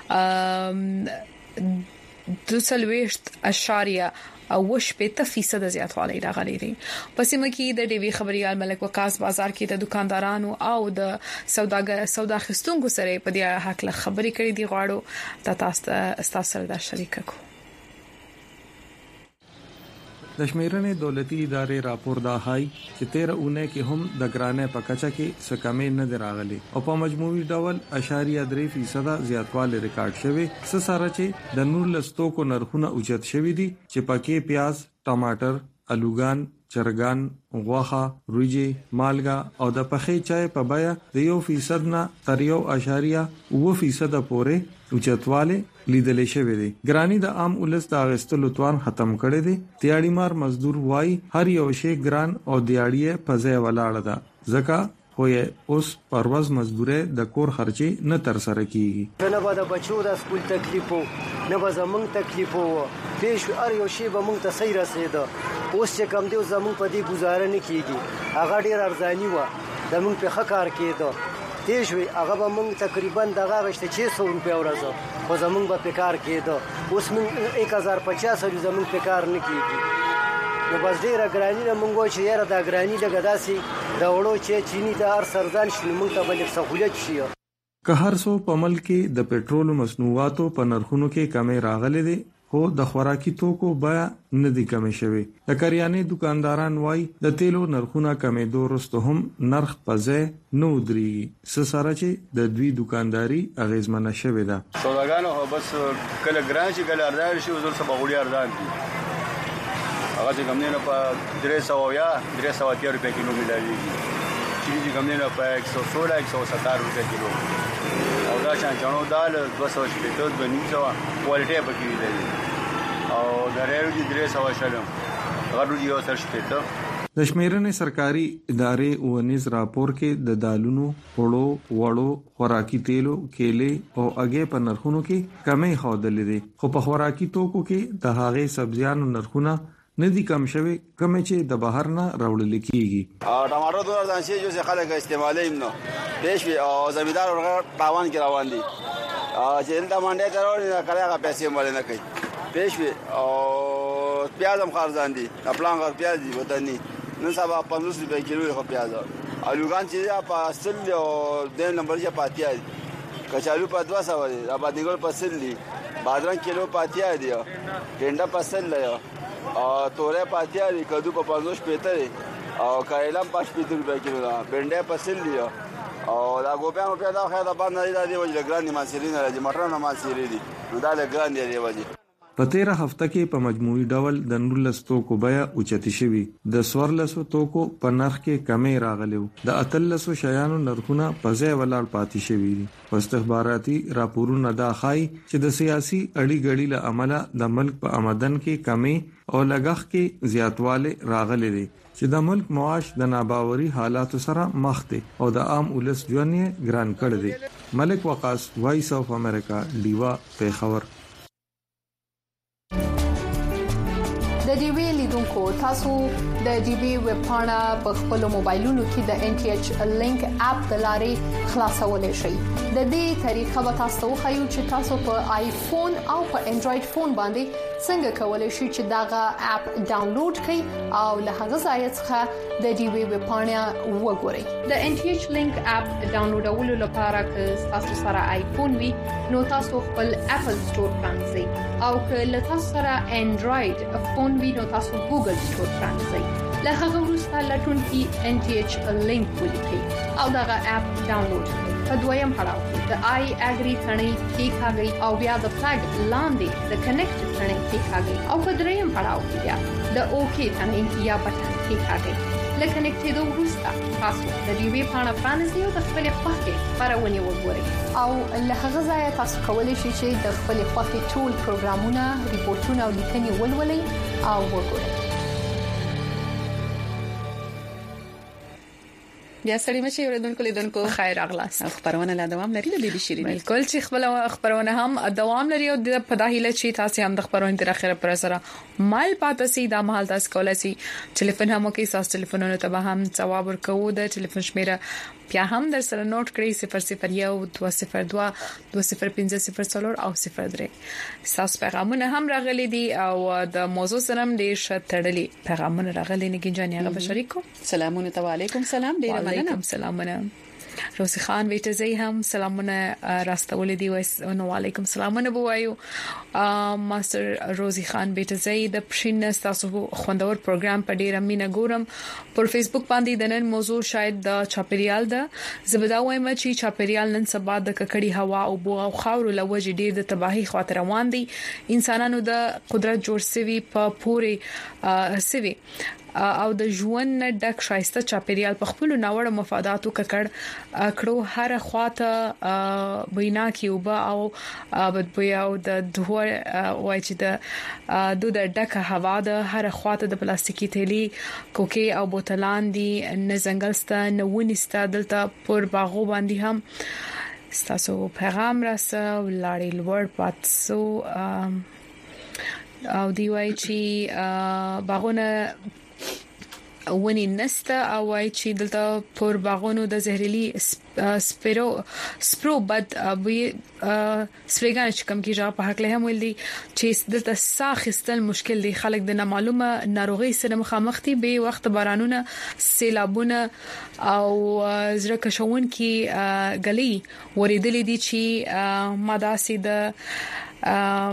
2.8% زیاتوالی راغلی دی. پس مکه د ډیوی خبريال ملک وقاص بازار کې د دکاندارانو او د سودا خستونکو سره په دې حق له خبرې کړې دي غواړو تاسو سره دا شریک کو. د شمیرنې دولتي ادارې راپور دا هاي چې 13 اونۍ کې هم د ګرانه په کچا کې څه کمې نه دراغلي او په مجموعي ډول 0.3% زیاتوالی ریکارډ شوی سره چې د نور لستو کو نرخونه اوچت شوی دي چې پکې پیاز، ټماټر، الوګان، چرګان، غوښه، روجي، مالګه او د پخې چای په بیا د 1% نه تر 1.9% پورې اوچتواله لیدل شوی دی. ګرانی د عام ولس د اغستلو توان ختم کړي دي. دیاړي مار مزدور وای هر یو شی ګران او دیاړي په ځای ولاړ ده. ځکه خو اوس پرواز مزدوره د کور خرچي نه تر سره کیږي. نه به د بچو د سکول تکلیفو نه به زمونږ تکلیفو پیش هر یو شی به مونږ ته صحیح رسیدا. اوس چې کم دی زمونږ په دې گزاره نه کیږي. هغه ډیر ارزانی و د مونږ په خکار کېده. تیز وی هغه به مونږ تقریبا دغه غشته 600 روپیا ورځو خو زمونږ به پکار کېده. اوس مونږ 1050 زمونږ پکار نه کیږي. نو بس ډیره ګرانی نه مونږ چې یاره دا ګرانی لګه داسي دا وړو چې چینی د هر سرزان شنو مونږ ته بل سہولت شي. که هر څو په ملک کې د پېټرول مصنوعاتو په نرخونو کې کمی راغلي دي خو د خوراکي توکو بیا نه دي کمی شوی. د کریانې دکانداران وای د تیلو نرخونه کمی دورسته هم نرخ پځه نو دري سره چې د دوی دکانداري اغیزمنه شوی ده. سوداګانو هو بس کله ګران شي کله ارزان شي وزول سبا غوړي ارزان دي. هغه چې کمنه په 300 یا 330 روپے کیلو ملایي. چې کمنه په 116 170 روپے کیلو. او دا چانو دال 200 شپې ته د نیمه کوالټي په کې دی. او درېو دي 300 شلم. غړو یو سر شپې ته د شمیرنې سرکاري ادارې اونیز راپور کې د دالونو، وړو، خوراکي تیلو، کېلې او اگې په نرخونو کې کمی خودلې دي. خو په خوراکي توکو کې د هغې سبزیانو نرخونه ندی کم شوی کم چې د بهر نه راوړل کیږي. ټماټر دولار دانشي جو خلک استعمالي نو پېښ وي او زمیدار ورغه تاوان کې روان دي. چې د منډه ترور نه کړه پیسې مول نه کوي. پېښ وي او پیاز هم خرڅان دي. خپلان غو پیاز دي وطني نن سبا 50 روپے کیلو خو پیاز. الوګان چې په اصل او د نمبر یې پاتیا دي. کچالو په 200 دي. ابادګل په اصل دي. بادرنګ کیلو پاتیا دي. ټنډه په اصل لیا او تورې پاتیا دي. کدو په 50 پیته دي. او کایلم 5 روپے کیلو ده. بنډه په اصل دي. او دا ګوپیانو په دا خیر د باندې دی وجه ګران ماسيرین راځي مټر نه ماسيري دي. نو دا له ګران دی وجه په 13 هفته کې په مجموعي ډول د 19 توکو بیا اوچتي شوی. د 14 توکو په نرخ کې کمی راغلی. د 13 شیانو نرخونه په ځای ولاړ پاتې شوی دي. استخباراتي راپورونه دا ښایي چې د سیاسي اړي غړي له عمله د ملک په آمدن کې کمی او لګښ کې زیاتواله راغلي دي چې د ملک معاش د ناباوري حالاتو سره مخ دي او د عام ولس ژوند یې ګران کړی دی. ملک وقاص، وایس اف امریکا، ډیوا، پیښور. د ډیوی لیدونکو تاسو د ډیوی ویب پاڼه په خپل موبایلونو کې د ان ټي ایچ لینک اپ د لارې خلاصولای شئ. د دې طریقه به تاسو خو چې تاسو په آیفون او په انډراید فون باندې څنګه کولای شئ چې داغه اپ ډاونلوډ کړئ او له هغه ځای څخه د ډیوی ویب پاڼه وګورئ. د ان ټي ایچ لینک اپ ډاونلوډولو لپاره که تاسو سره آیفون وي نو تاسو خپل اپل سٹور پرانځئ او که له تاسو سره انډراید فون وي نو تاسو ګوګل سٹور پرانځئ. له هغه وروسته لټون کې ان ټي ایچ لینک ولیکئ او داغه اپ ډاونلوډ کړئ. په دویم پړاو کې د آی اګری ثنې کې کاږي او بیا د فلګ لاندې د کنیکټ ثنې کې کاږي او په دریم پړاو کې بیا د اوکی ثنې یا بټن کې کاږي. لکه کنیکټېدو وروسته تاسو د ډیوی پاڼه پرانیزئ او د خپل خوښې خبرونه وګورئ او له هغه ځای تاسو کولی شئ چې د خپل خوښې ټول پروګرامونه، ریپورتونه او لیکنې ولولئ او وګورئ. بیا سړی مشه اوریدونکو لیدونکو خیر اغلاس خبرونه لا دوام لري د بي بي شيرين بالکل چې خپل خبرونه هم دوام لري او د پداهله چې تاسو هم د خبرونو تر اخره پر سره مال پاتسي د مال تاسو کولای شئ ټلیفون هم کې تاسو ټلیفونونو ته به هم جواب ورکوو د ټلیفون شمیره بیا هم در سره نوٹ کړئ 001 202 205 او 03 تاسو پیغامونه هم راغلي دي او د موضوع سره هم ډیر شتړلي پیغامونه راغلي نه کېږي هغه بشریکو سلامونه علیکم سلام ډیر مننه علیکم سلامونه روزي خان ویټه زی هم سلامونه راستول دي نو علیکم سلامونه بوایو ماستر روزي خان ویټه زی د پښین تاسو خوندور پروګرام په ډیر مینه ګورم پر فیسبوک باندې د نن موضوع شاید د چاپریال د زبدا وایم چې چاپریال نن سبا د ککړی هوا او بو او خاور لوجه ډیر د تباہی خاطر روان دي انسانانو د قدرت جوړ سوي په پوري سوي او د ژوند ډک شایسته چاپریال په خپل ناوړه مفاداتو کړو هر خواته وینا کیوبا او بدبویا او د دوه وای چې د ډکه هوا د هر خواته د پلاستیکي تیلي کوکي او بوتلان دي نه ځنګلسته نه ونیسته دلته پر باغو باندې هم تاسو پیغام راسه لاړې لور پاتسو او دی وای چې باغونه ونی نسته او وای چې دلته پر باغونو د زهريلي سپرو بد سپریګان چې کم کیږي په حق له هم ولدي چې دلته ساخستل مشکل دي خلک د نامعلومه ناروغي سره مخامخ دي به وخت بارانونه سیلابونه او زړه کشون کی غلي ورېدلې دي چې ماداسي د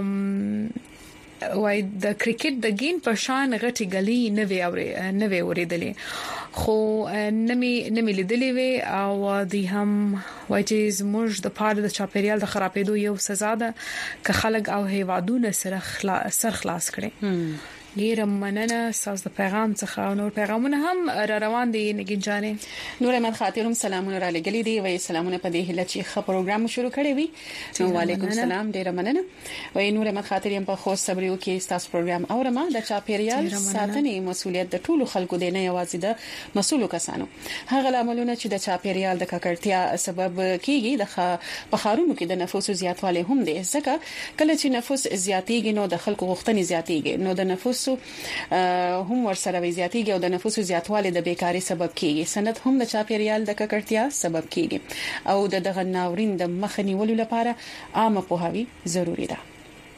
وای د کرکټ د گین په شان غټي غلي نه وی اوریدلې خو نمی لیدلې وی او دی هم وای چې زموږ د پاره د چاپیریال د خرابېدو یو سزا ده ک خلک او هیوادونه سره سر خلاص کړي ډیر مننه تاسو د پیغام څخه نور پیغامونه هم را روان دي نګین جانې نور احمد خاطرم سلامونه را لګلې دي وای سلامونه په دې هله چې خبر پروګرام شروع کړی وي نو وعلیکم السلام ډیر مننه وای نور احمد خاطرم په خو صبريو کې تاسو پروګرام اورمه د چاپیریال ساتنې مسولیت د ټولو خلکو دی نه یوازې د مسؤلو کسانو هغه عملونه چې د چاپیریال د ککړتیا سبب کیږي د بخارونو کې د نفوس زیاتوالی هم دي ځکه کله چې نفوس زیاتېږي نو د خلکو غوښتنې زیاتېږي نو د نفوس هم ورسره زیاتېږي او د نفوس زیاتوالی د بیکاری سبب کیږي سند هم د چاپیریال د ککړتیا سبب کیږي او دغه ناورین د مخنیولو لپاره عامه پوهاوی ضروری ده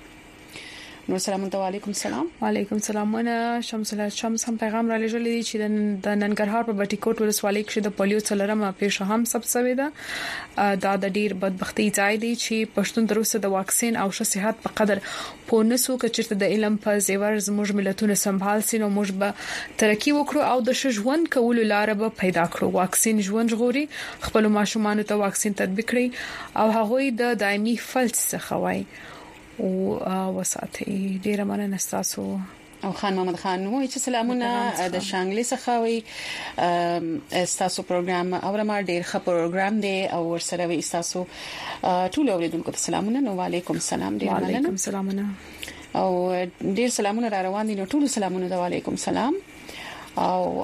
نو سلام علیکم سلام وعلیکم السلام شمس هم پیغام را لېږلی دی چې د ننګرهار په بټي کوټ ولسوالۍ کې د پولیو څلرمه پیښه هم ثبت ده دا د ډیر بدبختی ځای دی چې پښتون تروسه د واکسین او ښه صحت په قدر پونسو کچرته د علم په زیور زموږ ملتونه سمبال سي نو موږ به ترقی وکړو او د ژوند کولو لار به پیدا کړو واکسین ژوند ژغوري خپل ماشومان ته واکسین تطبیق کړي او هغوی د دایمي فلج څخه وای او وساتي ډیر مننه تاسو او خان محمد خان نو چې سلامونه د شانګلي څخه وي تاسو پروګرام اورما ډیر ښه پروګرام دی او ورسره وي تاسو ټول اوریدونکو ته سلامونه نو وعلیکم السلام ډیر مننه وعلیکم سلامونه او ډیر سلامونه را روان دي نو ټول سلامونه د وعلیکم سلام او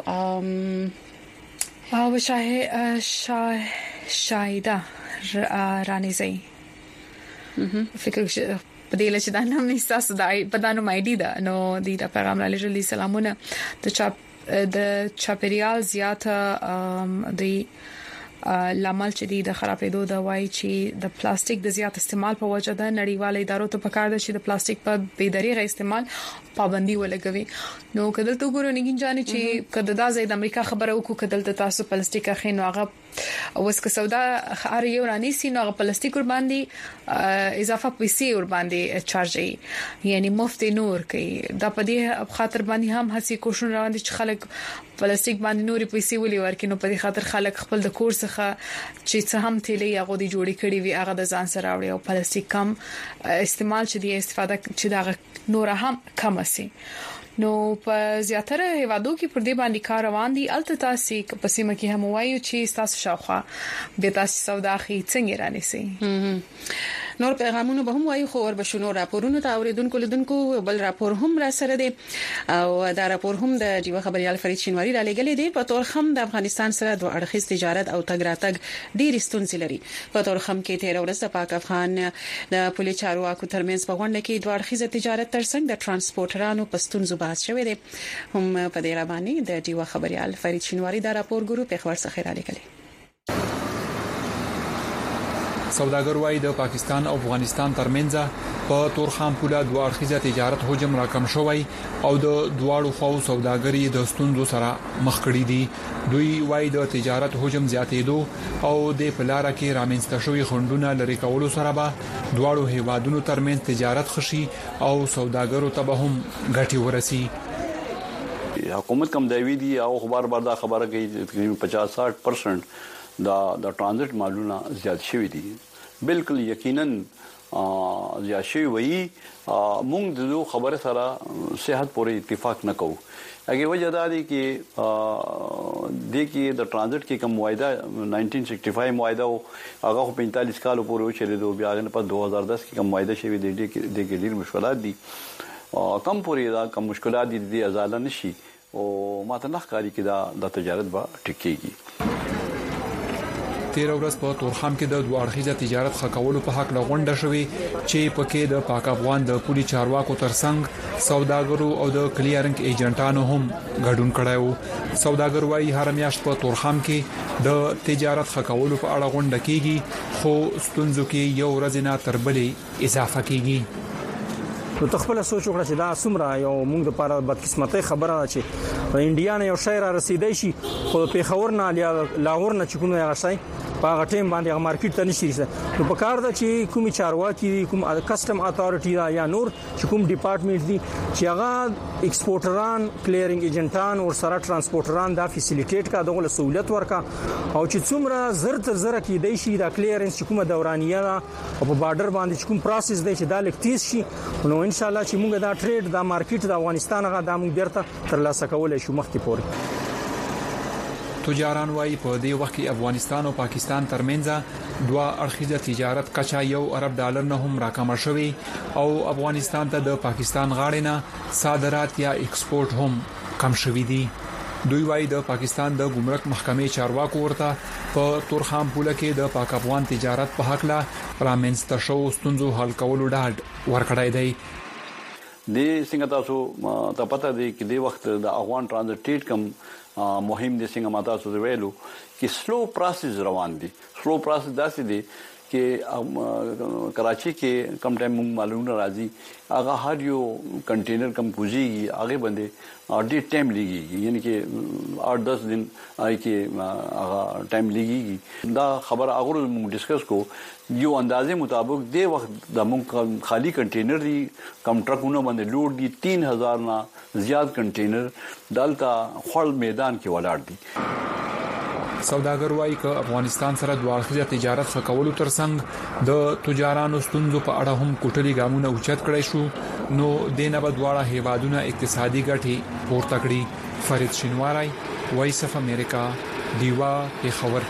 شاهده رانیزي فکر پدېله چې دا نام نه تاسو د پدانو مایډي دا نو د پیغام را لېږلي سلامونه د چاپریال زیاته د لامل چې د خرابېدو د وای چې د پلاستیک د زیات استعمال په وجه د نړیوالو ادارو ته پکار ده چې د پلاستیک په بېدریغه استعمال پابندي ولګوي نو کله ته ګورو نګین جانې چې کله د ځای د امریکا خبره وکړو کله تاسو پلاستیک اخینو هغه اوس که سودا خار یو رانی سي نو پلاستیک ور باندې اضافه پیسې ور باندې چارجي یعنی مفت نور کوي دا په دې خاطر باندې هم هڅه کوشش روان دي چې خلک پلاستیک باندې نوري پیسې ولي ورکینو په دې خاطر خلک خپل د کور څخه چې څه هم تیلي هغه دی جوړی کړی وي هغه د ځان سره راوړي او پلاستیک کم استعمال چې دی استفاده چې دا نور هم کم سي نو په زیاتره هیوادو کې پر دې باندې کار روان دي الته تاسو په سیمه کې هم وایو چې تاسو شاوخوا به تاسو سودا خي څنګه رانیسي نور پیغامونه به هم وایي خو وربشونو راپورونه ته اوریدونکو لیدونکو بل راپور هم را سره دی او دا راپور هم د ډیوه خبريال فرید شینواری را لګلې دی. په تورخم د افغانستان سره دوه اړخیز تجارت او تګ راتګ ډیر ستونزې لري. په تورخم کې 13 ورځ د پاک افغان د پولیس چارواکو ترمنځ په غونډه کې دوه اړخیز تجارت ترڅنګ د ترانسپورټرانو په ستونزو بحث شوی دی. هم په دې رابانې د ډیوه خبريال فرید شینواری دا راپور ګورو په خبر څخه را لګلې. سوداګر وايي د پاکستان او افغانستان ترمنځ په تورخم پوله دوه اړخیزه تجارت حجم راکم شوی او د دواړو خو سوداګري د ستونزو سره مخ کړي دي. دوی وايي د تجارت حجم زیاتېدو او د پلاره کې رامنځته شوی خندونه لري کولو سره به دواړو هیوادونو ترمنځ تجارت خشي او سوداګرو ته به هم ګټي ورسي. حکومت کم دی دی او خبر دا خبره کوي تقریبا 50-60% دا ترانزیت مالونه زیات شوی دي. بالکل یقینا زیات شوی وي. مونږ د خبره سره صحت پورې اتفاق نه کوو. هغه وجه دا دی چې د ترانزیت کې کوم معاهده 1965 معاهده هغه 45 کال پورې چلیدو. بیا نه په 2010 کې کوم معاهده شوی دی د ډیر مشکلات دي. کم پورې دا کم مشکلات دي د ازاله نشي او ماته نه ښکاري چې دا تجارت به ټیکيږي. 13 ورځ په تورخم کې د دوه اړخیزه تجارت خکولو په حق لغونډه شوې چې پکې د پاک افغان د پولیس چارواکو ترڅنګ سوداګرو او د کلیرنګ ایجنټانو هم ګډون کړو. سوداګر وايي هر میاشت په تورخم کې د تجارت خکولو په اړه غونډه کیږي خو ستونزو کې یو ورځ نه تر بلې اضافه کیږي. نو تخپل سوچ وکړه چې دا سمره یو موږ د لپاره بدقسمتۍ خبره ده چې انډیا نه یو شی را رسیدای شي خو په خبر نه لاهور نه چکونه هغه شي په هغه ټیم باندې هغه مارکیټ ته نشي رسیدای. نو په کار ده چې کومي چارواکي کوم کسٹم اتھارټي یا نور چې کوم ډپارټمنټ دي چې هغه ایکسپورټران کلیرینګ ایجنټان او سره ترانسپورټران دا فیسیلیټیټ کا دغه سہولت ورکا او چې څومره زر تر زر کې دی شي دا کلیرنس چې کومه دورانیه او په بارډر باندې کوم پروسس دی چې دا لکتیز شي. نو ان شاء الله چې موږ دا ټریډ دا مارکیټ د افغانستان غا د موږ بیرته تر لاسه کولای شو مخکې پورې. تجاران وايي په دې وخت کې افغانستان او پاکستان ترمنځ دوه اړخیزه تجارت کچا یو ارب ډالر نه هم راکمه شوی او افغانستان ته د پاکستان غاړې نه صادرات یا ایکسپورت هم کم شوی دي. دوی وايي د پاکستان د ګمرک محکمې چارواکو ورته په تورخم پوله کې د پاک افغان تجارت په حق لا رامنځته شو ستونزو حل کولو ډاډ ورکړای دی. د څنګه تاسو ته پته دی چې د وخت د افغان ترانزیت کم مهم دي څنګه ماته تاسو ویلو چې سلو پروسس روان دي. سلو پروسس داسې دي چې کراچي کې کم ټایم معلومه راځي هغه هر یو کنټینر کم پوزيږي هغه باندې ډېر ټایم لګي یعنی چې 8-10 دن آی کې هغه ټایم لګي. دا خبره هغه موږ ډیسکس کو یو اندازې مطابق د وخت د موږ خالی کنټینر دي کم ټرکونه باندې لوډ دي 3000 نه زیات کنټینر دلته خپل میدان کې ولاړ دي. سوداګر وايي چې افغانستان سره دوه اړخیزه تجارت خکولو ترڅنګ د تجارانو ستونزو په اړه هم کوټلي ګامونه اوچت کړی شو نو دینه به دواړه هیوادونه اقتصادي ګټې پورته کړي. فرید شینواری وایس اف امریکا دیوا پیښور.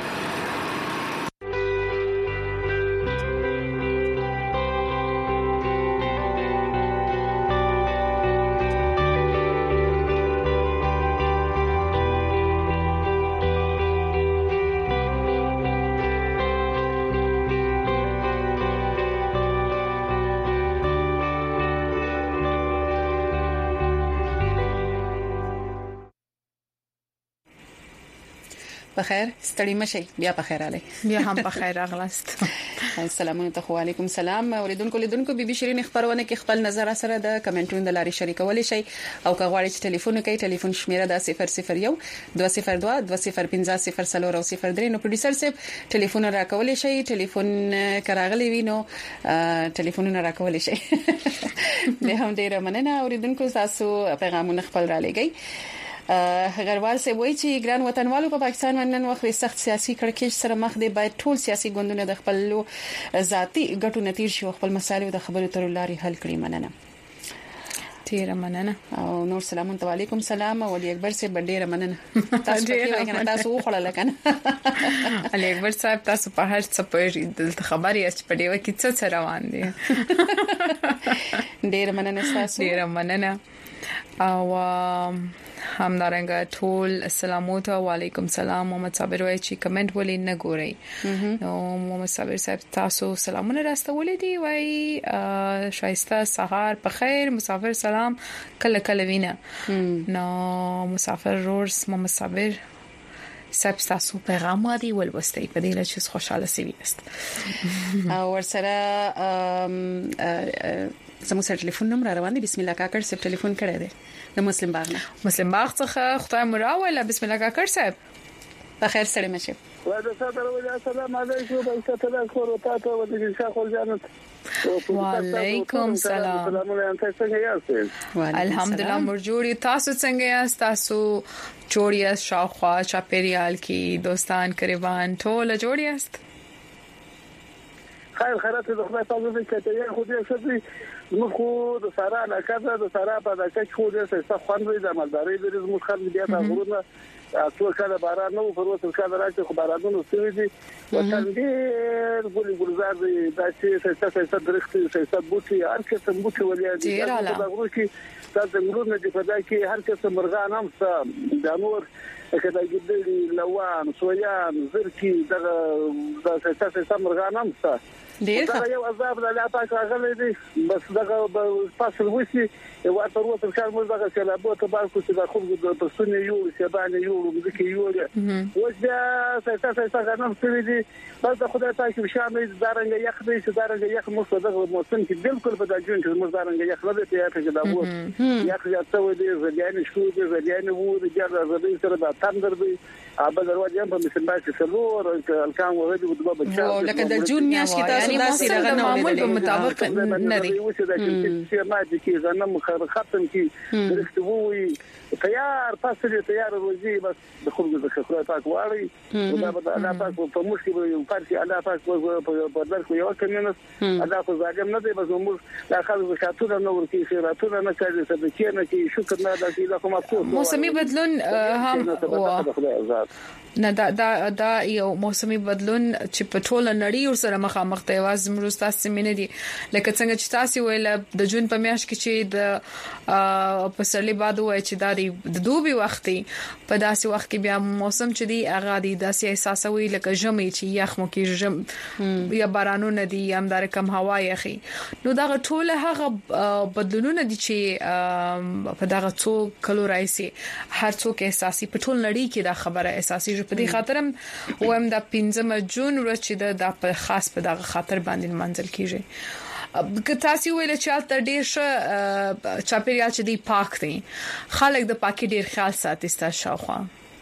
بخیر ستړي مشي بیا بخیر علي بیا هم بخیر اغلاست. السلام علیکم سلام اوریدونکو لیدونکو بي بي شيرين خبرونه کې خپل نظر سره د کمنټونو د لارې شریکول شي او که غواړئ چې ټلیفون کوي ټلیفون شمیره د 001 202 205 0 او 03 نو پروډوسر صاحب ټلیفون راکول شي ټلیفون کراغلی وینو ټلیفونونه راکول شي. له هم ډیره مننه اوریدونکو تاسو پیغامونه خپل را لګي. غروال سه وایي چې ګران وطنوالو په پاکستان باندې نن وخت سخت سیاسي کړکېچ سره مخ دي باید ټول سیاسي ګوندونه د خپل ذاتي ګټو نتیجه شو خپل مسایل د خبرو تر لارې حل کړي. مننه. ډیر مننه او نور سلام علیکم سلام ولی اکبر صاحب ډیر مننه تاسو په کې تاسو وخړل کنه علي اکبر صاحب تاسو په هر څه پوهیږئ دلته خبري چې په دیو کې څه روان دي ډیر مننه تاسو ډیر مننه او همدارنګه ټول السلامات او علیکم سلام محمد صابر وای چې کمنټ ولې نه ګوري نو محمد صابر صاحب تاسو سلامونه راستولې دي وای شایسته سهار په خیر مسافر سلام کله کله وینه نو مسافر رورس محمد صابر صاحب تاسو پیغام دی ولوستئ په دې لچ خوشاله سي وست او ورسره زموږ سره ټلیفون نمبر روان دي بسم الله کاکړ صاحب ټلیفون کړی دی د مسلم باغ نه مسلم باغ څخه خدای مراوله بسم الله کاکړ صاحب په خیر سره مشه السلام علیکم وعلیکم سلام الحمدلله مرجوړي تاسو څنګه یاست تاسو جوړیا شاوخوا چاپیریال کې دوستان قریبان ټول جوړیاست خیر خیرات د خدای په فضل کې ته یو خو دې شي نو خو د سارا علاقه د سارا په دغه کې خو دې څه خوندې د مالداري د زموږ خلک بیا غوړنه څو کله باران نو پر وته کله راځي خو بارانونو سوي دي وطن دې ګلزار دي د څه درختي څه بوټي هر څه بوټي ولیا دي دا غوړ کې د غوړنه د فدا کې هر څه مرغان هم څه د نور کله ګډلي لوان سویان زرکی دغه د څه مرغان هم څه دا یو عذاب لا پاک راغلی دی بس دغه فصل وسی او تر وته کار موږ دغه سیلابو ته باسو چې د خلکو د پسونه یو سبانه یو مزکی یو وځه څه نام سوي دي بس خدای پاک شامل دارنګ یخ دی چې دارنګ یخ مو څه دغه موسم کې بالکل په دجون کې موږ دارنګ یخ نه دی ته چې دا وو یخ یاته و دي زلیان شو دي زلیان وو دي چې زبې سره دا تندر دی ابا دروازه هم په مسلمان کې سلور الکان ورته د بابا چا لکه د جون میاش کې تاسو داسې رغنه معمول په مطابق نه دی چې ما دي کې زنه ختم کې درښتوي تیار فصل تیار روزي بس د خلکو د خبره پاک واري دا به الله پاک په مشکل یو پارتي الله پاک په درکو یو کمنس الله په ظالم نه دی بس موږ لا خلک شاتونه نو ورکی خیراتونه نه کوي څه نه کې شکر نه دا چې له کومه موسمي بدلون هم نه دا یو موسمي بدلون چې په ټوله نړۍ سره مخامخ دی واز مرسته سیمینه دي لکه څنګه چې تاسو ویل د جون په میاشت کې چې د پسرلي باد وای چې د دوبي وختي په داسې وخت کې بیا موسم چې دی هغه د داسې احساسوي لکه ژمي چې یخ مو کې یا بارانونه دي یا هم د کم هوا یخي نو دا ټول هغه بدلونونه دي چې په دغه څو کلو راځي هر څوک احساسي په ټول نړۍ کې دا خبره احساسي په دې خاطرم وهم د 15 جون ورځ چې د خاص په دغه خاطر باندې منځل کیږي که تاسو ویل چې تر ډیر چاپیریال چې دی پاک دی خلک د پاکي ډیر خیال ساتي ستاسو شاوخوا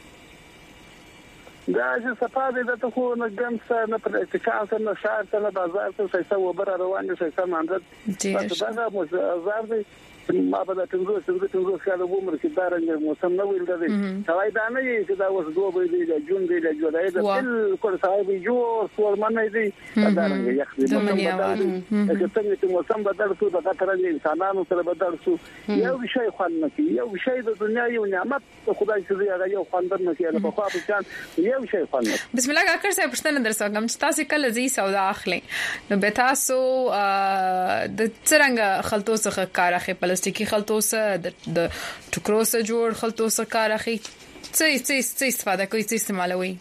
دا چې صفاده د ته خو نه ګم څه نه پر اتکاس نه شار څه نه بازار څه څه وبر روان دي څه مانده دا بازار دی ما په دې څنګه کاله عمر کې دارنګ موسم نه ویل دی سوای دا نه یي چې دا اوس دوه دی د جون دی د جولای د بالکل صاحب جو څور منه دی دارنګ یخ دی څنګه چې موسم بدل شو د خطرنګ انسانانو سره بدل شو یو شی خوان نه کی یو شی د دنیا یو نعمت خدای چې هغه یو خوندر نه کی په خوا په چان یو شی خوان بسم الله کاکر صاحب پښتنه درسوم چې تاسو کله زی سودا اخلي نو به تاسو د څنګه خلطو څخه کار اخلي پلاستیکي خلطو سره د ټوکرو سره جوړ خلطو سره کار اخلي څه استفاده کوي څه استعمالوي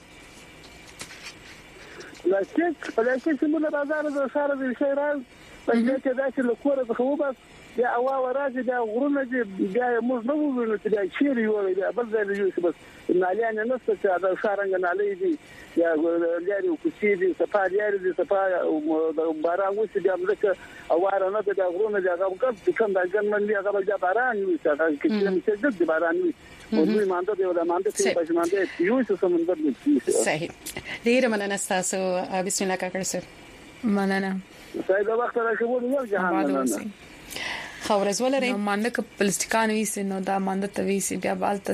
پلاستیک موږ بازار د سره د شي راز په دې کې دا چې لکوره خو بس یا اوا ورازي دا غرونه دي بیا موږ نو وینو چې دا چیرې وي دا بل ځای دی بس نالیان نه څه چې دا شارنګ نالي دي یا لري او کوڅې دي صفه لري دي صفه د باران وسی بیا ملک اواره نه دا غرونه دي هغه کوم دا ګنمن دي هغه بیا باران وي چې هغه کې چې د باران وي او دوی مانده دی ولا مانده چې په مانده یو څه سمندر دي صحیح ډیر مننه تاسو بسم الله کاکړ سر مننه ساید وخت راکوم یو جهان مننه خورز ولري نو مانده ک پلاستیکان ویسه نو دا مانده ته ویسه بیا بالته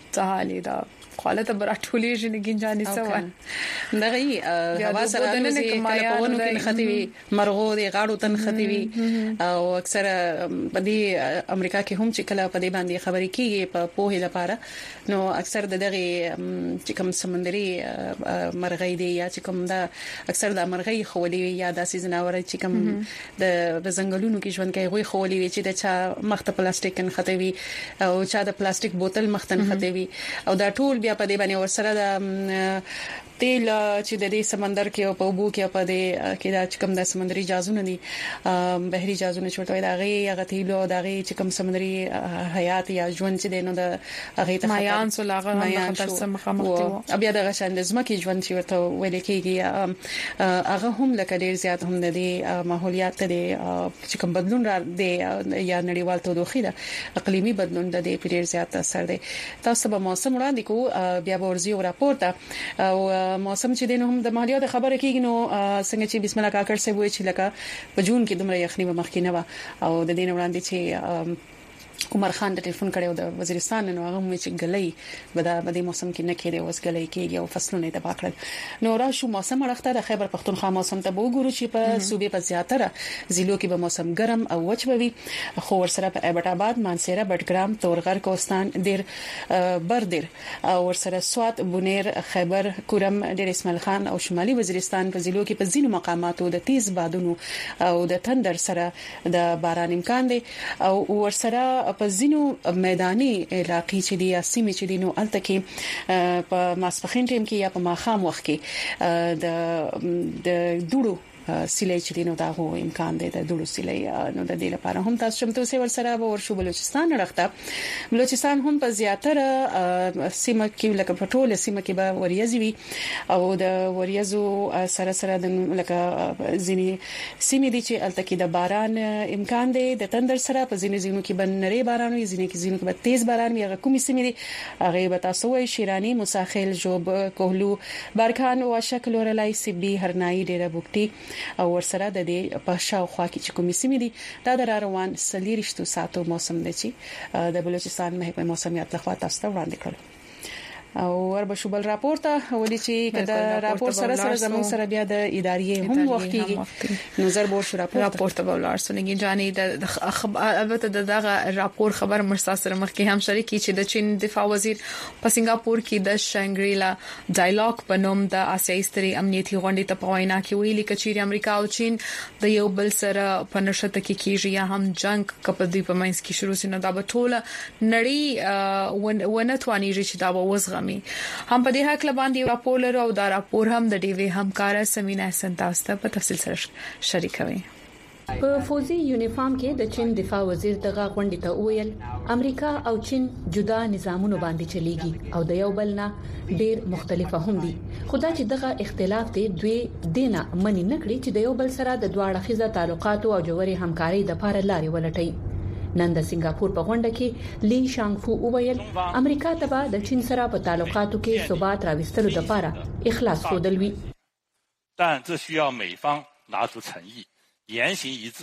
تعالی دا خالته برټولې جنګین جاني سوا دغه هوا سره د کلهونو کې نختی وي مرغو د غاړو تن ختی وي او اکثر په دې امریکا کې هم چې کله په دې باندې خبرې کیږي په پوهه لپاره نو اکثر دغه چې کوم سمندري مرغۍ دي یا چې کوم دا اکثر د مرغۍ خولي یا د سيزناور چې کوم د ځنګلونو کې ژوند کوي غوي خولي چې د چا مخته پلاستیک ختی وي او چا د پلاستیک بوتل مختن ختی وي او دا ټول بیا په دې باندې ورسره د تیل چې د دې سمندر کې او په وبو کې په دې کې دا چې کوم د سمندري جازونه دي بحري جازونه چورته دا غي تیل او دا غي چې کوم سمندري حیات یا ژوند چې دینو د هغه ته مایان سولاغه خطر سره مخامخ دي بیا دغه شان د زمکه ژوند چې ورته ویل کېږي هغه هم لکه ډیر زیات هم د دې ماحولیات د چې کوم بدلون را دي یا نړیوال تودوخه ده اقليمي بدلون د دې ډیر زیات اثر دی تاسو به موسم وړاندې کو بیا ورزي او راپورته او موسم چې دین هم د مالیات خبره کیږي نو څنګه چې بسم الله کاکړ صاحب وایي چې لکه په جون کې دومره یخني به مخکې نه و او د دین وړاندې چې عمر خان د ټلیفون کړو د وزیرستان نو هغه مې چې غلې بده موسم کې نه کېده اوس غلې کېږي او فصلونه د باکړل نو را شو موسم اړخته د خیبر پختونخوا موسم ته وګورو چې په صوبې په زیاتره ضلعو کې به موسم ګرم او وچ وي خو ورسره په ایبټ آباد مانسهره بټګرام تورغر کوستان ډیر بردر او ورسره سوات بونیر خیبر کورم ډیر اسماعیل خان او شمالي وزیرستان په ضلعو کې په ځینو مقاماتو د تیز بادونو او د تندر سره د باران امکان دی او ورسره په ځینو میداني علاقې چې دي یا سیمې چې دي نو الته کې په ماسپخین ټیم کې یا په ماخام وخت کې د دوړو سیلې چې دینو دا هو امکان دی د دوړو سیلې نو د دې لپاره هم تاسو چمتو سي ورسره ورشو بلوچستان راخته بلوچستان هم په زیاتره سیمه کې لکه پټول سیمه کې به وریځي وي او د وریځو سره سره د لکه ځینی سیمه دي چې الته کې د باران امکان دی د تندر سره په ځینې ځینو کې بنري باران وي ځینې کې ځینو کې تیز باران وي هغه کومې سیمه دي هغه به تاسو وي شیرانی مساخیل جوب کوهلو بارکان او شکل ورلای سیبي هرناي ډیره بوکټي او ورسره د دې په شاوخوا کې چې کومې سیمې دي دا د روان سلیریشتو ساتو موسم دی چې د بلوچستان محکمه موسمیات لخوا تاسو ته وړاندې کړل او وربشوبل راپورته ولې چې کله راپور سره زموږ سره بیا د ادارې هم وخت کېږي نظر بور شو راپورته بولار سنګي جاني د البته دغه راپور خبر مرسا سره مخکې هم شریکي چې د چین دفاع وزیر په سنگاپور کې د شانګریلا ډایالوګ په نوم د آسیایي ستري امنیتي غونډې ته په وینا کې ویلي چې امریکا او چین د یو بل سره په نشته کې کیږي یا هم جنگ کپدې په منځ کې شروع شنه دا به ټوله نړۍ ونه توانیږي چې دا وزغ هم په دې حق باندې راپور لرو او دا راپور هم د ډیوی همکار سمینا سنتاسته په تفصیل سره شریکوي په فوزي یونیفارم کې د چین دفاع وزیر دغه غونډې ته ویل امریکا او چین جدا نظامونو باندې چلیږي او د یو بل نه ډیر مختلفه هم دي خدا چې دغه اختلاف دی دوی دینه منی نکړي چې د یو بل سره د دوه اړخیزه تعلقات او جوړي همکاري د لپاره لارې ولټي نن د سنگاپور په غونډه کې لی شانګفو وویل امریکا ته د چین سره په تعلقاتو کې ثبات راوستلو لپاره اخلاص ښودل وی 但这需要美方拿出诚意言行一致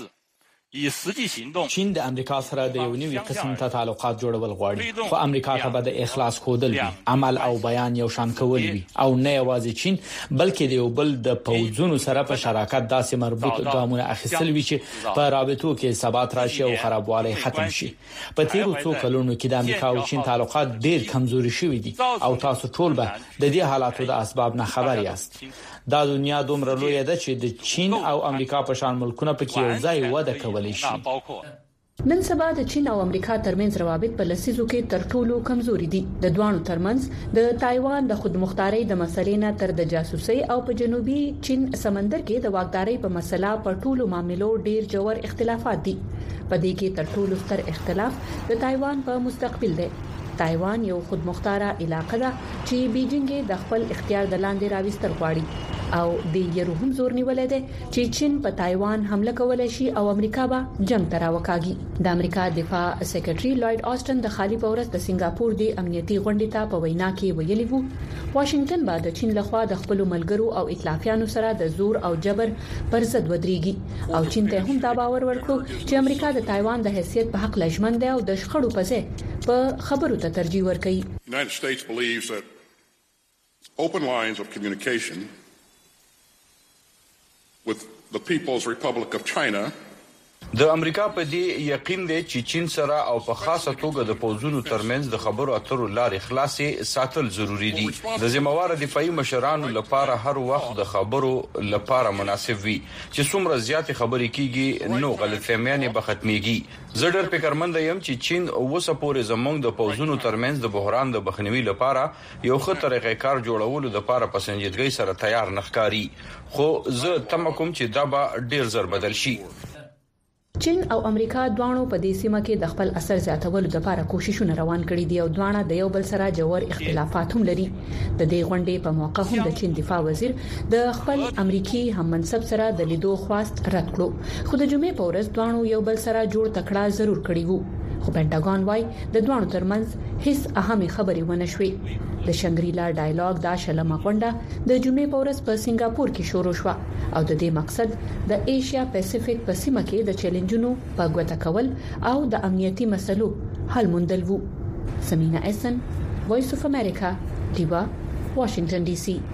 چین د امریکا سره د یو نوي قسم ته تعلقات جوړول غواړي خو امریکا ته به د اخلاص خودل وي عمل او بیان یو شان کول وي او نه یوازې چین بلکې د یو بل د پوځونو سره په شراکت داسې مربوط ګامونه اخیستل وي چې په رابطو کې ثبات راشي او خرابوالی ختم شي په تیرو څو کلونو کې د امریکا او چین تعلقات ډېر کمزوري شوي دي او تاسو ټول به د دې حالاتو د اسباب نه خبر یاست دا دنیا دومره لوی ده چې د چین او امریکا په شان ملکونه پکې یو ځای وده کولی شي نن سبا د چین او امریکا ترمنځ روابط په لسیزو کې تر ټولو کمزوري دي د دوانو ترمنځ د تایوان د خودمختارۍ د مسلې نه تر د جاسوسي او په جنوبي چین سمندر کې د واکدارۍ په مسله په ټولو معاملو ډیر جوړ اختلافات دي په دې کې تر ټولو ستر اختلاف د تایوان په مستقبل دی تایوان یو خودمختاره علاقه ده چې بیجینګ د خپل اختیار د لاندې راوستل غواړي او د یرو هم زور نیولې ده چې چین په تایوان حمله کولای شي او امریکا به جنگ تراوکاږي د امریکا دفاع سیکریټري لوید آسټن د خالي پورس د سنگاپور د امنیتي غونډې ته په وینا کې ویلي وو واشنگټن به د چین لخوا د خپل ملګرو او ائتلافیانو سره د زور او جبر پر ضد ودرېږي او چین ته هم دا باور ورکړو چې امریکا د تایوان د حیثیت په حق لژمن ده او د شخړو په ځای په خبرو ته ترجیح ورکوي. United States believes that open lines of communication with the People's Republic of China د امریکا په دې یقین دی چې چین سره او په خاصه توګه د پوزونو ترمنځ د خبرو اترو لارې خلاصې ساتل ضروری دي. د ذمہوار دفاعي مشرانو لپاره هر وخت د خبرو لپاره مناسب وي چې څومره زیات خبرې کیږي نو غلطفهمیانې به ختميږي. زه ډېر فکرمند یم چې چین اوسه پورې زموږ د پوزونو ترمنځ د بحران د بخنوي لپاره یو ښه طریقې کار جوړولو لپاره په سنجیدګۍ سره تیار نخکاری، خو زه تمه کوم چې دا به ډېر زر بدل شي. چین او امریکا دواړو په دې سیمه کې د خپل اثر زیاتولو لپاره کوششونه روان کړي دي او دواړه د یو بل سره جوړ اختلافات هم لري. د دې غونډې په موقع هم د چین دفاع وزیر د خپل امریکایي هم منصب سره د لیدو خواست رد کړو، خو د جمعې په ورځ دواړو یو بل سره جوړ تکړه ضرور کړی وو. خو پینټاګون وايي د دواړو ترمنځ هیڅ اهمه خبرې ونه شوې. د شنګریلا ډایلاګ دا شلمه غونډه د جمعې په ورځ په سنگاپور کې شروع شو او د دې مقصد د ایشیا پیسفیک په سیمه کې د چیلنجونو په ګوته کول او د امنیتي مسلو حل موندل وو. سمینا احسن، وایس اف امریکا، دیوا، واشنگټن ډي سي.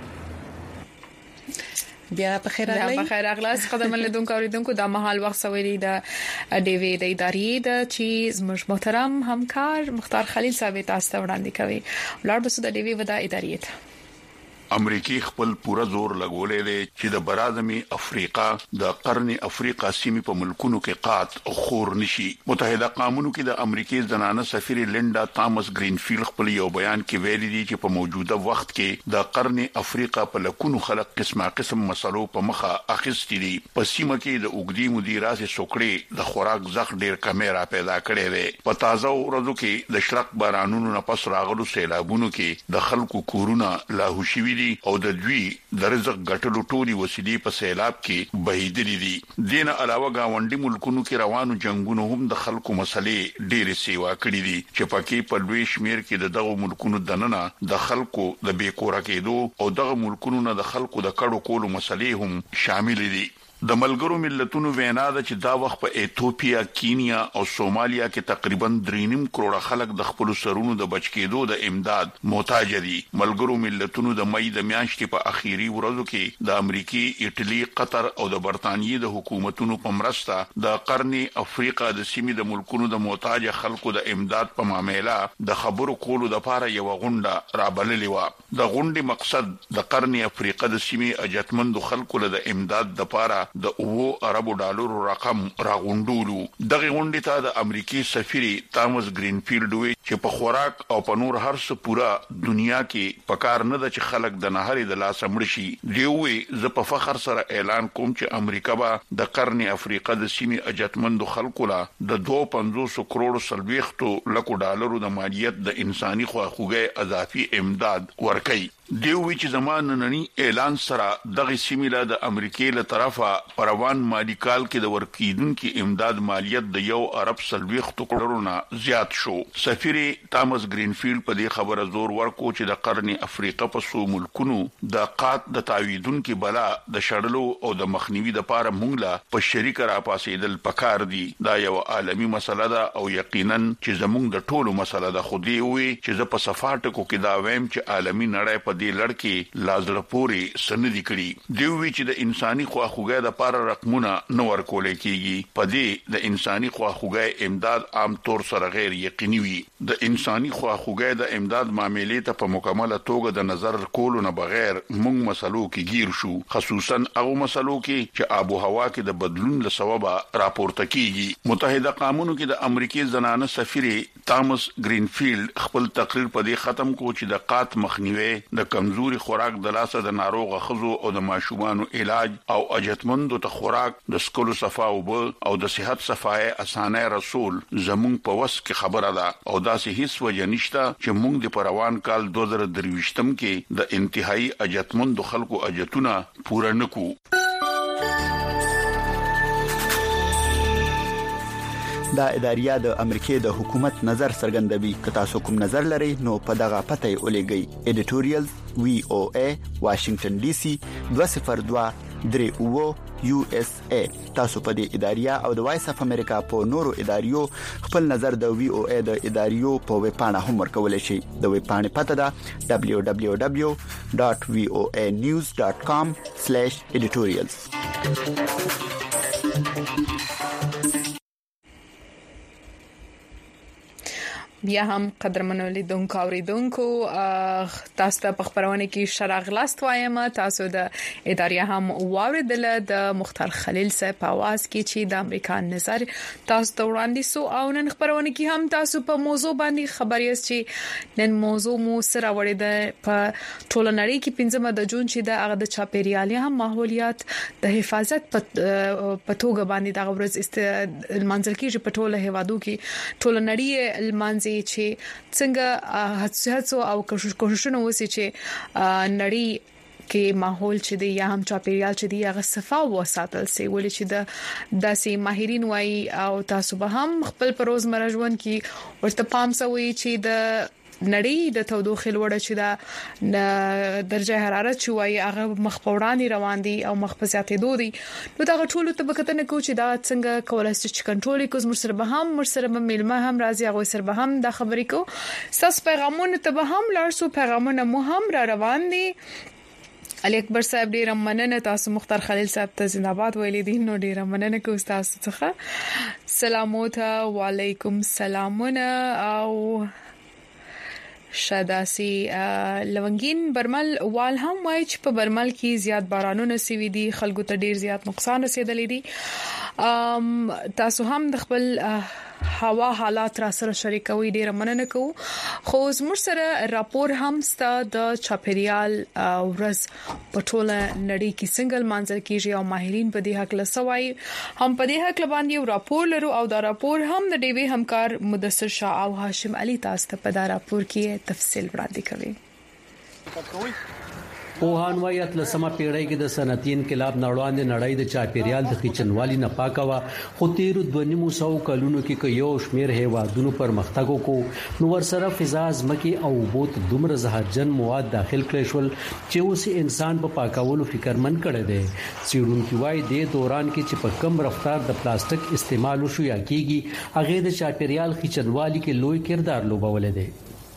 بیا په خیر راغلاس قدم لیدونکو اوریدونکو د مهال وخت سویری د ډي وی د ادارې د چیز مش محترم همکار مختار خلیل صاحب تاسو ته وړاندې کوي. ولر د ډي وی ودا ادارې ته امریکای خپل پورا زور لګولې دی چې د برازمي افریقا د قرن افریقا سیمې په ملکونو کې قات او خور نشي. متحده قومونو کې د امریکای زنانه سفیر لینډا تامس گرینفیلد خپل یو بیان کې ویلي دي چې په موجوده وخت کې د قرن افریقا په لکونو خلک قسم مسلو په مخه اخیستي دي. په سیمه کې د اوګدي مدیراسي سوکړې د خوراک زخ ډیر کمیرا پیدا کړي وي. په تازه ورځو کې د شرق بارانونو نه پس راغلو سیلابونو کې د خلکو کورونه لاهوشي او د دوی د رزق ګټلو ټولي وسیلې په سیلاب کې بهیدلې دي. دینه علاوه گاونډي ملکونو کې روانو جنگونو هم د خلکو مسلې ډېرې سیوا کړې دي چې پکې په لوی شمیر کې د دغه ملکونو دننه د خلکو د بیکوره کېدو او دغه ملکونو نه د خلکو د کډو کولو مسلې هم شامل دي. د ملګرو ملتونو وینا ده چې دا وخت په ایتوپیا، کینیا او سومالیا کې تقریبا 3.5 کروڑ خلک د خپل سرونو د بچ کېدو د امداد محتاج دي. ملګرو ملتونو د مې د میاشتې په اخیری ورځو کې د امریکای، ایټلی، قطر او د برتانیې د حکومتونو په مرسته د قرن افریقا د سیمې د ملکونو د محتاج خلکو د امداد په معاملې د خبرو کولو لپاره یو غونډه رابللې و. د غونډې مقصد د قرن افریقا د سیمې اجتمند خلکو له د امداد لپاره د $2 رقم راغونډولو. دغه غونډې ته د امریکای سفیر تامس گرینفیلد وی چې په خوراک او په نور هر څه پورا دنیا کې پکار نه د چې خلک د نهاري د لاس مړ شي. دی وی زه په فخر سره اعلان کوم چې امریکا به د قرن افریقا د سیمې اجتمند خلکو له د 250 کروڑ $1,00,000 د مالیت د انساني خواخوږي اضافي امداد ورکړي. دی وی چې زمانه نننی اعلان سره دغه سیمې له د امریکای له طرفه پروان مالی کال کې د ورکیدونکو امداد مالیت د $1.40 کروڑ زیات شو. سفیر تامس گرینفیلد په دې خبره زور ورکو چې د قرن افریقا په سو ملکونو د قات د تعویدونکو بلا د شړلو او د مخنیوي لپاره مونږ لا په شریک را پاسېدل پکار دي. دا یو عالمی مسله ده او یقینا چې زمونږ د ټولو مسله ده. خو دی وی چې ز په صفاټکو کې دا ویم چې عالمی نړۍ په دې لړکې لازړه پوري سندې کړي. دی وی چې د انساني خواخوږي د لپاره رقمونه نو ورکول کېږي. په دې د انساني خواخوږي امداد عام طور سره غیر یقیني وي. د انساني خواخوږي د امداد معاملې ته په مکمله توګه د نظر کولو نه بغیر موږ مسلو کې گیر شو، خصوصا هغه مسلو کې چې آب او هوا کې د بدلون له سبب راپورته کیږي. متحده قومونو کې د امریکای زنانه سفیر تامس گرینفیلد خپل تقریر په دې ختم کو چې د قات مخنیوي، د کمزوري خوراک د لاسه د ناروغ خزو او د ماشومانو علاج او اجتمندو ته خوراک د سکولو صفا او د صحت صفای اسانه رسول زمون په وس کې خبره ده او دا سه هیڅ وجه نشته چې موږ د پروان کال 2023 کې د انتهایی اجتمندو خلکو اجتونه پوره نکو. دا اداریه د امریکای د حکومت نظر څرګندوي. که تاسو کوم نظر لرئ نو په دغه پته ولېږئ. ایډیټوریال VOA واشنگټن DC 202 USA. تاسو په دې اداریا او د وایس اف امریکا په نورو اداریو خپل نظر د VOA د اداریو په ویب پاڼه هم ورکول شي. د ویب پاڼې پته ده www.voanews.com/editorials. بیا هم قدرمنو لیدونکو اوریدونکو تاسو ته په خبرونه کې شراغلاست وایم. تاسو د ادارې هم واوریدل د مختار خلیل صاحب په आवाज کې چې د امریکا نظر تاسو ته وړاندې سو او نن خبرونه کې هم تاسو په موضوع باندې خبرې چې نن موضوع مو سره وړي د په ټولنړۍ کې 15 د جون چې د هغه د چاپیریالي هم ماحولیات د حفاظت په توګه باندې د ورځ منځل کې په ټوله هوادو کې ټولنړۍ المانځي چې څنګه هڅه او کوششونه وسی چې نړۍ کې ماحول چې دی یا هم چاپیریال چې دی هغه صفا وساتل سي ولې چې د داسې ماهرین وایي او تاسو به هم خپل پروزمره ژوند کې ورته پام سوي چې د نړۍ د تودوخې لوړه چې دا درجه حرارت چې وایي هغه مخ په وړاندې روان دي او مخ په زیاتې دودي نو دا ټول ته بکتنه کو چې دا څنګه کولای شي چې کنټرول کوز مرسره به ملما هم راځي هغه سره به هم دا خبرې کو ساس پیغامونه ته به هم لارسو پیغامونه مو هم را روان دي. علي اکبر صاحب ډیر مننه تاسو مختار خلیل صاحب ته زنده‌باد ویلي دي نو ډیر مننه کوم تاسو څخه سلامات علیکم سلامونه او شاداسي لونګین برمل وال هم وای چې په برمل کې زیات بارانونه سوي دي خلکو ته ډیر زیات نقصان رسیدلی دي. تاسو هم د خپل هوا حالات را سره شریکوي ډیر مننه کوم خو زموږ سره راپور هم ست د چاپیریال ورځ پټوله نړۍ کې سنگل منځل کېږي او ماهرین په دې حق لسوي هم په دې حق باندې راپور لرو او دا راپور هم د ډیوی همکار مدثر شاه او هاشم علي تاسو ته په دا راپور کې تفصیل وړاندې کوي. پوهان وايي اتلسمه پیړۍ کې د صنعتي انقلاب نړوان نړۍ د چاپیریال د خچنوالي نه پاکوا خو تیر 200 کلونو کې یو شمیر هیوادونو پر مختګو کو نو ورسره فضا ځمکي او بوت دومره زهرجن مواد داخل کړي شول چې اوس انسان په پاکولو فکرمن کړي دي. سیډونکو وايي د دوران کې چې په کم رفتار د پلاستیک استعمال وشو یا کیږي هغه د چاپیریال خچنوالي کې لوی کردار لوبول دي.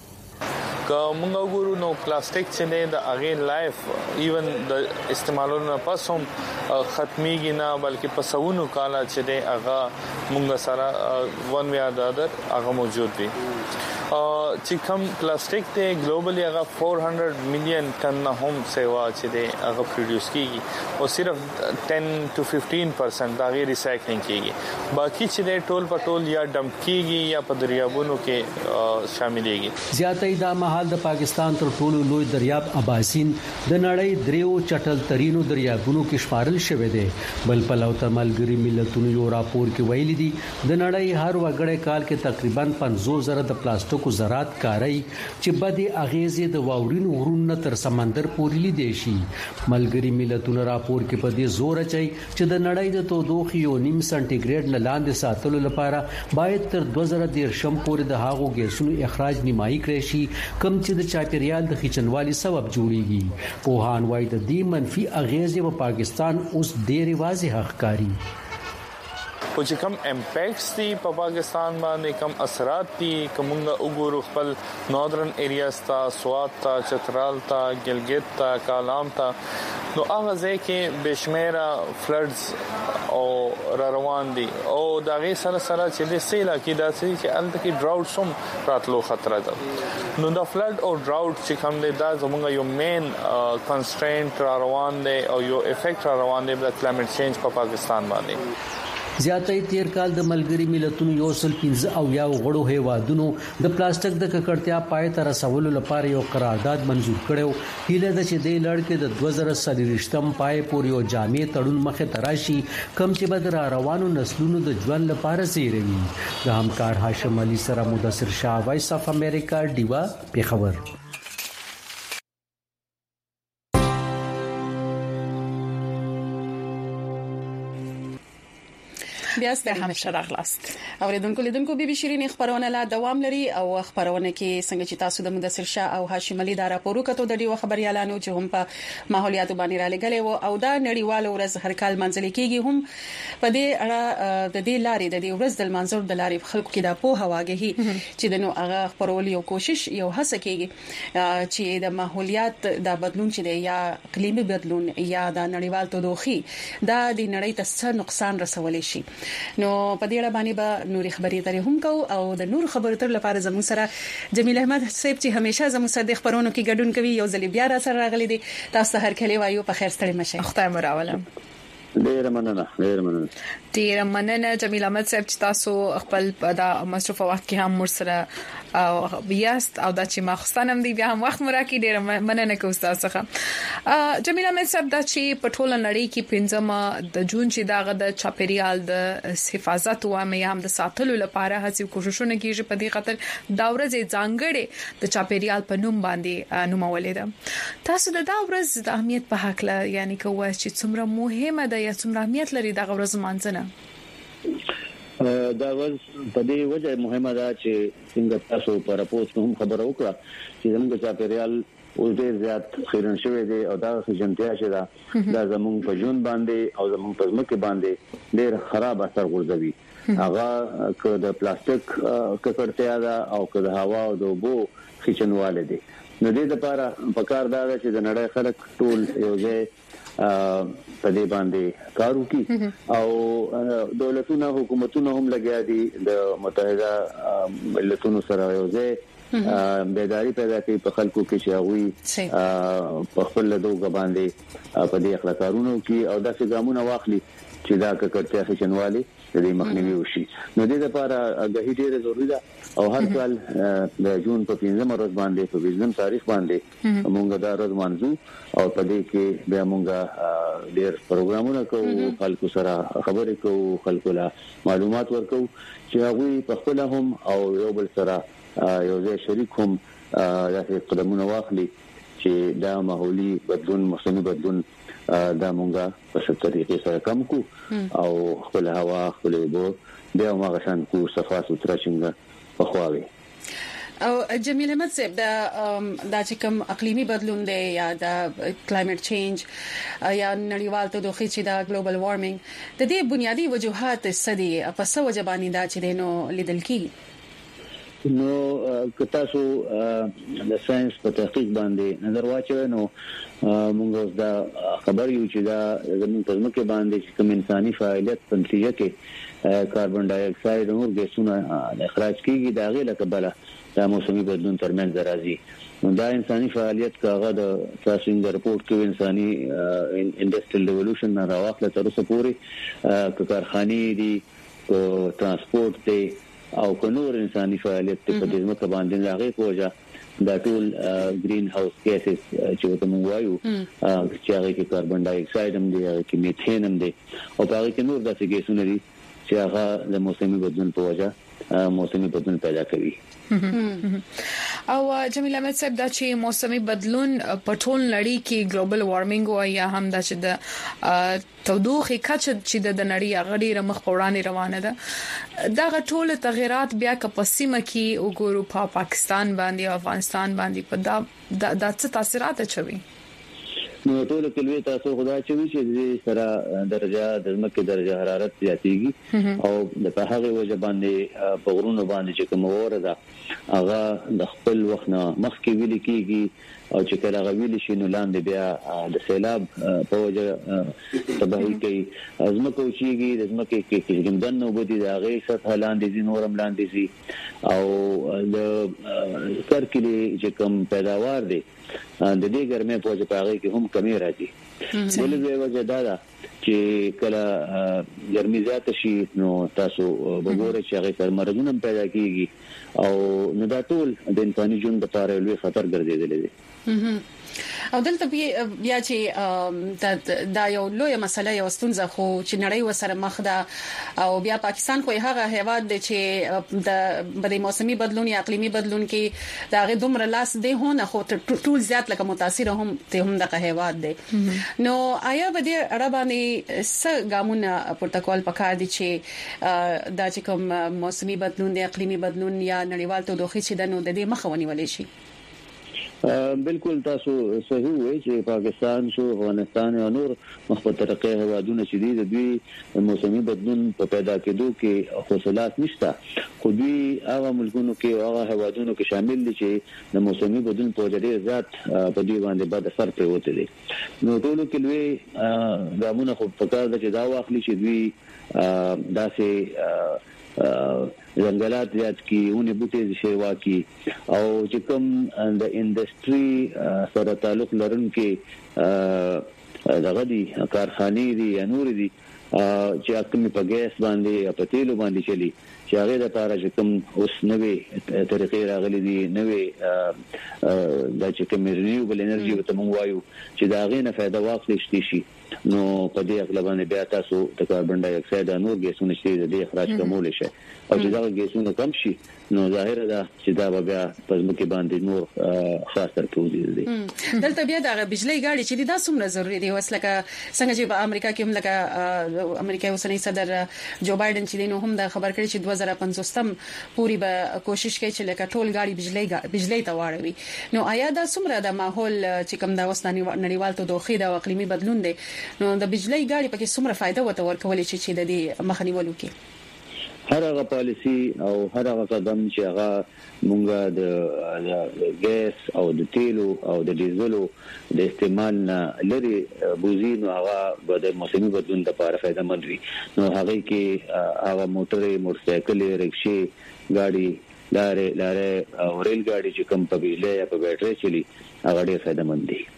کومه وګورو نو پلاستیک چې نه د اغه لایف ایون د استعمالونو پس هم ختميږي نه بلکې په سونو کاله چې د اغه مونږ سره ون وی ادر اغه موجود دي. چې کوم پلاستیک ته ګلوبلی هغه 400 مليون ټن هم سیوا چې دی هغه پروډوس کیږي او صرف 10 to 15% دا غیر ریسایکلینګ کیږي باقی چې دی ټول پټول یا ډمپ کیږي یا په دریابونو کې شاملېږي. زیاتې دا مهال د پاکستان تر ټولو لوی دریاب اباسین د نړۍ دریو چټل ترينو دریابونو کې شمارل شوی دی. بل په لوته ملګری ملتونو یو راپور کې ویلي دي د نړۍ هر وګړی کال کې تقریبا 50,000 د پلاستیک کو زراعت کاری چې بدی اغیزې د واورینو غرونو تر سمندر پورې لیدي شي. ملګری ملتونو راپور کې په دې زور اچي چې د نړۍ د تودوخې یو نیم سنټیګریډ نه لاندې ساتلو لپاره باید تر 2030 پورې د هاغو ګیسونو اخراج نیمایي کړي شي کوم چې د چاپیریال د خچنوالي سبب جوړیږي. پوهان وايي د دې منفي اغیزې په پاکستان اوس ډېر واضح ښکاري. او چې کوم امپیکټس دي په پاکستان باندې کوم اثرات دي کومه وګورو خپل ناردرن ایریاز ته سوات ته چترال ته ګلګت ته کالام ته نو هغه ځکه بشمیره فلډز او روان دي او دغه سره چې د سیل کې داسې چې الته کې ډراوټ سم راتلو خطر ده. نو دا فلډ او ډراوټ چې کوم دي دا زموږ یو مین کنسټرینټ روان دي او یو افیکټ روان دي د کلایمټ چینج په پاکستان باندې. زیاتې تیر کال د ملګری ملتونو یو سل 15 او یا غړو هیوادونو د پلاستیک د ککړتیا پای ته رسولو لپاره یو قرارداد منزور کړو. هیله ده چې د لړ کې د 2023 پای پورې یو جامع تړون مخه تراشي کم چې بدر روانو نسلونو د ژوند لپاره زیروي. د همکار هاشم علي سره مدثر شاه وایس اف امریکا دیوا پیښور. بیا ستاسو هم شراغلاست اوریدونکو لیدونکو بي بي شيرين خبرونه لا دوام لري او خبرونه کې څنګه چې تاسو د مدثر شاه او هاشم علي دا راپورو کتو د ډیو خبريالانو چې هم په ماحولیات باندې را لګلې او دا نړیوال ورځ هر کال منځل کېږي هم په دې اړه د دې لارې د دې ورځ د منظور د لارې خلکو کې دا په هواګهي چې د نو هغه خبرول یو کوشش یو هڅه کېږي چې د ماحولیات د بدلون چې یا اقلیمي بدلون یا د نړیوال تودوخي دا د نړۍ ته څه نقصان رسولي شي نو په دې اړه باندې به نوري خبرې ترې هم کو او د نور خبرو تر لپاره زموږ سره جمیل احمد صاحب چې همیشه زموږ سره د خبرونو کې ګډون کوي یو ځل بیا را سره راغلي دي تاسو هر کله وایو په خیر ستړي مشه خدای مو راولم ډیر مننه جمیل احمد صاحب چې تاسو خپل دا مصرف وخت کې هم مرسره او بیاست او دا چې مخصنم دی بیا هم وخت مراکې ډیر مننه کوم تاسو څخه جمیل احمد صاحب دا چې په ټوله نړۍ کې 15 د جون چې داغه د چاپیریال د حفاظت او هم د ساتلو لپاره هڅې کوششونه کیږي په دې خاطر دا ورځ ځانګړې د چاپیریال په نوم باندې نومولې ده تاسو د دا ورځ د اهمیت په حق له یعنی کوه چې څومره مهمه ده یا څومره اهمیت لري دا ورځ مانځنه دا ورځ په دې وجه مهمه ده چې څنګه تاسو پر پوسټ هم خبر وکړه چې زموږ چاپیریال اوس ډیر زیات خیرن شوی دی او دا خجنتیا شه دا زموږ په جون باندې او زموږ په ځمکه باندې ډیر خراب اثر غورځوي هغه که د پلاستیک ککړتیا ده او که د هوا او د اوبو خچنواله دي نو دې لپاره په کار دا چې د نړۍ خلک ټول یو ځای په دې باندې کار وکړي او دولتونه حکومتونه هم لګیا دي د متحده ملتونو سره یو ځای بیداری پیدا کوي په خلکو کې چې هغه په خپل دوه باندې په دې اخلاقونو کې او داسې ګامونه واخلي چې دا ککړتیا خچنوالي د دې مخنیوي وشي نو دې لپاره غوښتنه ډیره ضروری ده او هر کال د جون په 15 ورځ باندې په 20 تاریخ باندې موږ دا ورځ مانځو او په دې کې بیا موږ ډیر پروګرامونه کوو خلکو سره خبرې کوو خلکو له معلومات ورکوو چې هغه په خپل هم او یو بل سره یو ځای شریک هم داسې قدمونه واخلي چې دا ماحولي بدلون موسمي بدلون دا مونږه په څه طریقې سره کم کو او خپل هوا خپل اوبو بیا موږ شان کو صفا سوتره څنګه په خواوي او جمیل احمد صاحب دا چې کوم اقلیمي بدلون دی یا د کلایمټ چینج یا نړیوال تودوخه چې دا ګلوبل وارمینګ د دې بنیادی وجوهات څه دي په څه وجه باندې دا چې نو لیدل کیږي نو کتا سو د ساينس په تحقیق باندې نظر واچو نو موږ دا خبر یو چې دا زموږ په ځمکه باندې چې کوم انساني فعالیت په نتیجه کې کاربن ډای اکساید او ګیسونه اخراج کیږي دا غي لکه بل دا موسمي بدلون ترمنځ راځي نو دا انساني فعالیت کاغه د تاسو څنګه رپورت کوي انساني انډستریل ریولوشن نه راوخله تر اوسه پورې کارخانه دي ترانسپورت دی او کنور انساني فعالیت په دې ځمکه باندې راغی پوجا دا ټول گرین هاوس ګیسز چې کوم وایو چې هغه کې کاربن ډای اکساید هم دی هغه کې میثین هم دی او هغه کې نور داسې ګیسونه دي چې هغه د موسمي بدلون په وجه موسمي بدلون پیدا کوي او جمیل احمد صاحب دا چې موسمي بدلون په ټول نړۍ کې ګلوبل وارمینګ او یا هم دا چې د تودوخه کچه چې د نړۍ غړي مخ وړاندې روانه ده دا ټول تغیرات بیا کپسیمه کې وګورو په پاکستان باندې او افغانستان باندې په دا څه تاثیرات اچوي نو ټول کلوي تاسو خدای چې وی چې سره درجه د ځمکې درجه حرارت زیاتېږي او د هغه وجه باندې په غرونو باندې چې کوم ورده هغه د خپل وخت نه مخکې ویل کېږي او چې کله غویل شي نو لاندې بیا د سیلاب په وجه تباہي کوي ځمکه اوچېږي د ځمکې کې ګندن نو بده د هغه سطح لاندې دي نورم لاندې دي او د کرکلي چې کوم پیداوار دي د دې ګرمه په وجه پاغي کې هم کمی راځي ولې وجه دا ده چې کله ګرمي زیات شي نو تاسو وګورئ چې هغه پر مرګونه پیدا کیږي او نو دا ټول د انساني ژوند لپاره لوی خطر ګرځیدل دي او دلته بیا چې دا یو لوی مسله یو ستونزه خو چې نړۍ وسره مخ ده او بیا پاکستان خو هغه هیواد دی چې د موسمي بدلون یا اقلیمي بدلون کې دا غي دومره لاس دی هونه خو ټول زیات لکه متاثر هم ته هم دغه هیواد دی نو آیا به دې اړه باندې څه ګامونه پروتوکول پکار دي چې دا چې کوم موسمي بدلون دی اقلیمي بدلون یا نړیوال تودوخه چې د نو د دې مخه ونیول شي بالکل تاسو صحیح وایي چې پاکستان شو افغانستان او نور مختلفه هوادونه چې دي د دوی موسمي بدلون په پیدا کېدو کې حوصلات نشته خو دوی هغه ملکونو کې او هغه هوادونو کې شامل دي چې د موسمي بدلون په وجه ذات په دې باندې بد اثر پروت دي نو ټول کې لوی ګامونه خو پکار د چې دا واخلي چې دوی داسې ځنګلات زیات کی اونې بوټي شیوا کی او چې کوم د انډستری سره تعلق لرونکي دغه دي کارخانې دي یا نور دي چې کوم په ګیس باندې په تیلو باندې چلی چې هغه د لپاره چې کوم اوس نوې طریقې راغلي دي نوې د چې کوم رینیوبل انرژي ته موږ وایو چې دا غي نه فائدہ واخلي شي نو په دې اغلبانه بیا تاسو د کاربن ډای اکساید او نور ګیسونه چې د اخراج کمول شي او چې دا ګیسونه کم شي نو ظاهر ده چې دا بیا په ځمکه باندې نور خاص تر پروزي دي دلته بیا د بجلی ګاډي چې دا څومره ضروری دی وسلکه څنګه چې په امریکا کې هم لکه امریکا اوسنی صدر جو بایدن چې نو هم دا خبر کړی چې 2050 پوری به کوشش کوي چې لکه ټول ګاډي بجلی ته واړوي نو آیا دا څومره د ماحول چې کوم دا وسنی نړیوال تودوخه د اقلیمي بدلون دی نو د بجلی ګاډي پکې څومره فائدہ وته ورکول شي چې د دې مخنیوي وکړي هر هغه پالیسی او هر هغه قدم چې هغه مونږه د ګیس او د تیلو او د ډیزلو د استعمال نه لري بوزي نو هغه د موسمي بدلون لپاره فائدہ مند وي نو هغه کې هغه موټر سایکل رکشې ګاډي لارې او ریل ګاډي چې کوم په بجلی یا په بیټرۍ چلی هغه ډېر فائدہ مند دي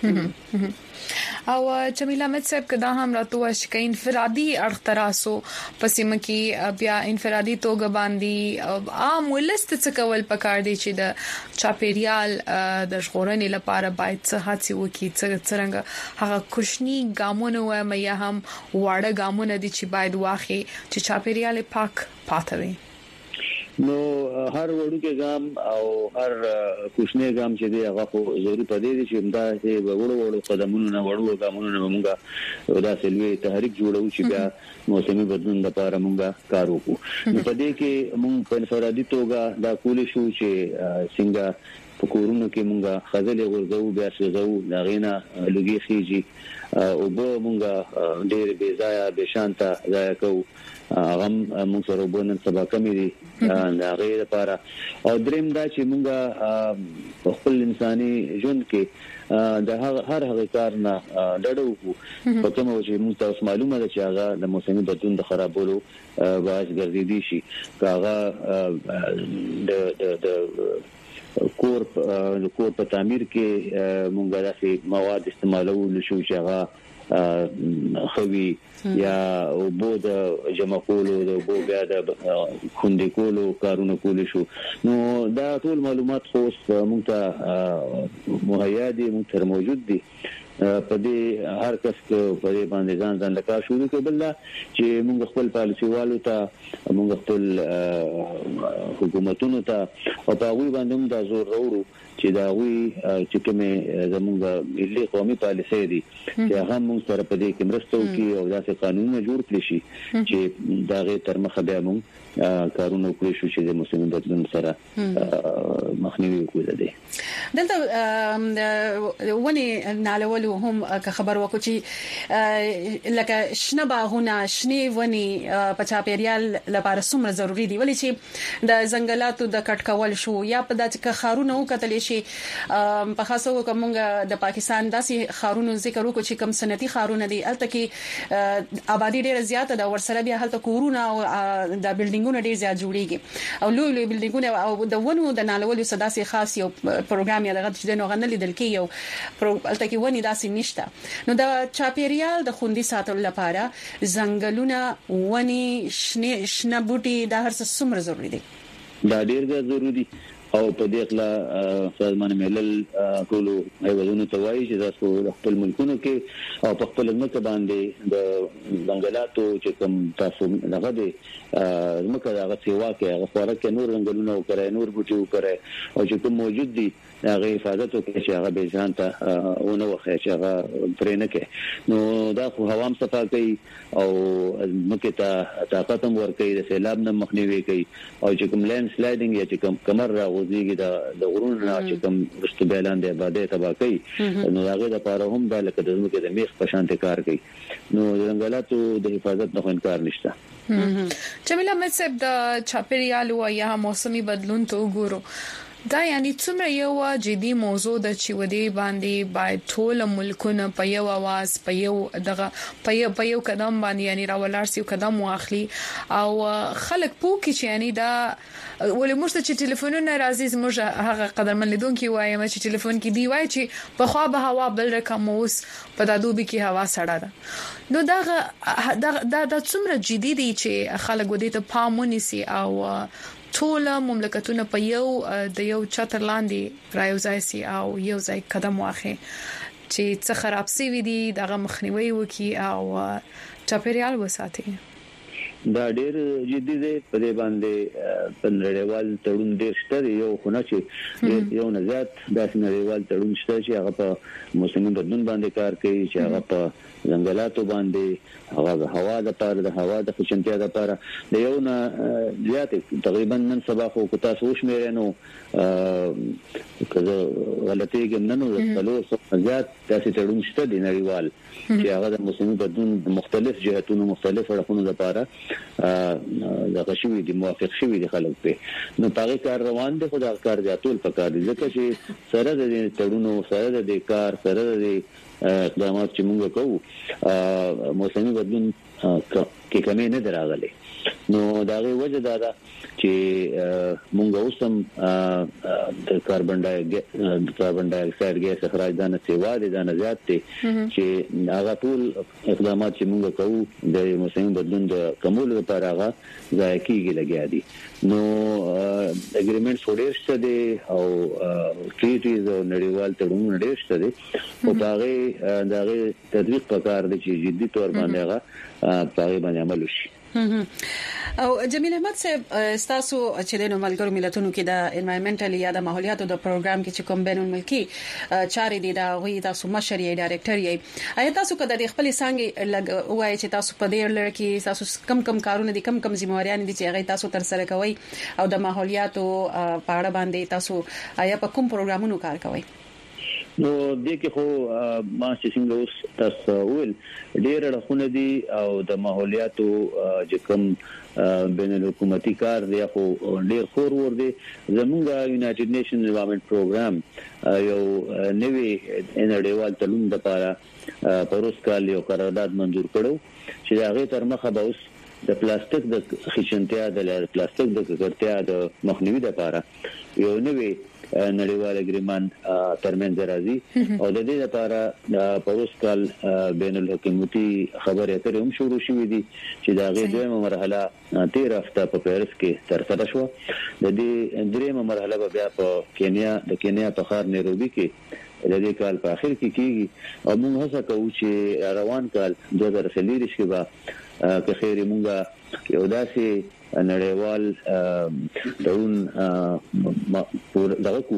او جمیله احمد صاحب کدا هم راتو چې انفرادي اړتراسو پسې مکی بیا انفرادي توګه باندې عام ولست څه کول پکار دي چې د چاپیریال د ژغورنې لپاره باید څه هڅه وکړي څنګه هغه کوشنی ګامونه و مې هم واړه ګامونه دي چې باید واخی چې چاپیریال پاک پاتې وي نو هر وړو کې ګام او هر کوشنه ګام چې دی هغه خو ضروري پدې دي چې دا وړو قدمونو نه وړو ګامونو نه موږ دا سلوي تحریک جوړو چې بیا موسمي بدلون لپاره موږ کار وکړو نو پدې کې موږ په انفرادي توګه دا کولې شو چې څنګه په کورونو کې موږ خزلې ورغو بیا شغو دا غینا لګي خيږي او به موږ ډېر بے ځای به شانته ځای کوو غم موږ سره وبنن سبا کمی دي دا غیر لپاره او دریم دا چې موږ خپل انساني ژوند کې د هر هغه کار نه ډډو په کوم چې موږ تاسو معلومه ده چې هغه د موسمي بدلون د خرابولو باعث ګرځېدي شي هغه د کور په تعمیر کې موږ داسې مواد استعمالول شو چې هغه خوي یا وبو د جمع کولو د وبو بیا د خوندې کولو کارونه کول شو نو دا ټول معلومات خو موږ ته مهیا دي موږ ته موجود دي په دې هر کس په دې باندې ځان لکه شروع کړل چې موږ خپل پالیسیوالو ته موږ خپل حکومتونو ته او په وی باندې د زور وروړو چې دا وی چې کومه زموږ ملي قومي پالیسي دي چې هغه موږ سره په دې کې مرسته وکړي او داسې قانونونه جوړ کړي شي چې دا غي تر مخه بیا موږ کارونه وکړي شو چې د موسمي بدلون سره مخنیوي وکړي دي دلته ونی نالول هم خبر وکړو چې لکه شنه باغونه شنه ونی په چاپیریال لپاره څومره ضروری دي ولې چې د ځنګلاتو د کټ کول شو یا په دغه خارونو کتل شي په خاصو کومه د پاکستان داسې خارونو ذکر وکړو چې کم صنعتي خارونه دي الته کې آبادی ډیره زیاته ده ورسره بیا هلته کورونه او د بلډینګونو ډیر زیات جوړیږي او لوی بلډینګونه او د ونو د نالولو صداسي خاص یو پروګرام یا دغه چې نو غنل لیدل کې یو الته کې ونی داسې نشته نو د چاپیریال د خوندي ساتلو لپاره ځنګلونه ونی شنه بوټي د هر څه څومره ضروری دي دا ډیر ضروری او په دې اړه سازمان ملل ټول هیوادونو ته وایي چې تاسو خپل ملکونو کې او په خپل ځمکه باندې د ځنګلاتو چې کوم تاسو دغه دي ځمکه دغه سیوا کې هغه خورکه نور ځنګلونه وکړي نور بوټي وکړي او چې کوم موجود دي هغه حفاظت وکړي چې هغه به ځان ته ونه وخی چې هغه پرې نه کوي نو دا خو هوا هم صفا کوي او ځمکه ته طاقت هم ورکوي د سیلاب نه مخنیوي کوي او چې کوم لینډ سلایډینګ یا چې کوم کمر راغورځيږي د غرونو نه چې کوم رستو بیلان دی آبادی تبا کوي نو هغه د لپاره هم د لکه د ځمکې د میخ په شان کار کوي نو د ځنګلاتو د حفاظت نه انکار نشته جمیله مصب د چاپیریال او یا موسمي بدلون ته وګورو دا یعنی څومره یو جدي موضوع د چې ودی باندې باید ټول ملکونه په یو आवाज په یو دغه په یو قدم باندې یعنی راولار سي قدم واخلي او خلک پوکي چې یعنی دا ولې موږ چې ټلیفونونه راځي موږ هغه قدرمن لیدونکو وایي چې ټلیفون کې دی وایي چې په خوا به هوا بل رقم اوس په دادوبي کې هوا سړه ده نو دا څومره جدي دي چې خلک ودی ته پامونی سي او ټول مملکتونه په یو چتر لاندې رايوځي سي او یو ځای قدم واخلي چې څه خراب سي وي دي دغه مخنیوي وکي او چاپیریال وساتي دا ډېر جدي دی په دې باندې په نړیوال تړون ډېر شته یو خونه چې یو نه زیات د نړیوال تړون شته چې هغه په موسمي بدلون باندې کار کوي چې هغه په ځنګلاتو باندې هغه هوا د پاره د هوا د خوشنتیا د پاره د یو نه زیات تقریبا نن سبا خو کو تاسو شمیرنو کله غلطي ګمننو د څلور زیات تاسو تړون شته د نړیوال چې هغه د موسمي بدلون مختلف جهاتونو مختلف اړخونو د پاره د غشوي د موافق شوی د خلک په نو پاره کار روان دي خو دا کار ځاتول پکار دي ځکه چې سره د تړونو سره د کار سره د اقدامات چې موږ کوو موسمي بدلون کې کمی نه دراغلي نو دا غي وجه دا چې موږ اوسم د کاربن ډای اکساید ګیس اخراج دانه سیوا دي دانه زیات دي چې هغه ټول اقدامات چې موږ کوو د موسمي بدلون د کمولو لپاره هغه ځای کېږي لګیا دي نو اګریمنټ ډېر شته دي او ټریټیز او نړیوال تړونونه ډېر شته دي او داغه تطبیق پکار دي چې جدي تور باندې هغه پاره باندې عمل وشي او جمیل احمد صاحب تاسو چې د ملګرو ملتونو کې د انوایرنمنټل یا د ماحولیاتو د پروګرام کې چې کوم بین الملکي چارې دي دا غوي تاسو مشر یې ډایریکټر یې آیا تاسو کده د خپل څنګه لګ وایي چې تاسو په دې لړ کې تاسو کم کارونه دي کم ذمہواریان دي چې هغه تاسو تر سره کوي او د ماحولیاتو په اړه باندې تاسو آیا په کوم پروګرامونو کار کوي نو دې کې خو ما چې څنګه اوس تاسو ول ډېر رخونه دي او د ماحولیاتو چې کوم بین الحکومتي کار دی خو ډېر خور ور دي زموږ یونایټډ نیشن انوایرنمنت پروګرام یو نوې نړیوال تړون لپاره پروس کال یو قرارداد منزور کړو چې هغه تر مخه به اوس د پلاستیک د خشنتیا د پلاستیک د ککړتیا د مخنیوي لپاره یو نوې نړیوال اګریمنت ترمنځ راځي او د دې لپاره پروس کال بین الحکومتي خبرې اترې هم شروع شوې دي چې دا غي دویمه مرحله 13 هفته په پیرس کې تر سره شو د دې دریمه مرحله بیا په کینیا په ښار نیروبي کې د دې کال په اخر کې کیږي او موږ هڅه کوو چې روان کال 2023 کې به که خیر موږ یو داسې نړیوال تړون دغه کو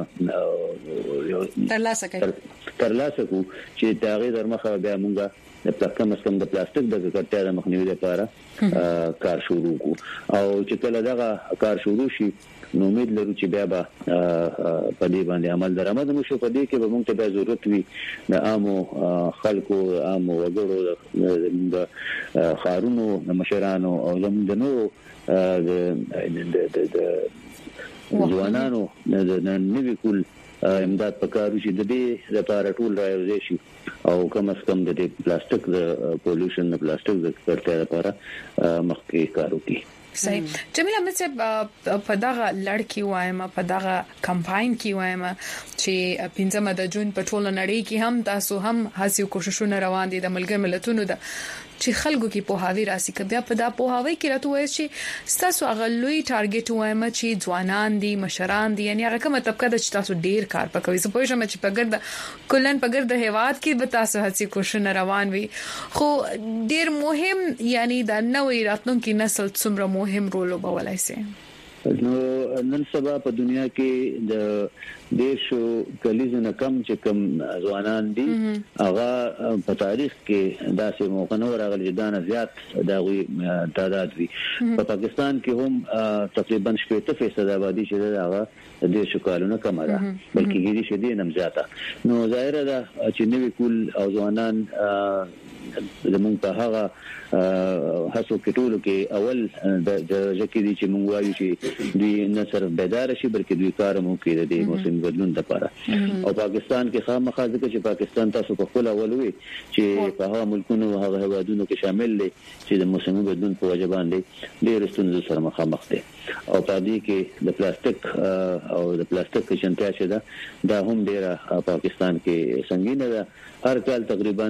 ترلاسه کو چې تغیر درمخه بیا موږ د کم از کم د پلاستیک د ککړتیا د مخنیوي لپاره کار شروع کو او چې کله دغه کار شروع شي نو امید لرو چې بیا به په دې باندې عمل درآمد وشي په دې کې به موږ ته به ضرورت وي د عامو خلکو عامو وګړو د خارونو د مشرانو او زموږ د نورو د ځوانانو د نوي کول امداد پکارو چې د دې لپاره ټول راوځي شي او کم از کم د پلاستیک د پولوشن د پلاستیک د کړتیا لپاره مخکې کار وکړي صحیح جمیله مڅ په دغه لړکی وایم په دغه کمپاین کې وایم چې 15 د جون په ټول نړۍ کې هم تاسو هم هڅې کوششونه روان دي د ملګر ملتونو د چې خلکو کې پوهاوی راسي کبه په دا پوهاوی کې راته وایي چې تاسو غلوي ټارګټ وایم چې ځوانان دي مشران دي یعنی هغه کومه طبقه د تاسو ډیر کار پکوي زه پوه شم چې پګر د هیواد کې به تاسو هڅې کوشش روان وي خو ډیر مهم یعنی د نوې راتلونکي نسل څومره مهم رول وبولای شي نو نن سبا په دنیا کې د دیشو کلیزونه کم چې کم ځوانان دي هغه په تاریخ کې داسې موقع نه راغلی چې دا زیات دغه تعداد وي په پاکستان کې هم تقریبا 70% آبادی چې هغه د دیشو کالونه کم ده بلکې هیڅ شي نه زیاته نو ظاهر ده چې نوې کول او ځوانان زمونږ په هغه هڅو کې ټولو کې اول د ځکه دي چې موږ وایو چې دوی نه صرف بیدار شي بلکې دوی کار مو کوي د موسم بدلون لپاره او پاکستان کې خامخا ځکه چې پاکستان تاسو په خپل اول وی چې په هغه ملکونو هغه هوادونو کې شامل دي چې د موسم بدلون په وجه باندې ډېر ستونزې سره مخامخ دي او په دې کې د پلاستیک او د پلاستیک چنتیا چې دا هم ډېر پاکستان کې سنگینه ده هر کال تقریبا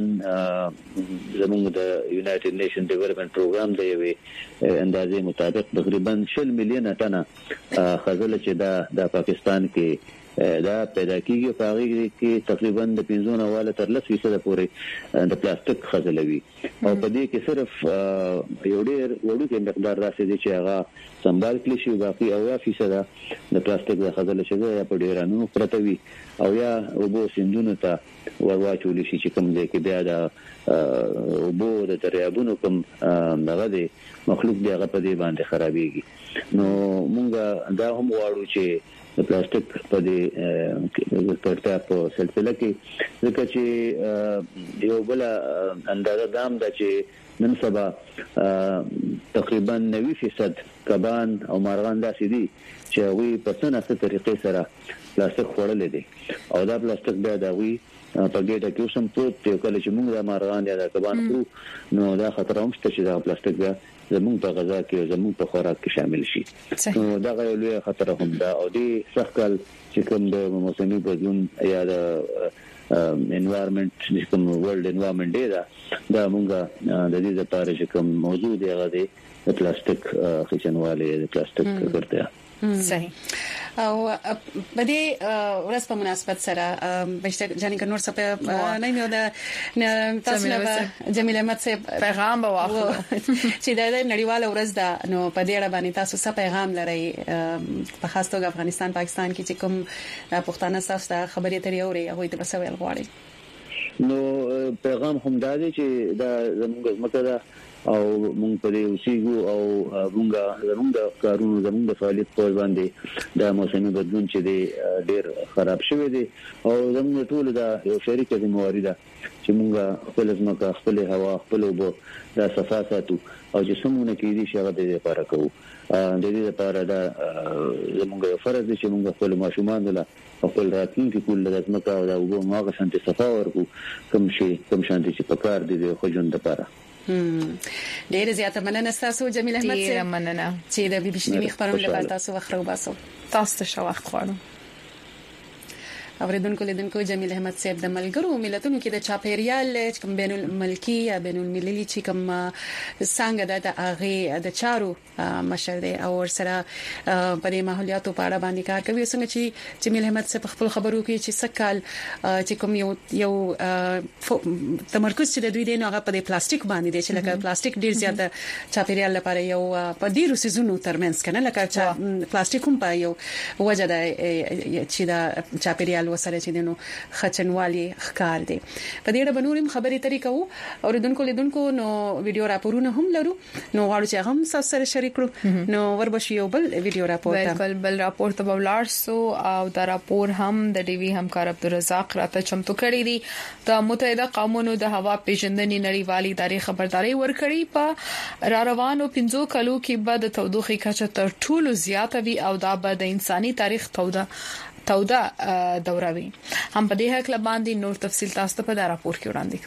زموږ د یونایټډ نیشن ډیولپمنٹ پروګرام دی وی اندازې مطابق تقریبا 40 میلیون ټنه خزل چې د پاکستان کې دا پیدا کیږي په هغه کې تقریبا د 15 حواله تر 10% پورې د پلاستیک خزلوي او په دې کې صرف یو ډېر وړوکی مقدار راسي چې هغه سنبال کړي شي باقي او 10% د پلاستیک د خزل شوی یا په ډیرانو پرتوي او یا وبو سندونو ته ورواچول شي چې کوم ځای کې بیا د وبو د دریابونو کوم دغه دی مخلوق دی هغه په دې باندې خرابېږي نو مونږ دا هم غواړو چې د پلاستیک په دې پرتا په سلسله کې ځکه چې یو بل اندازه دام ده چې نن سبا تقریبا 90% کبان او مارغان داسې دي چې وی په څنګه طریقې سره پلاستیک خوړل دي او دا پلاستیک بیا دا وی په ګډه کې سم پروت دی کله چې موږ د مارغان یا د کبان خورو نو دا خطر هم شته چې دا پلاستیک بیا زموږ په غذا کې زموږ په خوراک کې شامل شي نو دا یو لوی خطر هم ده او دې سخکل چې کوم د موسمي بدلون یا د انوایرنمنت چې کوم ورلد انوایرنمنت دی دا موږ د دې لپاره چې کوم موضوع دی هغه دی د پلاستیک خچنواله د پلاستیک ګرځي صحیح او په دې ورځ په مناسبت سره بهشته جاني کنور صاحب نه نو د تاسو له جمیل احمد صاحب پیغام واخلو چې د نړیوال ورځ دا نو په دې اړه باندې تاسو څه پیغام لرئ په خاص توګه افغانستان پاکستان کې چې کوم پښتانه تاسو ته خبرې ترې اوري هغه ته څه ویل غواړي نو پیغام هم دا دی چې دا زموږ مکه او مونږ په دې اوسېګو او مونږ د کارونو زموږ د فعالیت په باندې د موسمي بدلون چې دی ډېر خراب شوی دی او زموږ ټول د یو شریکه ذمہواری ده چې مونږ خپل ځمکه خپل هوا خپل وبو د صفا ساتو او چې څومره کې دي شغه د لپاره کوو د دې لپاره دا زموږ یو فرض دی چې مونږ خپل ماشومان له خپل راتلونکي کول د ځمکه او د وبو ماغه شانتي صفا ورکو کوم شانتي چې پکار دي د خجون لپاره ډېر زیاته مننه تاسو جمیل احمد صاحب مننه چې د بي بي سي خبرونه لپاره تاسو وخت راوباسو تاسو ته وخت غواړم اوریدونکو لیدونکو جمیل احمد صاحب د ملګرو ملتونو کې د چاپیریال کوم بین الملکي یا بین المللي چې کوم څنګه د هغه د چارو مشر دی او سره په دې ماحولیاتو په اړه باندې کار کوي څنګه چې جمیل احمد صاحب خپل خبرو کې چې سکهال چې کوم یو تمرکز چې د دوی دی نو هغه په پلاستیک باندې دی چې لکه پلاستیک ډیر زیاته چاپیریال لپاره یو په ډیرو سيزونو ترمنځ کنه لکه پلاستیک هم په یو وجه د چې د چاپیریال وسره چې دنو خچنوالي ښکار دي په دې اړه بنورم خبرې ترې کوو اوریدونکو لیدونکو نو ویډیو راپورونه هم لرو نو غواړو چې هم تاسو سره شریک کړو نو وربشي یو بل ویډیو راپور بل راپور ته ولارسو او دا راپور هم د ډي وي همکار عبدالرزاق راته چمتو کړی دی د متحده قومونو د هوا پیژندنې نړیوالي ادارې خبرداري ورکړي په را روانو 15 کلو کې بعد تودوخه کچه تر ټولو زیاته وي او دا به د انساني تاریخ توده دوروي هم په دې حق باندې نور تفصيل تاسو ته په دا راپور کې وړاندې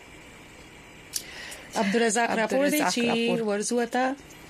کوم عبدالرزاق راپور دی چې ورزوته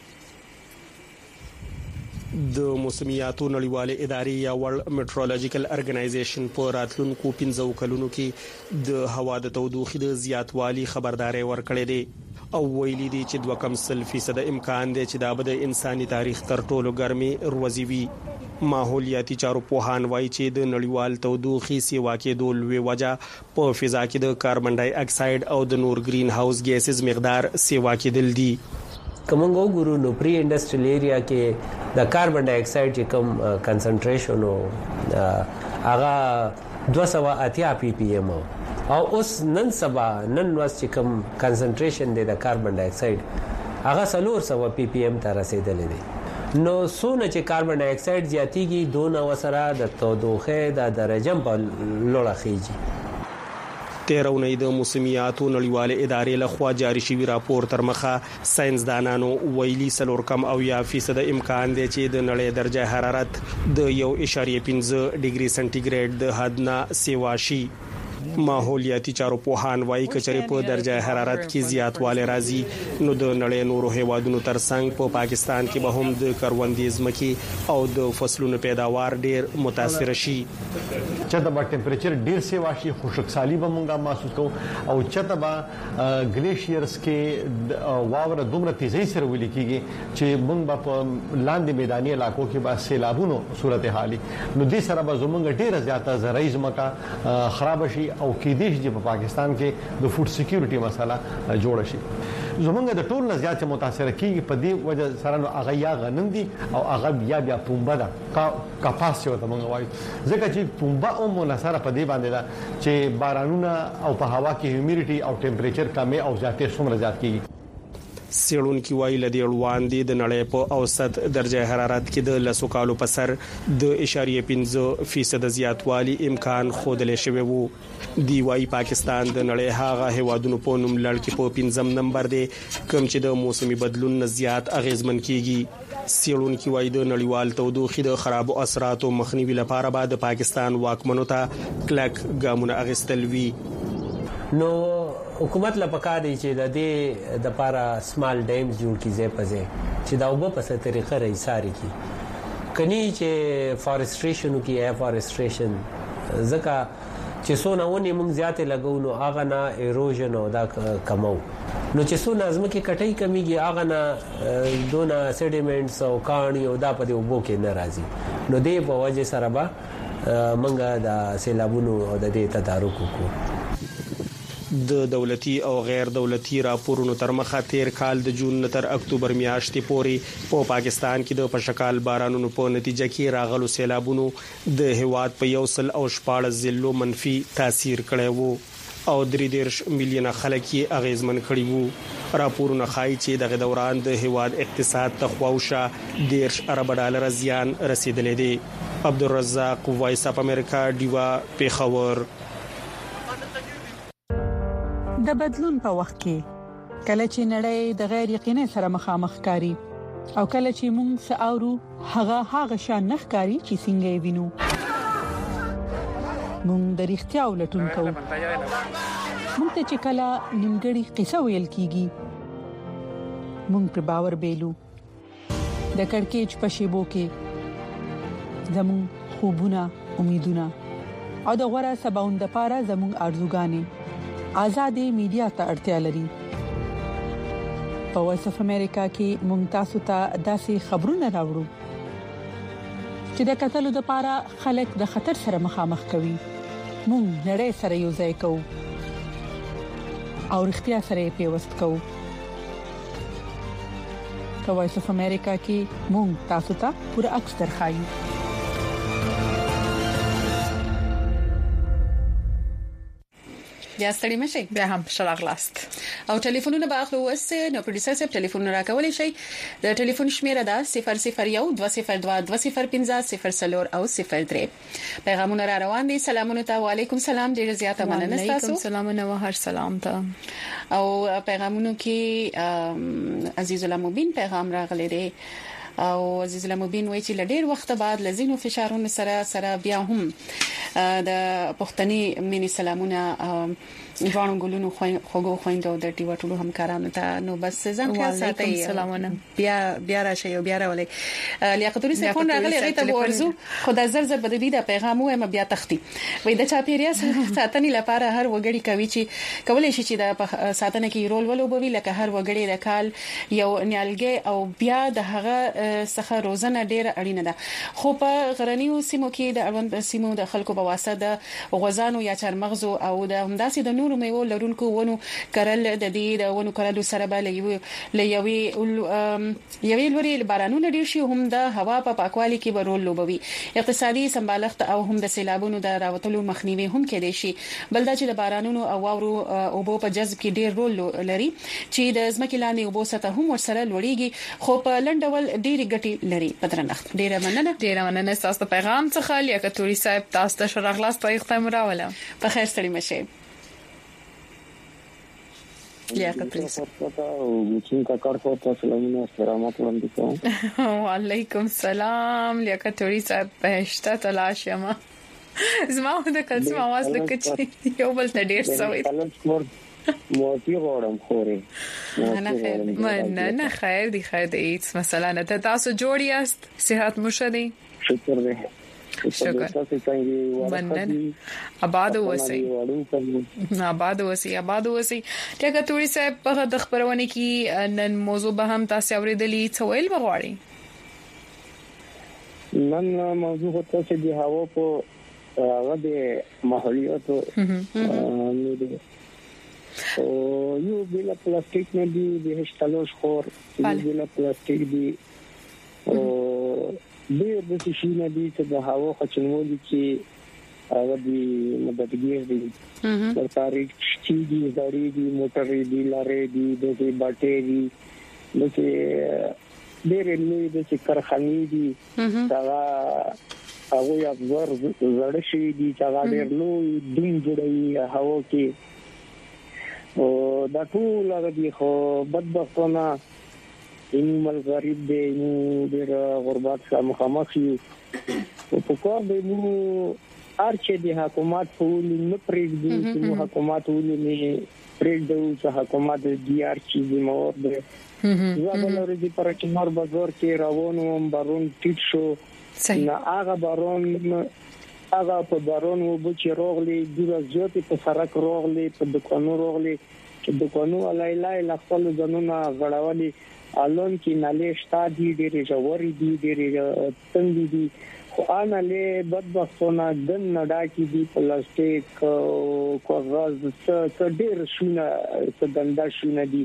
د موسمیاتو نړیواله ادارې یا ورلد میټرولوژیکل ارګنایزیشن په راتلونکو 15 کلونو کې د هوا د تودوخې د زیاتوالي خبرداري ورکړې ده او ویلي دي چې 2% امکان دی چې دا به د انساني تاریخ تر ټولو ګرمي روزي وي. ماحولیاتي چارو پوهان وایي چې د نړیوال تودوخې سیوا کېدو لوی وجه په فضا کې د کاربن ډای اکساید او د نور گرین هاوس ګیسز مقدار سیوا کېدل دي. کومنګ وګورو نو پری انډستریل ایریا کې د کاربن ډای اکساید چې کوم کنسنټریشن او هغه 280 پی پی ایم او اوس نن واس چې کوم کنسنټریشن دی د کاربن ډای اکساید هغه 400 پی پی ایم ته رسیدلی دی. نو سونه چې کاربن ډای اکساید زیاتیږي دونه وسره د تودوخه د درجه په لوړه خيږي. تیرونې د موسمیاتو نړیواله ادارې لخوا جاری شوی راپور تر مخه ساينسدانانو ویلي 4% امکان دی چې د نړۍ درجه حرارت د 1.5 ډیګري سنټیګریډ د حد نه سیوا شي. ماحولیاتي چارو پوهان وایي کچري په درجه حرارت کې زیاتواله راځي نو د نړۍ نورو هیوادونو ترڅنګ په پاکستان کې به هم د کروندې ځمکې او د فصلونو پیداوار ډیر متاثر شي. چته با ټمپریچر ډیر سیوا شي خوشحالي به مونږه محسوس کوو او چته با ګلیشیرز کې واوره دومره تیزی سره ولي کیږي چې مونږ په لاندې میداني علاقو کې با سیلابونو صورتحالي نو دې سره به زمونږ ډیره زیاته زرعي ځمکه خراب شي او کې دې چې په پاکستان کې د فود سکیورټي مسله جوړ شي. زمونږ د ټول نه زیات متاثر کیږي په دې وجه سره نو هغه یا غنم دي او هغه بیا پومبا ده کپاس چې وته مونږ وایو ځکه چې پومبا او مناسره په دې باندې ده چې بارانونه او په هوا کې هیومیډیټي او ټمپریچر کمې او زیاتې څومره زیات کیږي. سیړونکو وایي لدی اړوان دي د نړۍ په اوسط درجه حرارت کې د لسو کالو په سر د 0.5% زیاتوالی امکان خوده شوی وو. دی وایي پاکستان د نړۍ هغه هیوادونو په نوم لړ کې په 5م نمبر دی کوم چې د موسمي بدلون نه زیات اغیزمن کیږي. سیړونکو وایي د نړیوال تودوخې د خراب اثراتو مخنیوي لپاره به د پاکستان واکمنو ته کلک ګامونه اخیستل وی. نو حکومت لپاره دی چې د دې د لپاره سمال ډیمز جوړ کیږي پځه چې دا وب په څه طریقه رئیساري کی کني چې فارستریشن کی افارستریشن ځکه چې څونه ونی موږ زیاتې لګو نو هغه نه ایروژن او دا کمو نو چې څونه ازمکه کټای کمیږي هغه نه دونه سیډیمنټس او کانی او دا په دې وبو کې ناراضي نو دې په وجه سره به موږ د سیلابونو او د دې تدارک وکړو. د دولتي او غیر دولتي راپورونو تر مخه تیر کال د جون تر اکتوبر میاشتې پورې په پاکستان کې د پشکال بارانونو په نتیجه کې راغلو سیلابونو د هواد په 114 ضلعو منفي تاثیر کړی وو او 3 میلیونه خلک یې اغیزمن کړي وو. راپورونه ښایي چې دغه دوران د هواد اقتصاد ته خواوشه 10 ارب ډالر زیان رسیدلی دی. عبدالرزاق وایس اپ امریکا دیوا پیښور. د بدلون په وخت کې کله چې نړۍ د غیر یقیني سره مخامخ کاری او کله چې موږ ساورو هغه شان نخکاری چې څنګه وینو موږ د اړتیا ولټون کوو. موږ ته چې کله نیمګړی قصه ویل کیږي موږ پر باور بیلو د کڑکېچ په شیبو کې زموږ خوبونه امیدونه او د غوړه سباوند لپاره زموږ ارزوګانې آزادې میډیا ته اړتیا لري. په وایس اف امریکا کې مونږ تاسو ته داسې خبرونه راوړو چې د قتل لپاره خلک د خطر سره مخامخ کوي. مونږ نړۍ سره یو ځای کوو او اړتیا سره پیوست کوو. په وایس اف امریکا کې مونږ تاسو ته پوره عکس درخایو. بیا ستړي مشي بیا هم شراغلاست او ټلیفونونه باخلو وس نو پروډوسر صاحب ټلیفون راکولای شي. د ټلیفون شمیره ده 00120220500 او 03. پیغامونه را روان دي. سلامونه ته وعليكم سلام. ډیر زیاته مننه تاسو. وعليكم سلام او هر سلام ته. او پیغامونو کې عزیز المبین پیغام راغلی دی او عزیز المبین وایي چې لډیر وخت بعد لزینو فشارونو سره بیا هم د پښتني مینی سلامونه ځوانو ګلونو خوګو خويندو د ټي وټلو همکارانو ته نو بس ځان خیال ساتي سلامونه بیا راشي او بیا راولي لیاقتوري سه فون راغلی غي ته ورزو خدای زر بدوي د پیغام و بیا تختی وې د چاپیریال ساتنې لپاره هر وګړي کوي چې کولای شي چې د ساتنه کې رول ولوبوي لکه هر وګړي د کال یو نیالګي او بیا د هغه څخه روزنه ډیره اړینه ده خو په غرنیو سیمو کې د اړوند سیمو د خلکو په واسطه د غوزانو یا چرمغزو او د همداسې د نورو میوو لرونکو ونو کرل د دې د ونو کرلو سره به لوي لوري بارانونه ډیر شي هم د هوا په پاکوالي کې به رول لوبوي اقتصادي سمبالښت او هم د سیلابونو د راوتلو مخنیوي هم کېدای شي بل دا چې د بارانونو او واورو اوبو په جذب کې ډیر رول لري چې د ځمکې لاندې اوبو سطح هم ورسره لوړیږي خو په لنډول ډیر ګټي لري پدرنخت ډیره مننه تاسو پیغام څخه لیاقتوري صاحب تاسو ته شرغلاس په اختتام راوله په خیر ستړي مشه لیاقتوري صاحب او چې کا کار کوته سلامونه سلامات وړاندې کوم وعلیکم السلام لیاقتوري صاحب پهشته تلاش یما زما د کلسم आवाज لکه یو بل ډیر سوي موتی غوړم خوري نه خیر دی هیڅ مسله نه تاسو جوړ یاست صحت مو شه دی شکر دی مننه آباد اوسئ لیاقتوري صاحب په د خبرونه کې نن موضوع به هم تاسو اوریدلی څویل بغواړي نن موضوع ته چې د هوا په هغه د ماحولیاتو او یو بل پلاستیک نه دی د هشتلوش خور یو بل پلاستیک دی او د شي نه دی چې د هوا خچنولي کې هغه دی مددګر دی سرکاري شتي دی زړی دی موټر دی لارې دی د بټري د ډېر لوی د کارخانې دي هغه یو زړه شي دي چې هغه ډېر لوی دین جوړي هوا کې او دا ټول هغه دي خو بدبختونه انیمل غریب دی نو ډېر غربت سره مخامخ یو په کار دی نو ارچې د حکومت په ولې نه پرېږدي چې حکومت ولې نه پرېږدي چې حکومت د ارچې د مور دی زابل ورځي پر چمر بازار کې روانوم بارون ټیټ شو نه هغه بارون هغه په بارون و چې روغلي ډیره زیاتې په سرک روغلي په دکانو روغلي چې دکانو علای لا خپل ځنونه غړاولي الون کې نالې شتا دي ډېرې جوړې دي ډېرې تندې دي خو انا له بدبختونه دن نډا کې دي پلاستیک کاغذ څه ډېر شونه څه ګندا شونه دي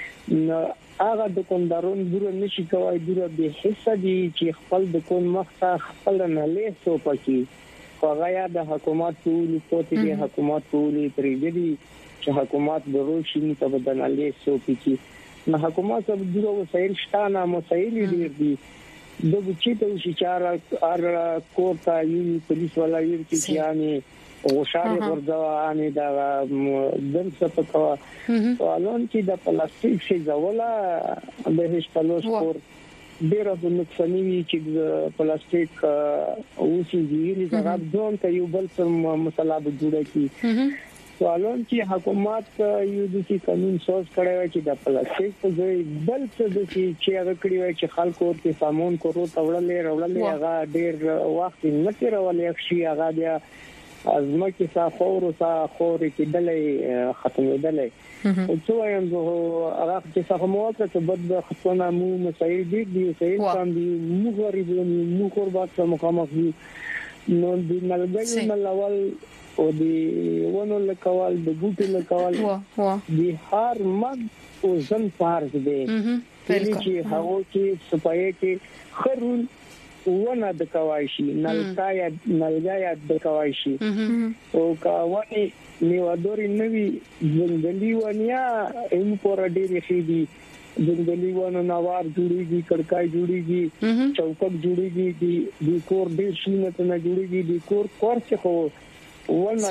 هغه دکاندارون دغه نشي کوي دغه به حصہ دي چې خپل دکان مخته خپل نه لیسو پکې هغه یا د حکومت ټول پوتې د حکومت ټول پرېږدي چې حکومت د روشي نه تبدل لیسو پکې نه حکومت دغه وسایل شتانه مسایل دي د چې ته شي چې ار کوټه یو پولیس ولا یو چې یاني غوښاره ورځوانه دا دم څه پکوا الان چې د پلاستیک شي زولا د هیڅپلوس کور ډیره د نقصانوي چې د پلاستیک اوسې دی زغاب ځون ته یو بل څه مسله به جوړه کی الان چې حکومت یو د قانون سوز کړی چې د پلاستیک په ځای بل څه چې هغه کړی وي چې خلکو ته سامان کورو توللې هغه ډیر وخت نه تیرولې شي هغه بیا ازمکه سافور کې دلې ختمېدلې او څو یم هغه چې څنګه موته چې بد خصونه مو مسایل دي سید کم دي مو غریبون مو قربات مخامخ دي نو د ملګری ملول او دی ونو لکوال د ګوتو لکوال دی هر مد او ځن فرض دی چې هغه کې صفایي کې خرون ونه د کوایشي نلګایا د کوایشي او کاونی نیوادوري نوی ځنګلي ونیا ایم پور ډېری شي دي ځنګلي ونه نوار جوړيږي کړکای جوړيږي چوکک جوړيږي د کور ډېر شي نه جوړيږي د کور څه خو ونه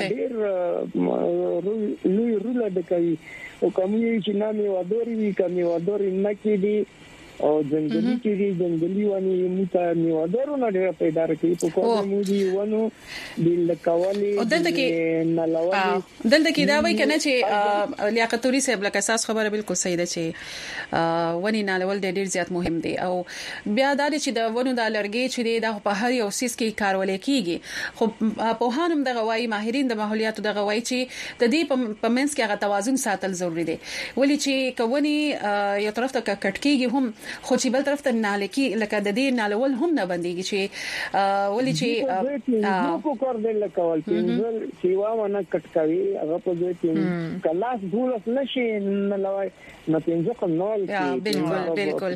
ډېر لوی رول د کوي او کومي چې نامي ودوري نه کې دي او ځنګلي کې دي ځنګلي ونی موته میوادرونه ډېر پیدا کوي په کومه مودي ونو د کولي او دلته کې دا وایي کنه چې لیاقت توري صاحب لکه اساس خبره بالکل صحیح ده چې ونی نالول ډېر زیات مهم دي او بیا دا چې د ونو د لرګي چې د په هر یو سیس کې کارول کیږي خو په هانم د غوای ماهرین د ماحولیاتو د غوای چې د دې په منځ کې هغه توازن ساتل ضروری دی ولې چې کوونی یو طرف ته کټکیږي هم خو چې بل طرف ته نالکی لکه د دې نالول هم نه بنديږي چې ولې چې کو کور دل کول چې وا نه کټکوي هغه په دې کې کلاس دولس نشي نه لوي نو پنځه قنول بالکل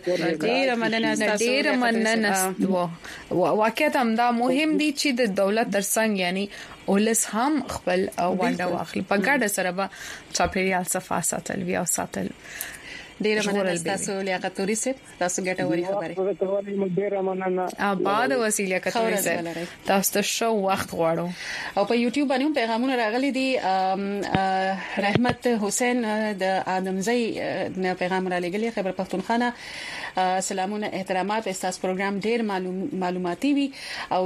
ډیر مننه واقعیت هم دا مهم دي چې د دولت ترڅنګ یعنی اولس هم خپل وانډه واخلي په ګډه سره به چاپیریال صفا ساتل وی او ساتل ډیر مننه تاسو لیاقت توري سره تاسو ګټوري خبره ډیر مننه آباد وسیله کتوري سره تاسو ته شو وخت غواړو او په یوټیوب باندې هم پیغامونه راغلي دي رحمت حسین د ادمزی نه پیغام را لګلی خبر پښتونخوا سلامونه احترامات استاس پروګرام ډیر معلوماتي وي او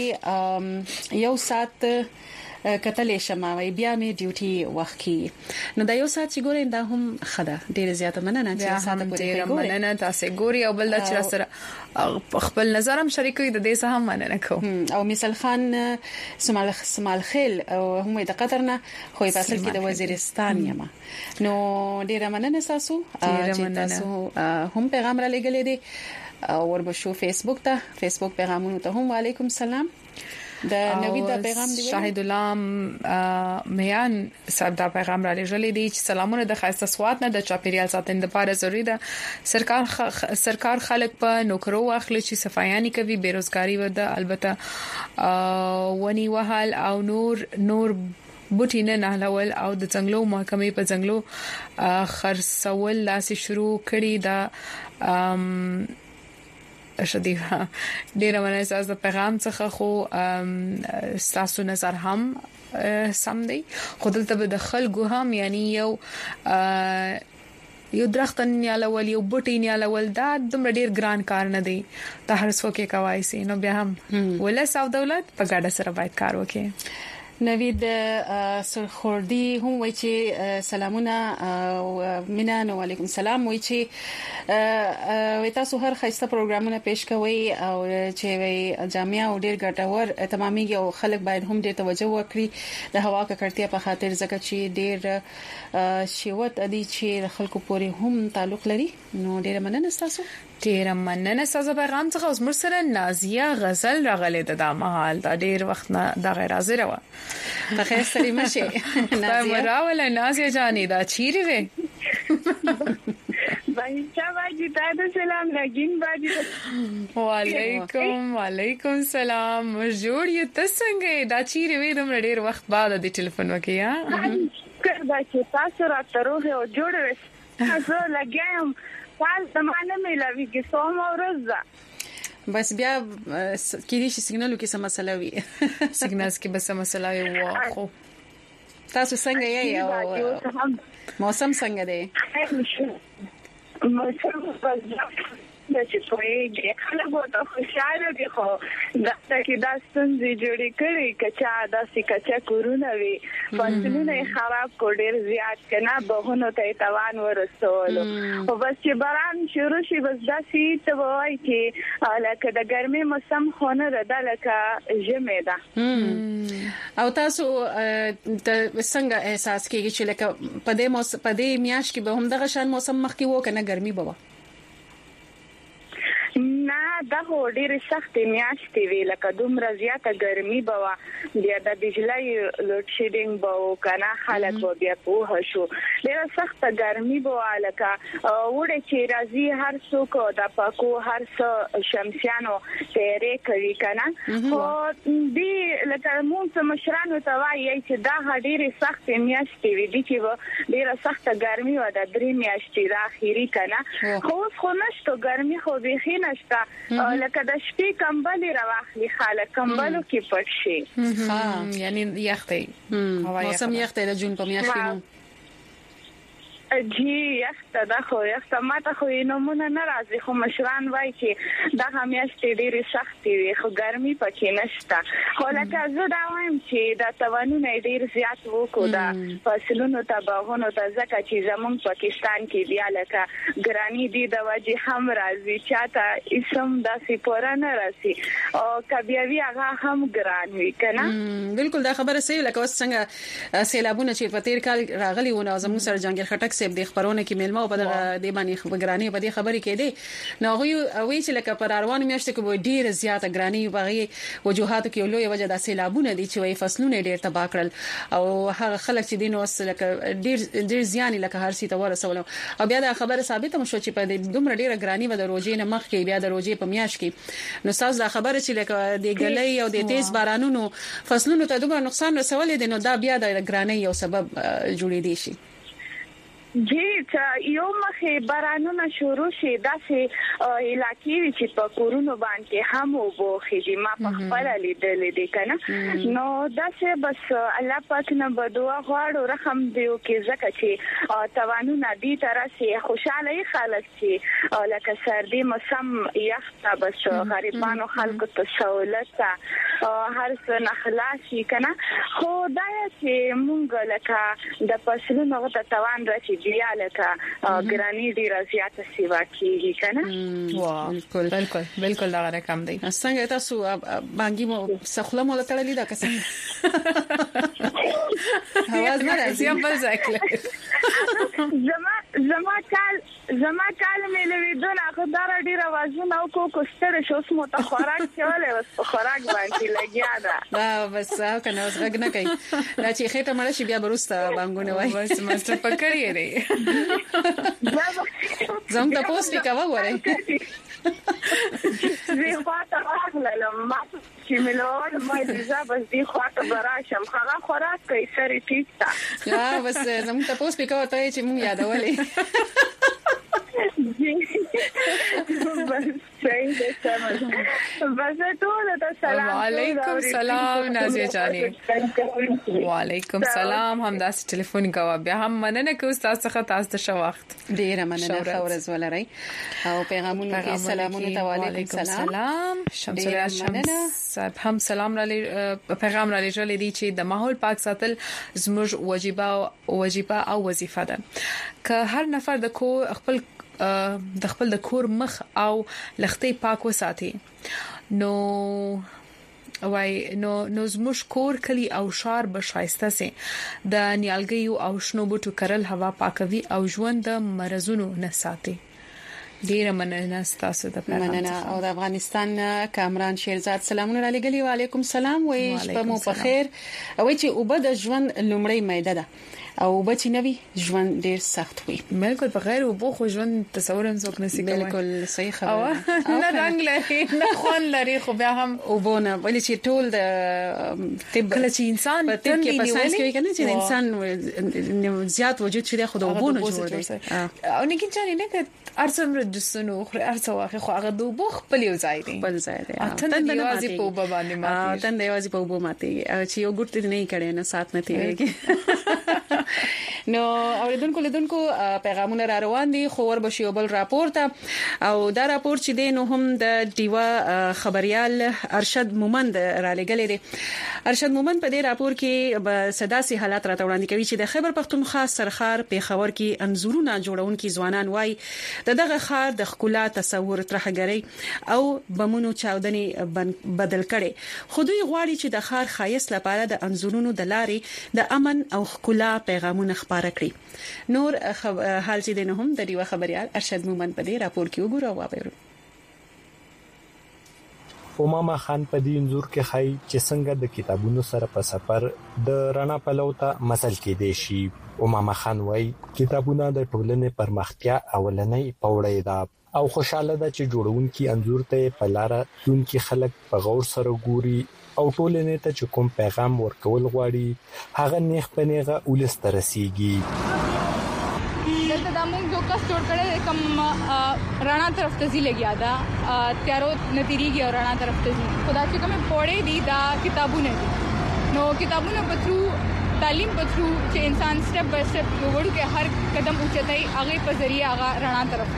زئی یو سات کتلې شماوي بیا می ډیوټي وخت کی نو دا یو سات چې ګورین دا هم خده ډیره زیاته مننه چې ساده پورې ګورئ مننه تاسو ګوري او بل چې سره خپل نظر هم شریکوي د دې څخه هم مننه کوم او مثال خان سمال خیل او هم د قطر نه خو په اصل کې د وزیرستان یم نو ډیره مننه تاسو چې تاسو هم پیغام را لګلې دي او وربشو فیسبوک پیغامونه ته هم وعلیکم السلام د نوې د پیغام دی شاهد الله میان صاحب دا پیغام را لېږلی دی چې سلامونه د خاصه سواد نه د چاپیریال ساتنې لپاره ضروری ده سرکار خلک په نوکرو واخلي چې صفایانی کوي بیروزګاری وده البته ونی وهال او نور بوټی نه نهلول او د څنګلو محکمې په څنګلو خرڅول لاسې شروع کړي دا شدیه ډیره مننه تاسو د پیغام څخه خو تاسو نظر هم سم دی خودلته به د خلکو هم یعنی یو درخت نیالول یو بوټی نیالول دا دومره ډیر ګران کار نه دی د هر څوک کې کوي سي نو بیا هم ولس او دولت په ګډه سره باید کار وکړي نوید سرخوردی هم وای چې سلامونه مینا نو علیکم السلام وای چې تاسو هر خاصه پروګرامونه پیښ کوي او چې وای جامعه او ډیر ګټور تمامي او خلک باید هم ډیر توجه وکړي د هوا ککړتیا په خاطر ځکه چې ډیر شیوت ادي چې خلکو پورې هم تعلق لري نو ډیر مننه تاسو ډیر مننه تاسو پیغام څخه اوس مرسره نازیه غزل راغله د مهال دا ډیر وخت نه د غیر حاضر و په خیر سره مشه نازیه راوله نازیه جانی دا چیرې وې بچا باجی تاسو سلام لګین باجی وعلیکم السلام جوړ یو تاسو دا چیرې وې د ډیر وخت بعد د ټلیفون وکیا کړه چې تاسو را تروه او جوړ وې تاسو لګیم فال زمانه ملوي کې سوم او روزه بس بیا کېږي چې سیګنالو کې سم مسله وي سیګنالز کې به سم مسله وي واخو تاسو څنګه یې او موسم څنګه دی موسم د چې په خلکو ته خوشاله دي خو دا چې دا ستونزې جوړې کړي کچا داسې کچا کورونه وي فصلونه خراب کو ډیر زیات کنه بهونو ته توان ورسول او بس چې باران شروع شي بس داسې ته وایي چې لکه د ګرمي موسم خونه ده لکه ژمي ده او تاسو څنګه احساس کیږي چې لکه په دې میاشت کې به هم دغه شان موسم مخکې وو کنه ګرمي به نه دا ډېر سخت میاشتې وی لکه دومره زیاته ګرمي بوا بیا د بجلی لوډ شیډینګ بو کنه خلک بیا په شو ډېر سخت ګرمي بوا لکه وړه چې راځي هر څوک د پاکو هر څه شمسيانو تیرې کوي کنه او دې لکه موږ مشرانو ته وایي چې دا ډېر سخت میاشتې وی دي چې ډېر سخت ګرمي و د درې میاشتې د اخیری کنه خو نشته ګرمي خو به نشته لکه د شپې کمبل راوخلي خلک کمبلو کې پټ شي ها یعنی یختي موسم یختي د جون په میاشت کې جی یخته دا خو یخته ماته خو نمونه ناراضي خو مشران وای چې دا همیاشتې ډېری سختي وي خو ګرمي پکې نشته خو لکه زه دا وایم چې دا توانونه ډېر زیات وکړو دا فصلونو ته باغونو ته ځکه چې زمونږ پاکستان کې بیا لکه ګرانی دي د وجې هم راځي چاته اسم داسې پوره نه راسي او کبیوي هغه هم ګران وي کنه بالکل دا خبره صحیح لکه اوس څنګه سیلابونه چې په تیر کال راغلي و نو زموږ سره جنگل خټک سیب د خبرونه کې ملما په دې باندې ګرانی په دې خبرې کې دي نو وی چې لکه پر اروان میاشت کې ډیر زیاته ګرانی بغي وجوهات کې لوی وجه د سیلابونه دي چې وای فصلونه ډیر تباہ کړل او هغه خلک چې دین اوس لکه ډیر زیان لکه هر څه ته ورسول او بیا دا خبره ثابته مشو چې په دې دومره ډیره ګرانی و د روزې نه مخ کې بیا د روزې په میاشت کې نو تاسو دا خبره چې لکه د ګلې او د تیز بارانونو فصلونو ته دومره نقصان رسول دي نو دا بیا د ګرانی یو سبب جوړې دي شي جی یو مخه بارانونه شروع شي داسې علاقې چې په کورونو باندې هم وبوخي دي ما په خپل لیدل دي کنه نو داسې بس الله پاک نه بدوا غواړو رحم دیو کې زکه چې توانونه دي ترسي خوشاله خلک چې لکه سردي موسم یخته بس غریبانو خلکو ته سہولت هر څه نخلاصي کنه خو دا چې مونږ لکه د فصلونو ته توان راشي بیا لکه ګرانی ډیر زیاته سیوا کیږي کنه بالکل دا رقم دی څنګه تاسو بانګي مو سخله مو تړلې دا کسه اواز نه راځي په ځکه زما کال مې لویدونه خدای ډیر आवाजونه او کوستره شو سمو ته خوراک کولې وس خوراک باندې لګیا دا بس کنه اوس غږ نه کوي دا چې خېټه مړ شي بیا بروسته بانګونه وای بس ماستر پکړی دی زم ته پوس وکاو وره زه خاطر راغلم ما چې ملول ما دې بس دې خاطر براشم هغه خوراک کوي سری ټیک تا یا بس زم ته پوس وکاو ته چې مونږ یادولې بس صحیح ده بس ټول ته سلام وعلیکم سلام نازیه جانی وعلیکم سلام هم داس ټلیفون کوه بیا هم مننه کوم تاسو څخه تاسو د شوخت ډیره مننه خورز ولري او پیغامونه کې سلامونه ته وعلیکم سلام شمسیا صاحب هم سلام را پیغام را لېږل دي چې د ماحول پاک ساتل زموږ وجیبه او وظیفه ده که هر نفر د خپل د کور مخ او لختې پاک وساتي نو زموږ کور کلی او شار به شایسته سي د نیالګیو او شنو بوټو کرل هوا پاکوي او ژوند د مرزونو نه ساتي ډیره مننه تاسو د مننه او د افغانستان کامران شیرزاد سلامونه را لګلی وعلیکم سلام وې شپه مو په خیر او چې وبد ژوند لومړی مېده ده او بچی نوی ژوند ډیر سخت وي بالکل په غیر او بو خو ژوند تصور هم څوک نسی کوي بالکل صحیح خبره نه رنگ لري نه خوان لري خو بیا هم او بونه ولې چې ټول د طب کله چې انسان په طب کې په ساينس کې کنه چې انسان زیات وجود شي خو د وبونه جوړ دی او نه کې چې نه ارسم رجسنو خو ارسه واخه خو هغه د وبو خپل یو ځای دی خپل ځای دی ته د یوازې په وبو باندې ماتي ته د یوازې په وبو ماتي چې یو ګټ نه کړي نه سات نه تیږي نو اوریدونکو پیغامونه را روان دي خو ور بشي بل راپور ته او دا راپور چې دی نو هم د دیوا خبريال ارشد مومند را لګلې دي ارشد مومند په دې راپور کې به سداسي حالات را وړاندې کوي چې د خیبر پختونخوا سرخار پیښور کې انزورونه جوړونکي ځوانان وای دغه خار د خکولا تصور ترهګری او بمونو چاودنی بدل کړي خو دوی غواړي چې د خار خایس لپاره د انزورونو د لارې د امن او خکولا پیغامونه خبره کړي نور حال چې دنه هم د دیو خبريال ارشد مومند په دې راپور کې وګورو واورو امامه خان په دې انزور کې خای چې څنګه د کتابونو سره په سفر د رڼا پلوته مسل کې دي شي امامه خان وای کتابونه د ټولنې پرمختیا اولنۍ پوړې ده او خوشاله ده چې جوړونکي انزور ته په لار دونکو خلک په غور سره ګوري او ټولنې ته چې کوم پیغام ورکول غواړي هغه نیخ په نیغه ولست رسیږي دلته د موږ یو کس جوړ کړی کوم رانا طرف ته ځي لګیا دا تیارو نتیریږي او رانا طرف ته ځي خدا چې کوم پوړې دي دا کتابونه دي نو کتابونه په تھرو تعلیم په ترو چې انسان سټپ بای سټپ وګړو کې هر قدم اوچتای هغه په ذریعہ هغه رڼا طرف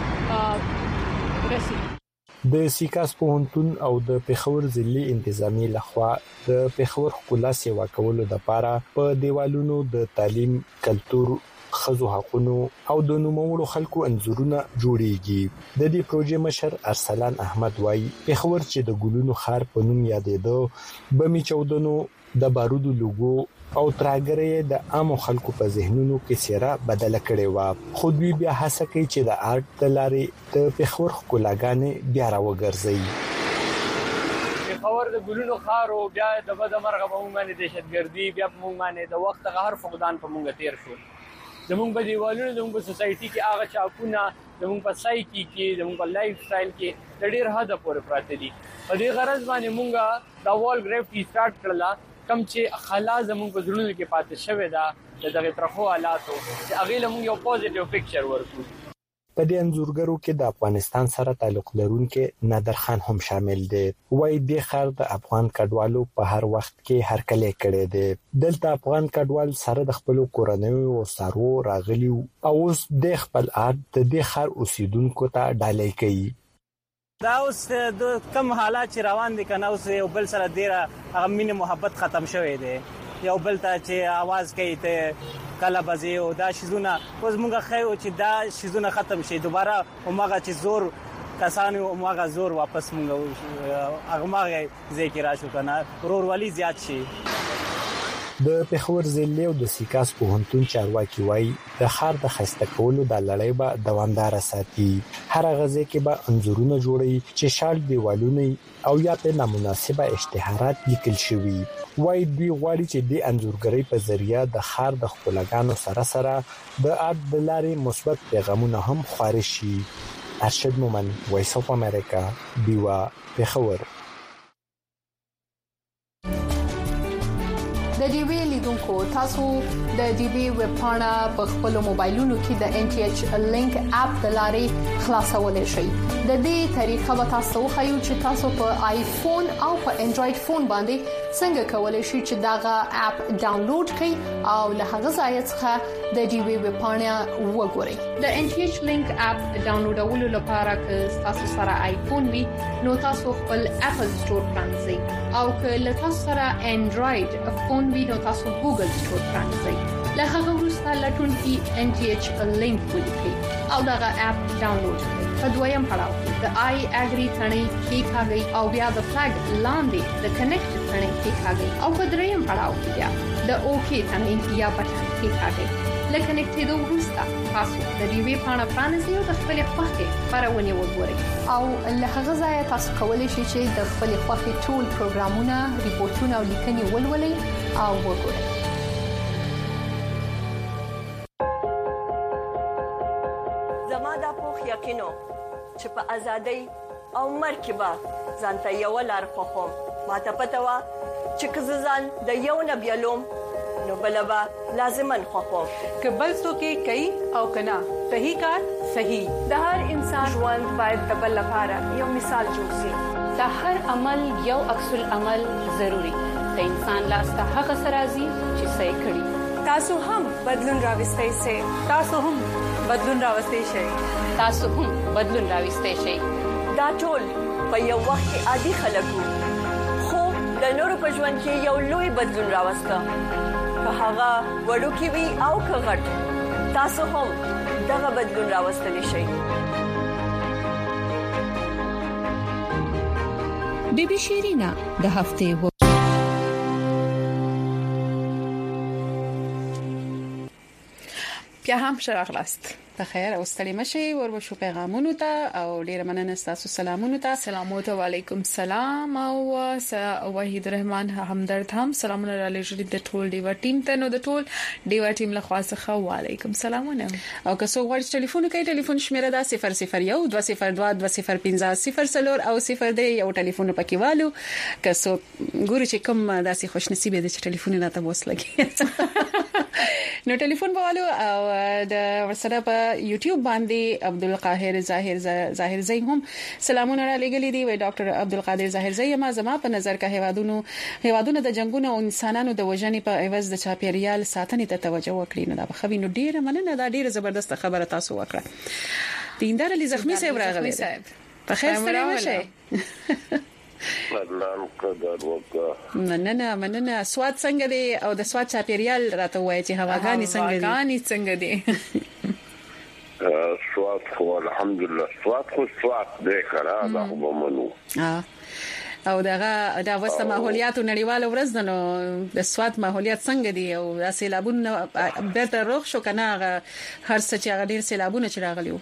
ته رسي. د سیکاس پوهنتون او د پېښور ضلعي انتظامی لخوا د پېښور ښکلا سیوا کولو لپاره په دیوالونو د تعلیم، کلچر، خزو حقونو او د نوموړو خلکو انځورونه جوړیږي. د دې پروژې مشر ارسلان احمد وای پېښور چې د ګلونو خار په نوم یادېدو بمی چودنو د بارودو لوګو او ترګرې د عام خلکو په ذهنونو کې سیره بدله کړې و. خو دوی بیا هڅه کوي چې د آرت د لارې د پېښور ښکلاګانې بیا راوګرځي. پېښور د ګلونو خار او بیا د بدمرغه په موږ باندې دهشتګردي بیا په موږ باندې د وخت هر فقدان په موږ تیر شو. زموږ په دیوالونو زموږ په سوسايټي کې هغه چاپونه زموږ په سایکی کې زموږ په لایف سټایل کې د ډیر حد پورې پراته دي. په دې غرض باندې موږ د وال ګرافټي سٹارټ کړل کم چې خلا زموږ په ځړونو کې پاتې شوې ده دغه ترخو حالاتو چې هغه لمون یو پوزټیو پکچر ورکو. په دې انځورګرو کې د افغانستان سره تعلق لرونکي نادر خان هم شامل دي. وای د خار د افغان کډوالو په هر وخت کې هرکلی کړي دي. دلته افغان کډوال سره د خپل کورنۍ او سارو راغلي او اوس د خپل آرت د دې خار اوسیدونکو ته ډالۍ کوي. دا اوس د کم حالات چې روان دي کنه اوس یو بل سره ډیره هغه مینه محبت ختم شوی دی. یو بل ته چې आवाज کوي ته کله بځي او دا شیزونه اوس موږ خایو چې دا شیزونه ختم شي دوباره همغه چې زور کسانو همغه زور واپس موږ هغه ذکر راشو کنه ورورولي زیات شي. د پېښور ضلع او د سیکاس پوهنتون چارواکي وای د خار د خسته کولو د لړۍ به دوامدار ساتي. هر غزه کې به انځورونه جوړي چې شال دیوالونه او یا په نامناسبه اشتهارات لیکل شوی. وای دوی غواړي چې د انځورګری په ذریعہ د خار د خپلګانو سره سره د آرت د لارې مثبت پیغامونه هم خپاره شي. ارشد مومن، وایس اف امریکا، دیوا، پېښور. د دې وی لیدونکو تاسو د دې وی ویب پاڼه په خپل موبایلونو کې د NTH لینک اپ د لارې خلاصولای شئ. د دې طریقه به تاسو خو چې تاسو په آیفون او په انډراید فون باندې څنګه کولای شئ چې داغه اپ ډاونلوډ کړئ او له هغه ځای څخه د دې وی ویب پاڼه وګورئ. د NTH لینک اپ ډاونلوډولو لپاره که تاسو سره آیفون وي نو تاسو خپل اپل سٹور پرانځئ او که له تاسو سره انډراید فون وي نو تاسو ګوګل سٹور پرانځئ. له هغه وروسته لټون کې NTH لینک ولیکئ او دغه اپ ډاونلوډ کړئ. په دویم پړاو کې د آی اګری ثنې کې کاږي او بیا د فلګ لاندې د کنیکټ ثنې کې کاږي او په دریم پړاو کې بیا د اوکی ثنې یا بټن کې کاږي. لکه کنیکټېدو وروسته تاسو د دې وی پاڼه پرانځئ او د خپل خوښې خبرونه وګورئ او له هغه ځای تاسو کولی شئ چې د خپل خوښې ټول پروګرامونه، ریپورتونه او لیکنې ولولئ او وګورئ. زما د پوښ یقینو چې په ازادۍ او مرکبه ځانته یو لار خوخم ما ته پته وا چې کززان د یو نبیلوم نو بلبا لازمن خوخم که بل څوک کوي او کنا صحیح کار صحیح. د هر انسان ژوند باید د بل لپاره یو مثال جوړ شي. د هر عمل یو عکس العمل ضروری. د انسان لاس ته هغه سرازي چې صحیح کړي. تاسو هم بدلون راوستئ سي. تاسو هم بدلون راوستئ شئ. تاسو هم بدلون راوستئ شئ. دا ټول په یو وخت کې عادي خلکو خو د نورو په ژوند کې یو لوی بدلون راوسته. که هغه وړوکی وي او که غټ تاسو هم دغه بدلون راوستلی شئ. بیبي شیرینا د هفته بیا هم شراغلاست. بخیر او ستړي مشي ورشو پیغامونو ته او ډیر مننه تاسو سلامونو ته. سلامات و علیکم سلام او وحید الرحمن همدرد هم سلامونه را لېږلي د ټول دیوا ټیم ته. نو د ټول دیوا ټیم له خوا څخه وعلیکم سلامونه. او که څو غواړئ ټلیفون کوي ټلیفون شمیره ده 001 202 2050 او 0 دی یو ټلیفون پکې والو. که څو ګوري چې کوم داسې خوش نصیب دي چې ټلیفون نه ته وسلګي نو ټلیفون بوالو او د ورسره په یوټیوب باندې عبدالقاهر ظاهر زئی هم سلامونه را لګلې دي وای ډاکټر عبدالقادر ظاهر زئی ما زما په نظر کې هیوادونو د جنگونو او انسانانو د وژنې په عوض د چاپیریال ساتنې ته توجه وکړي نو دا به خوینو ډیره مننه دا ډیره زبردست خبره تاسو وکړه دیندار علي زخمی صاحب راغلی په خیر سره وشه الله قدر وکړه مننه سواد څنګه دی او د سواد چاپیریال راته وایي چې هواګانی څنګه دي سواد خو الحمدلله سواد دی کنه دا به منو او دا وسته ماحولیات نړیواله ورځ ده نو د سواد ماحولیات څنګه دي او د سیلابونو بیرته روغ شو کنه هر څه چې هغه ډیر سیلابونه چې راغلیو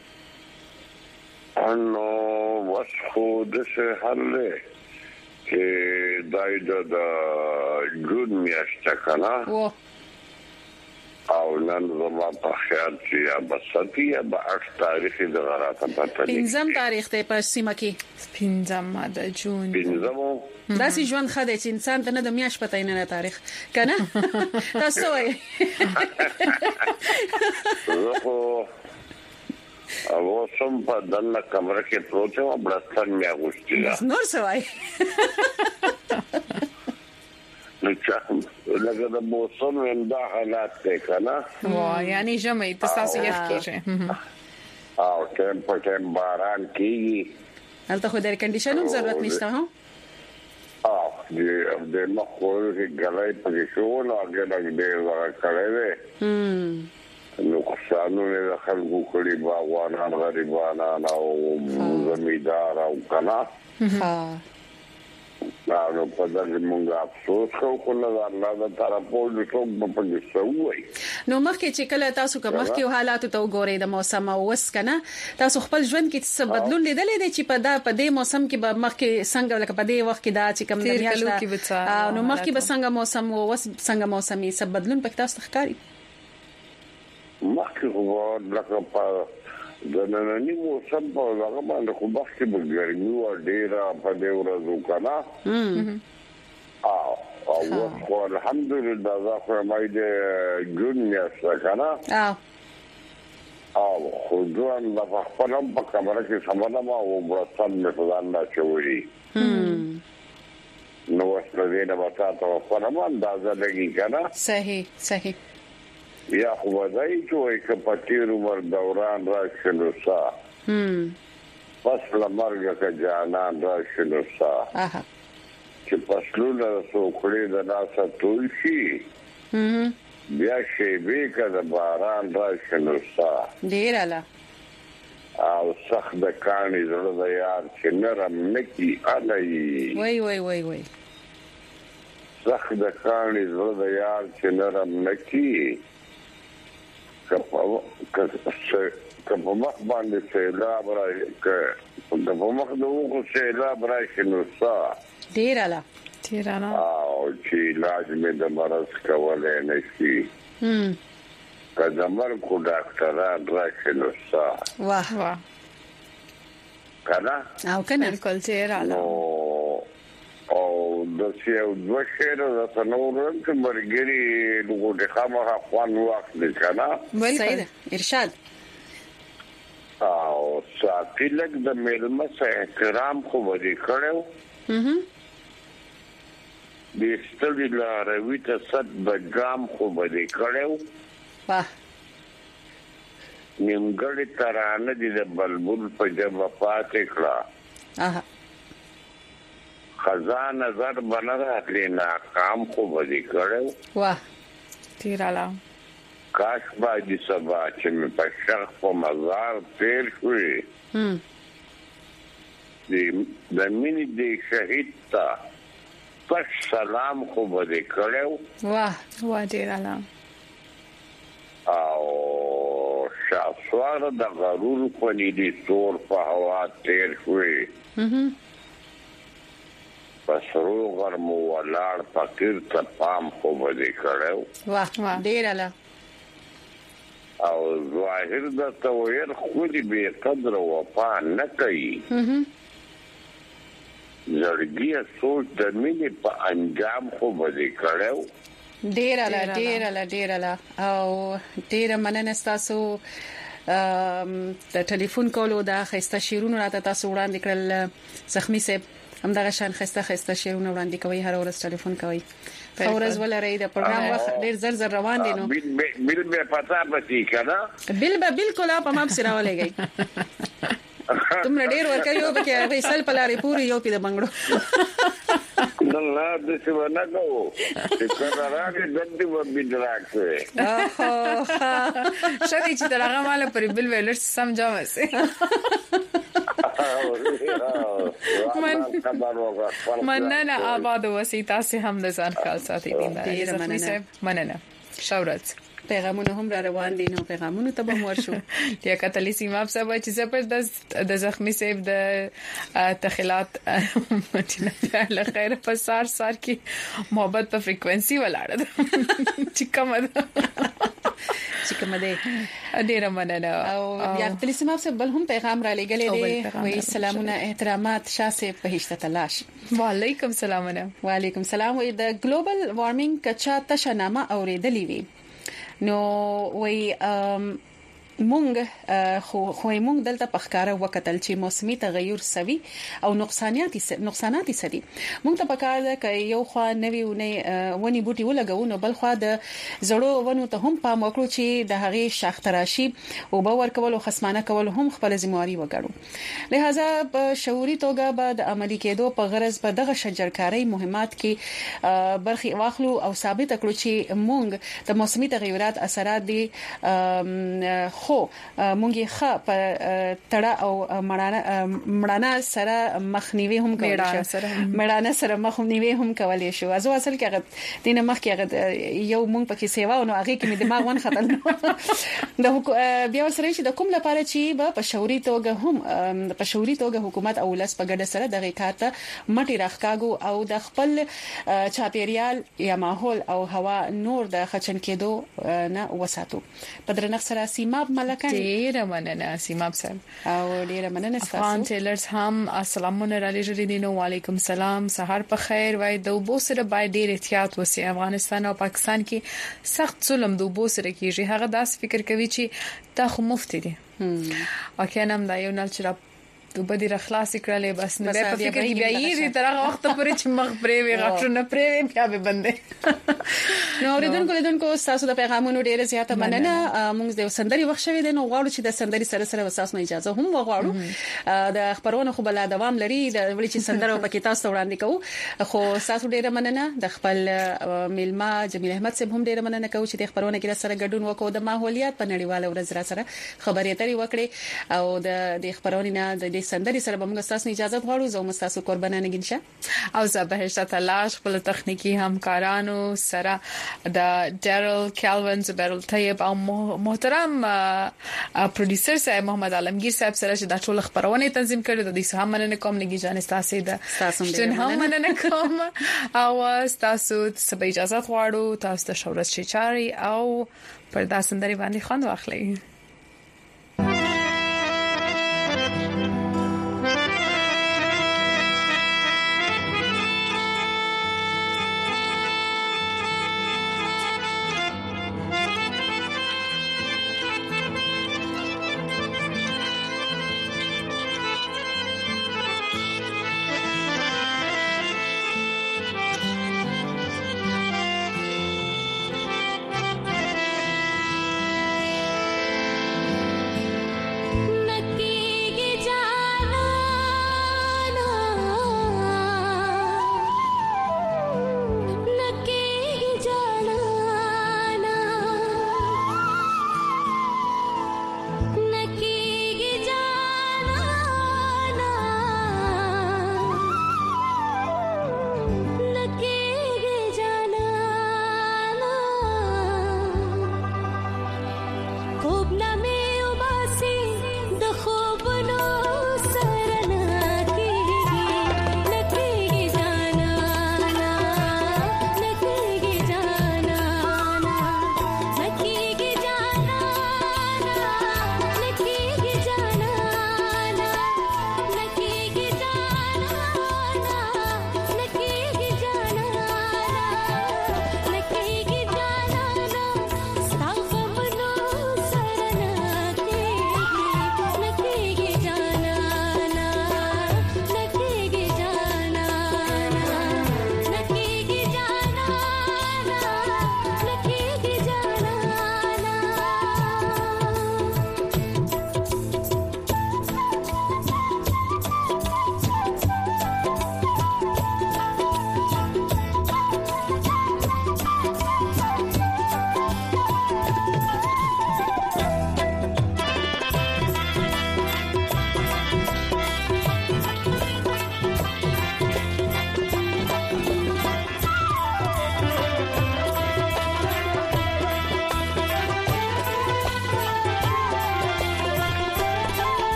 نو وسخو د څه حل چې دایدا د جون میاشته کنه او نن زما په خیال چې یا بساتی یا به 8 تاریخ د غراته پته لري 5 تاریخ ته په سیمه کې 5 د جون 5 داسې ژوند خدای چې انسان ته نه د میاش پته نه تاریخ کنه تاسو وایي او سم په دنه کمره کې پروت و بلستان مې اغوستي نور سوای نو لکه د موسم انده حالات ته کنه یعنی جمعي تاسو یې کېږي او ټیم باران کیږي هلته خو د کنډیشن هم ضرورت نشته ها د مخول کې غلای پکې شو نو هغه د کړه نو قانون د خلکو کړي باغوانان غریبانان او زمیدار او کنا نو په دغه مونږ افسوس کوو نه الله تعالی په دې ټوب په دې سوي نو مخکې چې کله تاسو کوم مخکې حالات ته وګورئ د موسم او وس کنه تاسو خپل ژوند کې څه بدلون لیدلې دي چې په دې موسم کې به مخکې څنګه لکه په دې وخت کې دا چې کوم د میاشت نو مخکې به څنګه موسم او وس څنګه موسمي څه بدلون پکې تاسو ښکاري مخکې هو لکه په د نننی موسم په هغه باندې خو مخکې به ګرمي و ډیره په دې ورځو کنه او خو الحمدلله دا خو مې د جون میاشته کنه او خو ځان د خپل په کمره کې سمونه ما او برسن مې ځان نه چوي نو وسره دې نه وتا ته په نوم اندازه لګي کنه صحیح یا خو ځای چې کپټیر عمر دوران راشنو سا پس لمرګه ک جانان راشنو سا چې پسلونه سوکړې د ناسه توشي بیا شی به کده باران راشنو سا ډیراله او سخت د کانی زړه د یار چې نرم نکی علي وای سخت د کانی زړه د یار چې نرم نکی کپا مخ باندې سیلاب راځي کپا مخ دوغه سیلاب راځي نو سا ډیراله او چې علاج مې د مرض کولای نشي کله مرکو ډاکټر راځي نو سا واه کله او کنه بالکل ډیراله او د سیو دوه شهره د تنورن چې مرګري لوګو د خامخا خوان وخت نه کنا صحیح ارشاد او ساتلک د ملمه سره احترام خو ودی کړو د ستړي لاروي ته صد بګام خو ودی کړو واه نیمګړی ترانه دي د بلبل په جبه پاتې کړه خزان نظر بنره اخلي ناکام خو ودی کړو واه تیراله کاش باندې سبا چې په شرخ په مزار تیر شوې د مینې د شهید ته پس سلام خو ودی کړو واه تیراله او شاسوار د غرور په دې تور په هوا تیر شوې پسرو غرمو ولاړ فقیر ته پام خو ودی کړو واه ډیراله او ظاهر د تویر خو دې به قدر او وفا نه کوي زړګي سوچ د مینې په انجام خو ودی کړو ډیر او ډیر مننه تاسو د ټلیفون کولو دا خسته شیرونو راته تاسو وړاندې کړل زخمی صاحب همدغه شان خسته شیرونو وړاندې کوي هر ورځ ټلیفون کوي ورځ ولري د پروګرام وخت ډیر زر روان دي نو بل به پتا پتی کنه بالکل اپ ما سره ولګي تم ډیر ورکیو به کې فیصل پلاری پوری یو پی د بنگړو نه د څه ونه کوو چې راغی دندې و بيدراکسه شدي چې دغه مال پر بل ویلر سمجاوه سي مننه آباد وسیتا سي هم د ځان خیال ساتي دي مننه شاورت پیغامونه هم را روان دي نو پیغامونه ته به ورشو یا کتلی سیماب صاحب چې زبردست د زخمی صاحب د تخیلات مدینه له خیر په سار کې محبت په فریکوئنسي ولاړه چې کومه ده ډیر مننه او یا کتلی سیماب صاحب بل هم پیغام را لګلې دي وي سلامونه احترامات شاسه په هیڅ تلاش وعلیکم سلام وعلیکم سلام وي د ګلوبل وارمینګ کچا تشنامه اوریدلې وي نو وی مونږ دلته پخکاره وکتل چې موسمي تغیر سوي او نقصانات سدي مونږ ته پکاره کوي یو خو نوی ونی بوټي ولګو نو بل خو د زړو ونو ته هم پام وکړو چې د هغه شاخ تراشي او باور کول او خصمانه کول هم خپل ذمہواری وګړو لہذا په شعوري توګه به د عملی کېدو په غرض په دغه شجرکاري مهمات کې برخي واخلو او ثابت کړو چې مونږ د موسمي تغیرات اثرات دي خو مونږه ښه په تړه او مړانه سره مخنیوي هم کولای شو مړانه سره مخنیوي هم کولای شو ازو اصل کې هغه دینه مخ کې هغه یو مونږ پکې سیوا او هغه کې می دماغ ون ختم د بیا سره چې د کوم لپاره چې په شعوري توګه حکومت او ولس په ګډه سره دغه کارته مټي راخکاګو او د خپل چاپیریال یا ماحول او هوا نور د خچن کېدو نه وساتو په درنښت سره سیماب ملکان ډیر مننه سیماب صاحب او ډیر مننه افغان ټیلرز هم السلامونه را لېږلي دي نو وعلیکم سلام سحر په خیر وای د وبو سره باید ډیر احتیاط وسی افغانستان او پاکستان کې سخت ظلم د وبو سره کیږي هغه داس فکر کوي چې تا خو مفت دي او کنه دا یو نل چې تو به دې خلاص کړلې بس نه په فکر کې بیا یې تر هغه وخت پورې چې مخ پرې وي غاښونه پرې وي بیا به بندې نو اوریدونکو تاسو د پیغامونو ډیره زیاته مننه موږ د سندري وخت شوی دی نو غواړو چې د سندري سره وساس نه اجازه هم وغواړو د خبرونه خو بل دوام لري د ولې چې سندره په کتاب وړاندې کوو خو تاسو ډیره مننه د خپل میلما جمیل احمد صاحب هم ډیره مننه کوي چې د خبرونه کې سره ګډون وکړو د ماحولیت په نړیواله ورځ را سره خبرې اترې وکړي او د خبرونه نه د سندري سره به موږ تاسو اجازه غواړو زه مو تاسو قربانانه ګنشه او زه به هیڅ تلاش خپل تخنیکی همکارانو سره د ډیرل کالوین زبرل طیب او محترم پروډوسر صاحب محمد عالمگیر صاحب سره چې د ټول خبرونه تنظیم کړو د دې هم مننه کوم لګی جان تاسو د جن هم مننه کوم او تاسو سبا اجازه غواړو تاسو د شورت شچاري او پر داسې سندري باندې خوند واخلئ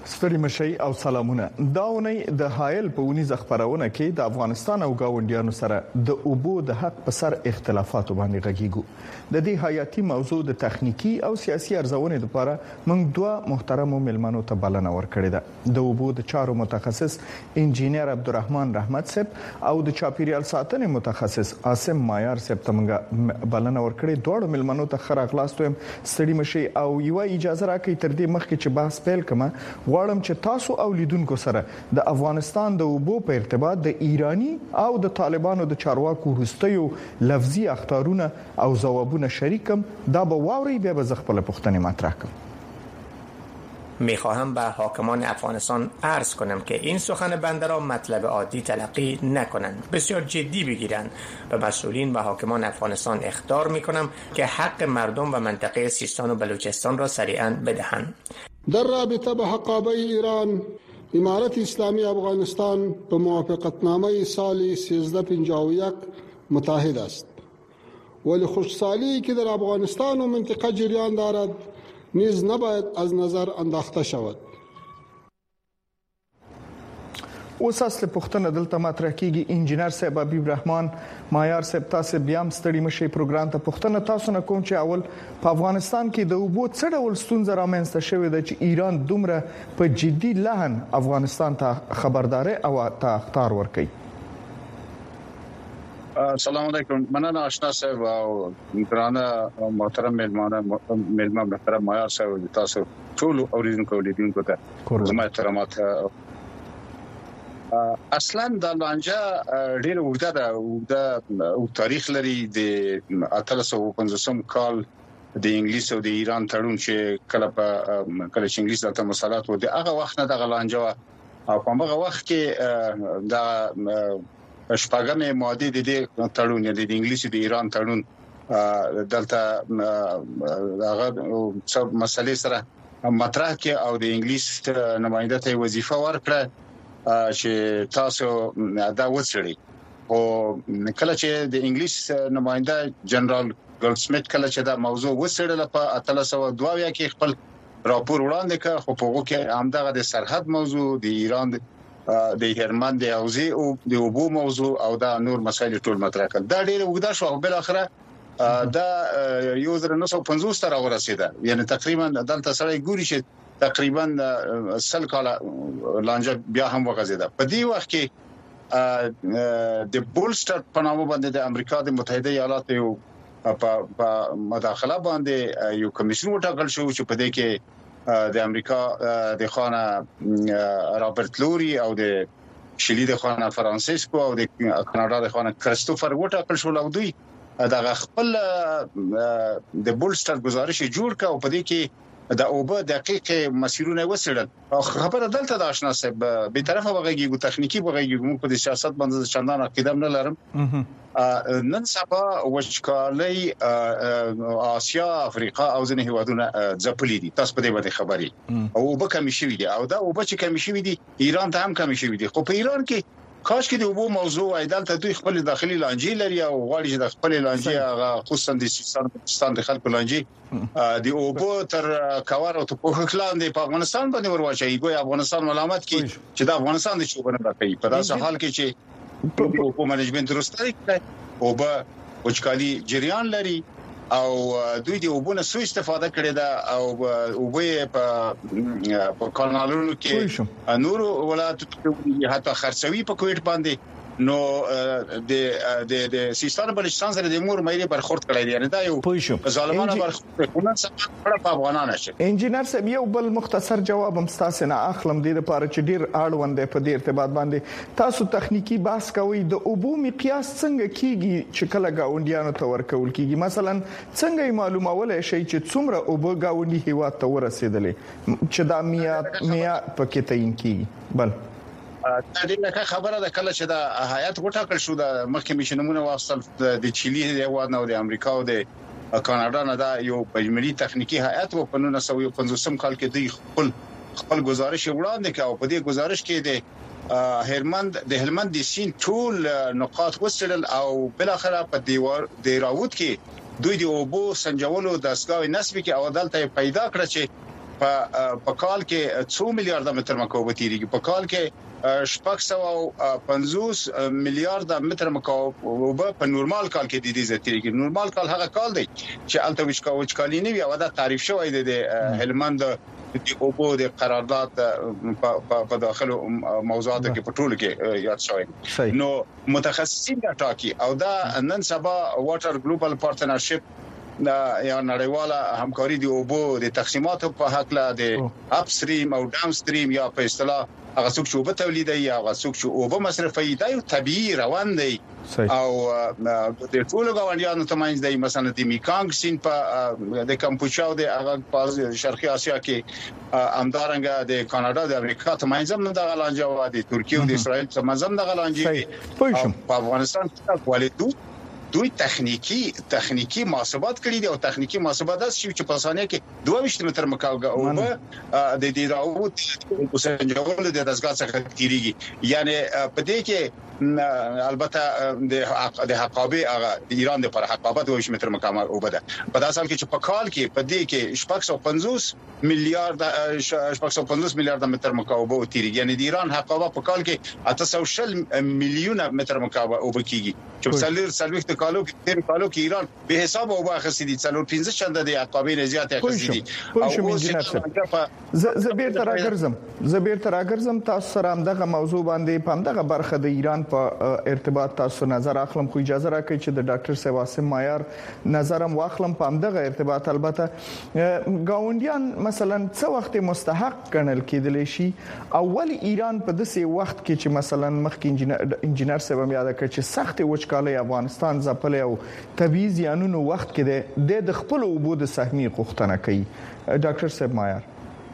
ستړي مشي او سلامونه. داونې د حایل په ونی زخبرونه کې د افغانستان او گاونډیانو سره د اوبو د حق په سر اختلافات باندې غږیږو. د دې حیاتي موضوع د تخنیکی او سیاسي ارزونې لپاره موږ دوه محترمو ملمنو ته بلنه ورکړې ده. د اوبو د چارو متخصص انجینیر عبدالرحمن رحمت صاحب او د چاپیریال ساتنې متخصص عاصم مایار صاحب ته موږ بلنه ورکړې. دوه ملمنو ته خراغلاستو ستړي مشي او یو اجازه راکړئ تر دې مخکې چې بحث پیل کما غواړم چې تاسو او لیدونکو سره د افغانستان د اوبو په ارتباط د ایرانی او د طالبانو د چارواکو وروستیو لفظي اخطارونه او ځوابونه شریکم. دا به واوري بیا به خپل پوښتنې مطرح کوم. میخواهم به حاکمان افغانستان عرض کنم که این سخن بنده را مطلب عادی تلقی نکنند، بسیار جدی بگیرند. به مسئولین و حاکمان افغانستان اخطار میکنم که حق مردم و منطقه سیستان و بلوچستان را سریعا بدهند. در رابطه به حقابه ایران، امارت اسلامی افغانستان به موافقتنامه سال 1351 متحد است، ولی خوشحالی که در افغانستان و منطقه جریان دارد نیز نباید از نظر انداخته شود. اوس اصل پښتنه دلته مطرح کیږي. انجینر صاحب حبیب رحمان مایار صاحب تاسو بیا هم ستړي مشي پروګرام ته پښتنه تاسو نه کوم چې اول په افغانستان کې د اوبو څه ډول ستونزې رامنځته شوې ده چې ایران دومره په جدي لحن افغانستان ته خبرداري او ته اخطار ورکړي. السلام علیکم. مننه آشنا صاحب او ګرانه محترم ملمان محترم مایار صاحب تاسو ټول اوریدونکو ته زما احترامات. اصلا د لانجه ډېر وګړه ده او تاریخ لري. د 1850 کال د انګلیس او د ایران تړون چې کله چې انګلیس دلته مسالات و د هغه وخت نه د لانجه او په هغه وخت کې د شپږمې ماده د دې تړون د انګلیس او د ایران تړون دلته هغه څه مسلې سره مطرح کې او د انګلیس نماینده ته وظیفه ورکړه چې تاسو دا وڅړي. او کله چې د انګلیس نماینده جنرال ګولډسمیت کله چې دا موضوع وڅړل په 1822 کې خپل راپور وړاندې کړ، خو په هغه کې همدغه د سرحد موضوع د ایران د هرمند د اوزي او د اوبو موضوع او دا نور مسایل ټول مطرح کړل. دا ډېر وګدا شو. بل اخره دا 1950 تر ورسېده. یعنی تقریبا دلته سره ګوري چې تقریبا 100 کال لانجه بیا هم وغځیده. په دې وخت کې د بولسټر په نامه باندې د امریکا د متحده ایالاتو په مداخله باندې یو کمیسیون وټاکل شو چې په دې کې د امریکا د خانه رابرټ لوري او د شلی د خانه فرانسیسکو او د کاناډا د خانه کریستوفر وټاکل شو. او دوی د خپل د بولسټر گزارش جوړ کړ او په دې کې د اوبه دقیق مسیرونه وسیړل. خبره دلته د آشنا صاحب به طرفه وغږیږي تخنیکی وغږیږي. موږ په سیاست باندې چندان عقیده نه لرم. نن سبا وچکالي آسیا، افریقا او ځینې هیوادونه ځپلي دي. تاسو په دې باندې خبري او اوبه کمی شوې دي او دا اوبه چې کمی شوې دي ایران ته هم کمی شوې دي. خو په ایران کې کاش کې د اوبو موضوع ایدل ته دوی خپل داخلي لانجې لري او غواړي چې د خپل لانجې هغه خصوصا د سیستان د خلکو لانجې د اوبو تر کاور او ته په خلاندې په افغانستان باندې ورواچي. ګویا افغانستان ملامت کی چې د افغانستان د چوبنه راکړي. په داسې حال کې چې اوبو منیجمنت درسته کوي، اوبه وچکالي جریان لري او دوی د اوبو نه سوء استفاده کړې ده او اوبه په کانالونو کې نور ولایتو کې حتی خرڅوي په کویټ باندې. نو د سیستان بلوچستان سره د مور مېری برخورد کړی دی. یعنی دا یو ظالمانه برخورد سره په افغانانو شي. انجینر صاحب یو بل مختصر جواب هم تاسو نه اخلم د لپاره چې ډیر اړوند په دې ارتباط باندې تاسو تخنیکی بحث کوي. د اوبو مقیاس څنګه کیږي چې کله گاونډیانو ته ورکول کیږي؟ مثلا څنګه معلومول شي چې څومره اوبو گاونډي هیواد ته ورسېدلې چې دا میا پکې تعین کیږي؟ بل دا دې خبره ده کله چې دا هیئت وټاکل شو د مخکې مشنمونه واصل د چيلي هیواد نه او د امریکا او د کاناډا نه دا یو ملي تخنیکی هیئت په 1950 کال کې دوی خپل گزارش وړاندې کړ او په دې گزارش کې د هلمند د سین ټول نقاط وسیدل او بل اخره په دیوار د راوت کې دوی د اوبو سنجولو دستګاه نسبی کې او عدالت پیدا کړ چې په کال کې 2 میلیارډ متر مکعب تیریږي په کال کې 650 میلیارډ متر مکعب په نورمال کال کې د دې تیریږي. نورمال کال هغه کال دی چې الته وچکالي نه وي او دا تعریف شوی دی د هلمند د اوبو د قرارداد په داخلو موضوعاتو کې په ټولو کې یاد شوی. نو متخصصین دا ټاکي او دا نن سبا واټر ګلوبال پارتنرشپ یا نړیواله همکاري د اوبو د تقسیماتو په حق له د اپ ستریم او ډاون ستریم یا په اصطلاح هغه څوک چې اوبه تولیدوي یا هغه څوک چې اوبه مصرفوي دا یو طبيعي روان دی او د ټولو غونډیانو ترمنځ د مثلا د میکانګ سیند په د کمپوچا او د هغه په شرقي اسیا کې همدارنګه د کاناډا د امریکا ترمنځ هم د غلانجه او د ترکیه او د اسرائیل ترمنځ هم د غلانجه په افغانستان کې والدو دوی تخنیکی محاسبات کړي دي او تخنیکی محاسبات چې په ثانیه کې 22 متر مکعب او د دې راوت وسنجول د دزګا څخه تیریږي یعنی په دې کې البته د حقابه د ایران د پر حقابه 22 متر مکعب او بده په داسې حال کې چې په کال کې په دې کې 650 میلیارډ متر مکعب او تیریږي یعنی د ایران حقابه په کال کې 800 میلیونه متر مکعب او بکیږي چې څلور کالو کې ایران به حساب او باخص دي څلور 15 چنده د عقابې نه زیاته اخیستي دي او زبیر تر اگرزم تاسو سره همدغه موضوع باندې په همدغه برخه د ایران په ارتباط تاسو نظر اخلم خو اجازه راکړئ چې د ډاکټر سواسم مایار نظرم واخلم په همدغه ارتباط البته گاونډیان مثلا څه وخت مستحق ګڼل کېدلی شي اول ایران په داسې وخت کې چې مثلا مخکې انجنیر سبم یاد کړ چې سخت وچکالي افغانستان ځپل او طبيعي زیانونو وخت کې د خپل اوبو د سهمي غوښتنه کوي. ډاکټر صاحب مایار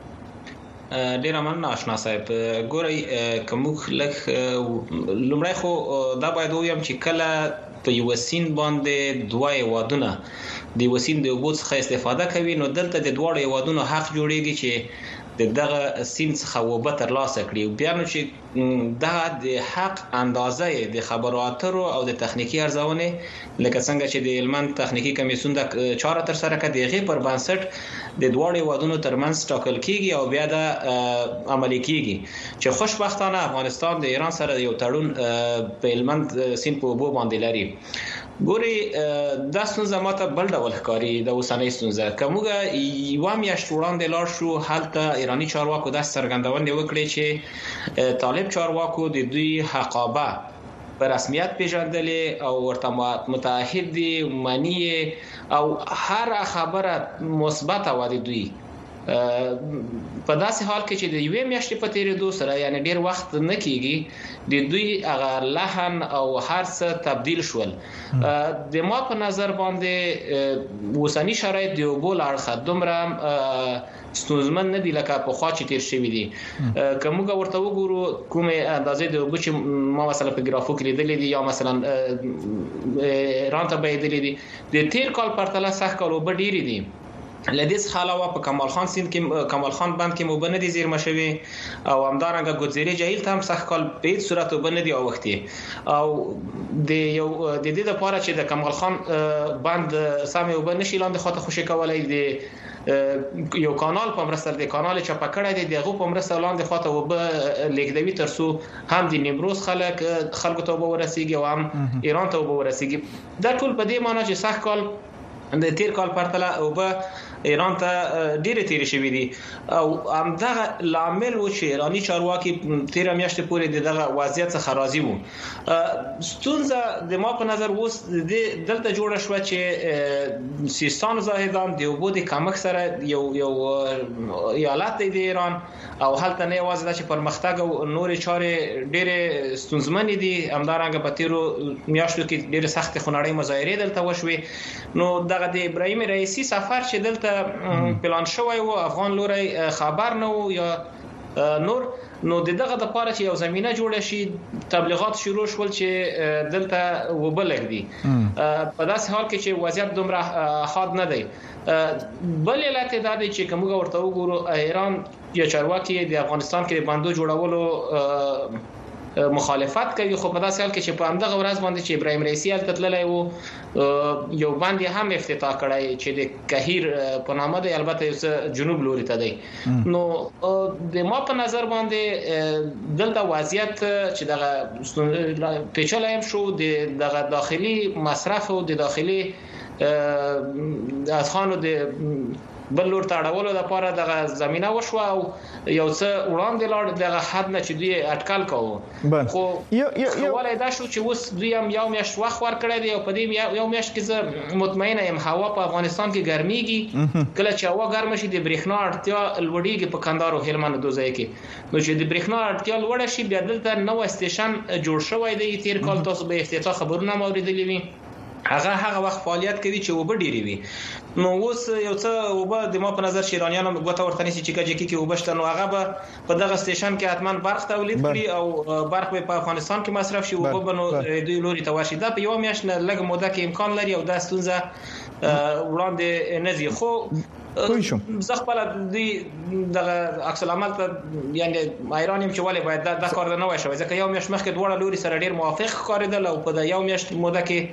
ډیر مننه آشنا صاحب ګورئ کومخ لکه لمړی خو دا باید ویم چې کله په یو سین باندې دوه وادونه د وسین د اوبو څخه استفاده کوي نو دلته د دوه وادونو حق جوړیږي چې دغه سین څخه وبه تر لاسه کړي بیا نو چې دغه د حق اندازې د خبرو اترو او د تخنیکی ارزونه لکه څنګه چې د هلمند تخنیکی کمیسیون د چاره تر سره کړي دغه پر بنسټ د دوه وادونو ترمنځ ټاکل کیږي او بیا د عملي کیږي چې خوشبختانه افغانستان د ایران سره یو تړون په هلمند سین په وبو باندې لري. ګوري د ستونزه ماته بل ډول ښکاری د اوسنۍ ستونزه کومه یو میاشت وړاندې لاړ شو حالت ایرانی چارواکو د څرګندونې وکړي چې طالب چارواکو د دوی حقابه په رسمیت پیژندلې او ورته متعهد دي معنی او هر خبره مثبت و د دوی په داسې حال کې چې د یوې میاشتې په تیریدو سره یعنی ډیر وخت نه کیږي د دوی هغه لحن او هر څه تبديل شول. د ما په نظر باندې وسنی شرایط دی وبول اړخ دومره ستونزمن نه دی لکه په خوا چې تیر شوی دي کومه ورته وګورو کومه اندازې د وبو چې ما مثلا په ګرافو کې لیدلې دي یا مثلا رانته به لیدلې دي د تیر کال پرتله سخت کال وب ډیری دي لدیس خالاوه په کمال خان سیند کې کمال خان بند کې مبنه دي زیرمه شوی او همدارنګه ګوزيري جهیل ته هم سخت کال په هیڅ صورت وبنه دي او وختي او د یو د دې لپاره چې د کمال خان بند سامي وبنه شي لاندې خاطر خوشی کولای دي یو کانال په مرسته د کانال چې پکړای دي دغه په مرسته لاندې خاطر وب لیکدوي ترسو هم د نیمروز خلکو ته ورسیږي او هم ایران ته ورسیږي دا ټول په دې معنی چې سخت کال د تیر کال پرتله او به ایران ته ډیره تیر شوې دي او همدغه لامل و چې ایرانی چارواکي 13 میاشتې پورې دغه وضعیت څخه راضي وو. ستونزه د ما په نظر اوس دلته جوړه شو چې سیستان زاهدان د وبو د کمک سره یو ایالت د ایران او هلته نه یوازې د پرمختګ او نور چارې ډیره ستونزمن دي همدارنګه په تیرو میاشتو کې ډیره سخت خنړې مظاهره دلته وشوي نو دغه د ابراهیم رئیسی سفر چې دلته پلان شوی و افغان لوري خبر نه و یا نور نو دغه د پاره چې یو زمينه جوړه شي تبلیغات شروع شول چې دلته وبلګ دي په داسې حال کې چې وضعیت دومره خاص نه دی. بل علت دا دی چې کومه ورته وګورو ایران یا چارواکي د افغانستان کې بندو جوړولو مخالفت کوي خو په داسې حال کې چې په همدغه ورځ باندې چې ابراهیم رئیسی تللی وو یو باندې هم افتتاح کړی چې د کهیر په نامه دی البته یو جنوب لوري ته دی نو د ما په نظر باندې دلته وضعیت چې دغه پیچلې هم شو دغه داخلي مصرف او د داخلي اذخانو د بل لور ته اړولو لپاره دغه زمينه وشو او یو څه وړاندې لاړ دغه حد نه چې دوی اټکل کوو خو ولې دا شو چې اوس دوی هم یو میاشت وخت ورکړی دی او په دې یو میاشت کې زه مطمئنه یم هوا په افغانستان کې ګرميږي کله چې هوا ګرم شي د برېښنا اړتیا لوړیږي په کندهار او هلمند دوه ځای کې نو چې د برېښنا اړتیا لوړ شي بیا دلته نو سټیشن جوړ شوی دی تیر کال تاسو به افتتاح خبرونه اوریدلې وي هغه وخت فعالیت کوي چې وب ډیری وي نو اوس یو څه وب د ما په نظر شیرانیانو غوته ورته نشي چې کجې کې وبشته نو هغه به په دغه سټیشن کې حتمان برق تولید کړي او برق په افغانستان کې مصرف شي وب بنو دوی لوري ته واشي دا په یو میاشت نه لږ موده کې امکان لري او دا ستونزه وړاندې نزي خو زه خپل دغه عکس العمل ته یعنی ایران هم چې ولې باید دا کار نه وای شوی ځکه یو میاشت مخکې دواړه لوري سره ډیر موافق ښکارېدل او په یو میاشت موده کې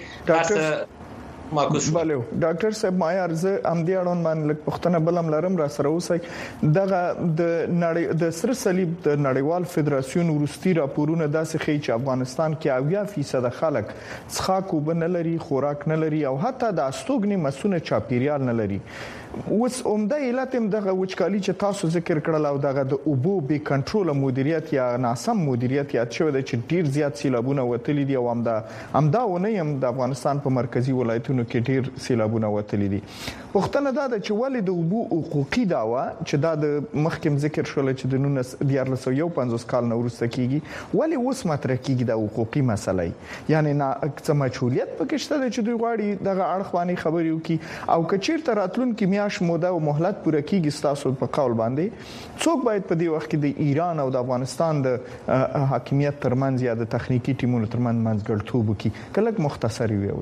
بله ډاکټر صاحب معیار زه ام دي اړون باندې لک پښتنه بلم لرم را سره اوسای دغه د سر صلیب د نړیوال فدراسیون ورستي راپورونه داسې خي چې افغانستان کې 80% خلک څښاک وبنه لري خوراک نه لري او حتی د استوګنی مسونه چاپیریال نه لري اوس عمده علت هم دغه وچکالي چې تاسو ذکر کړل او دغه د اوبو به کنټرول مدیریت یا ناسم مدیریت یا چې د ډیر زیات سیلابونه وتلي دي او همدا ونه هم د افغانستان په مرکزی ولایتونو کې ډیر سیلابونه وتلي دي پښتنه دا چې ولې د اوبو حقوقي داوا چې دا د مخکم ذکر شول چې د 1951 کال نو وروسته کیږي ولې اوس مطرح کیږي د حقوقي مسلې یعنی نه څه مشغولیت پکې شته چې دوی غواړي دغه اړخواني خبرې وکي او کچیر تر راتلون کې میاش موده او مهلت پوره کیږي تاسو په قول باندې څوک باید په دې وخت کې د ایران او د افغانستان د حاکمیت ترمنځ یا د تخنیکی ټیمونو ترمنځ منځګړتوب وکي کله مختصری وي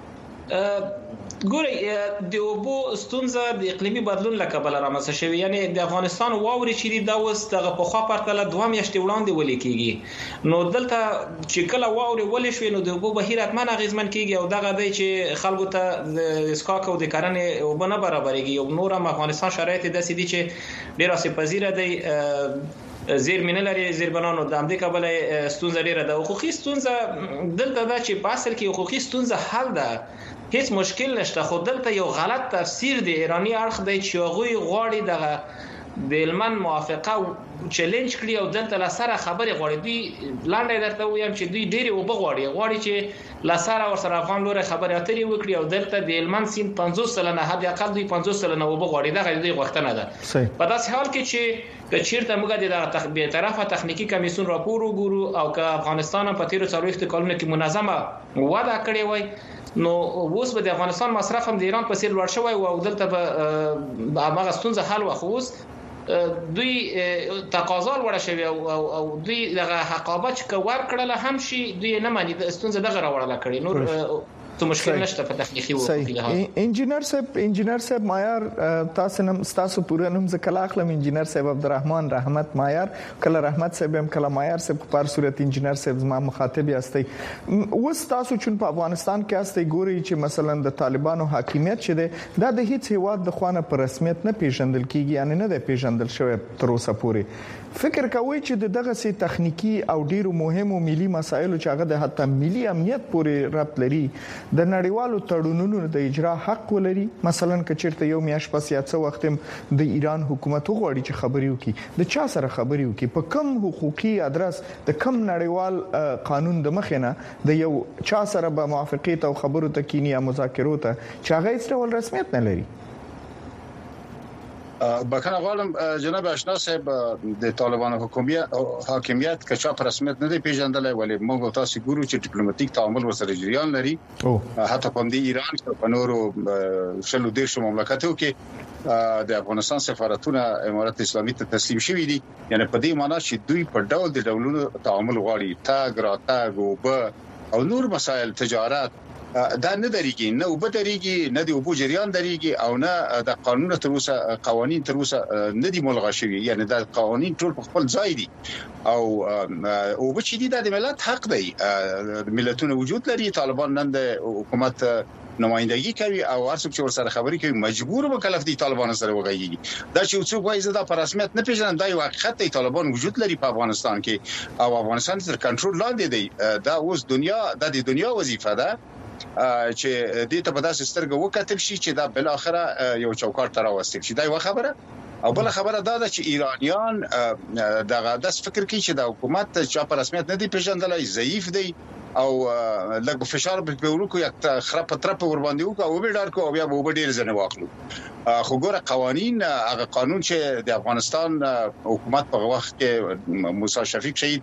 ګوري د اوبو ستونزه د اقلیمي بدلون لکبل رامنځته شوی یعنی د افغانستان واوري چې دا اوس دغه په خوا پرتله 2 میاشتې وړاندې ولې کیږي نو دلته چې کله واوري ولې شوی نو د اوبو بهیر اتمن غیزمن کیږي او دغه دی چې خلکو ته د اسکاک او د کرنې وبنه برابرېږي او نور افغانستان شرایط داسې دي چې ډیر اسپازیره دی زیر منلري زیربنانو د امریکا بلې ستونزه لري د حقوقي ستونزه دلته دا چې په اصل کې حقوقي ستونزه حل ده هیڅ مشکل نشته خو دلته یو غلط تفسیر دی ایرانی اړخ دی چې هغه غواړي دغه د هلمند موافقه چیلنج کړی او دلته لسره خبرې غواړي دی لاندې درته وایم چې دوی ډېری وبغواړي چې لسره ورسره افغان لوري خبرې اترې وکړي او دلته د هلمند سین 50 سلنه حد اقل دوی 50 سلنه وبغواړي دا غوښتنه غوښتنه ده په داسې حال کې چې چیرته موږ د به طرفه تخنیکی کمیسیون راپور وګورو او که افغانستان په تیرو 40 کلونو کې منظمه وده کړې وای نو اوس به د افغانستان مصرف هم د ایران په څیر لوړ شوی او دلته به هغه ستونزه حل وخوس دوی تقاضا لوړ شوی او دوی دغه حقابت چې ور کړل هم شي دوی نه مانی د ستونزه دغه راوړل کړي نور ته مشکل نشته په تخنیکی وو انجینر صاحب معیار تاسو پوره نوم ځکه اخلم انجینر صاحب عبدالرحمن رحمت معیار کله رحمت صاحب هم کله معیار صاحب په صورت انجینر صاحب زما مخاطب یاستئ اوس تاسو چې په افغانستان کې یاستئ ګوري چې مثلا د طالبانو حاکمیت شته دا د هیڅ هیواد د خوانه په رسمیت نه پیژندل کیږي یعنی نه د پیژندل شوی تر اوسه پورې فکر کوي چې دغه سي تخنیکی او ډیرو مهمو ملي مسایلو چې هغه د حتی ملي امنیت پورې ربط لري د نړیوالو تړونونو د اجرا حق ولري مثلا کچیرته یو میاش پس یا څو وخت د ایران حکومت وغواړي چې خبري وکړي د چا سره خبري وکړي په کم حقوقي ادرس د کم نړیوال قانون د مخینه د یو چا سره به موافقت او خبرو ته کینی یا مذاکرو ته چې هغه هیڅ ډول رسمیت نه لري بکنه غواړم جناب آشنا صاحب د طالبانو حاکمیت که چا په رسمیت نه دی پیژندلای ولی موږ تاسو ګورو چې ډیپلوماټیک تعامل ورسره جریان لري حتی په دې ایران په نورو شلو دیشو مملکتو کې د افغانستان سفارتونه امارات اسلامي ته تسلیم شوي دي یعنی په دې معنی چې دوی په ډول د ډولونو تعامل غواړي تاګ راتاګ او به او نور مسائل تجارت دا نه درېږي، نه وب درېږي، نه د وبو جریان درېږي، او نه د قانون تر اوسه قوانين تر اوسه نه دي ملغا شوي. یعنی دا قوانين ټول په خپل ځای دي او وب چې دي د ملت حق دی. ملتونه وجود لري. طالبان نن د حکومت نمائندګي کوي او هر څوک چې ورسره خبرې کوي مجبور مکلف دي طالبان سره وغږیږي. دا چې څوک وایي زه دا په رسمیت نه پیژنم، دا یو حقیقت دی. طالبان وجود لري په افغانستان کې او افغانستان تر کنټرول لاندې دی. دا اوس د دنیا وظیفه ده چې دې ته په داسې سترګه وکتل شي چې دا بل اخره یو چوکاټ تر واستل شي. دا یو خبره. او بل خبره دا ده چې ایرانیان دغه داس فکر کوي چې د حکومت چې په رسمیت نه دی پیژندلای، ضعیف دی او لږ فشار به ورکو یا خراب طرف ور باندې وکړو او به ډار کو او بیا به ډیر ځنه واخلو. خو ګوره قوانين، هغه قانون چې د افغانستان حکومت په وخت کې موسی شفیق شهید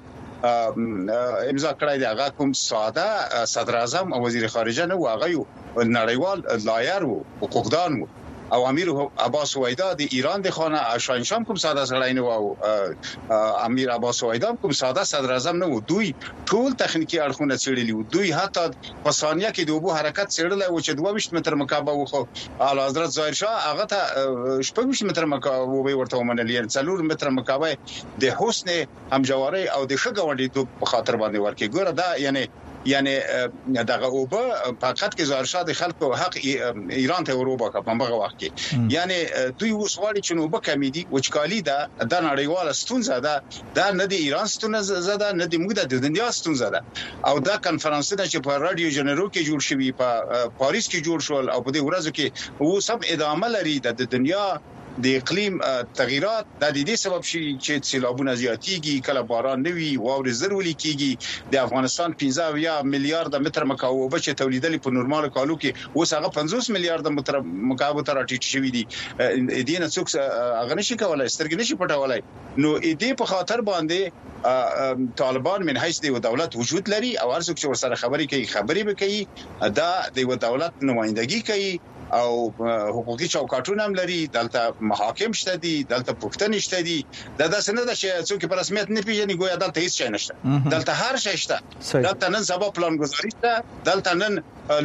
امضا کړی دی، هغه کوم ساده صدر اعظم او وزیر خارجه نه و، هغه یو نړیوال لایر و، حقوقدان و. او امیر عباس وایدا د ایران د خانه شاهنشاه کوم ساده سړی نه و، او امیر عباس وایدا کوم ساده صدر اعظم نه و. دوی ټول تخنیکی اړخونه څېړلي وو. دوی حتی په ثانیه کې د وبو حرکت څېړلای و چې 22 متر مکعب وخو. اعلی حضرت ظاهر شاه هغه ته 26 متر مکعب ورته ومنل، یعنی 4 متر مکعب د حسن همجواري او د ښګوندې په خاطر باندې ورکې. ګوره دا یعنی دغه اوبه فقط کې ظاهر شاه د خلکو حق ایران ته وروبا په هغه وخت کې. یعنی دوی وسوالي چې اوبه کمی دي وچکالي ده، د نړیوال ستونزه ده، دا نه د ایران ستونزه ده، نه د موږ د دنیا ستونزه ده. او دا کنفرانسونه چې په رادیو جنرو کې جوړ شوی، په پاریس کې جوړ شول او په دې ورځو کې وو سم ادامه لري. د دنیا د اقلیم تغیرات د دې سبب شي چې سیلابونه زیاتېږي، کله باران نوي، واورې زرولي کیږي. د افغانستان 15 میلیارډ متر مکعب چې تولیدل په نورمال کالو کې اوس هغه 50 میلیارډ متر مکعب ته راټیټ شوی دي. دې نه څوک هغه نشي کولای، سترګې نشي پټولای. نو دې په خاطر باندې طالبان من حیث د دولت وجود لري او هر څوک چې ورسره خبرې کوي خبرې به کوي، دا د دولت نمائندګي کوي او حقوقي چوکاټونه هم لري. دلته محاکم شته دي، دلته پښتنې شته دي. دا داسې نه ده چې څوک په رسمیت نه پیژني ګویا دلته هیڅ شي نشته. دلته هر شي شته. دلته نن سبا پلانګذاري شته، دلته نن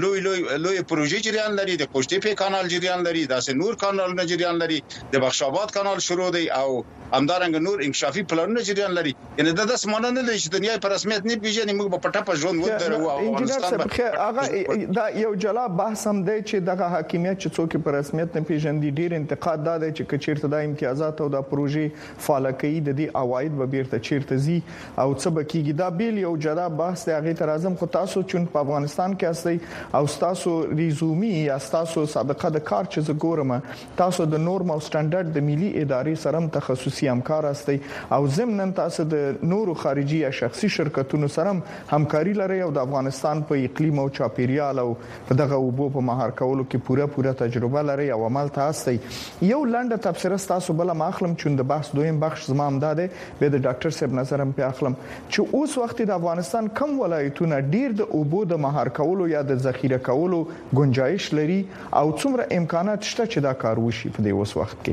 لوی پروژې جریان لري، د قوشتېپې کانال جریان لري، داسې نور کانالونه جریان لري، د بخشاباد کانال شروع دی او همدارنګ نور انکشافي پلانونه جریان لري. یعنی دا داس مونږ نه لري چې دنیا په رسمیت نه پیژني، موږ په پټه په ژوند ودرو. او افغانستان هغه دا یو جلا بحث هم دی چې دغه حاکمیت چې څوک په رسمیت نه پیژندي. ډیر انتقاد دا دی چې کچیرته د امتیازات او د پروژې فعال کوي، د دې عواید به بیرته چیرته زی او څه بکیږي. دا بیل یو جلا بحث دی. هغه تر اعظم خو تاسو چې په افغانستان کې اسئ او تاسو ریزومي یا تاسو سابقه د کار چې زګورم، تاسو د نورم او سټانډرډ د ملي ادارې سره تخصصي همکار استئ او ضمن تاسو د نورو خارجي یا شخصي شرکتونو سره همکاري لري او د افغانستان په اقلیم او چاپیریال او دغه وبو په مهار کولو کې پوره تجربه لري او عمل تاسو. یو لنډه تبصره تاسو بل ما اخلم چې د بحث دویم بخش زما امداده به د ډاکټر صاحب نظرم په اخلم چې اوس وخت د افغانستان کم ولایتونه ډیر د وبو د مهار کولو یا د ذخیره کولو گنجائش لري او څومره امکانات شته چې دا کار وشي په دې اوس وخت کې.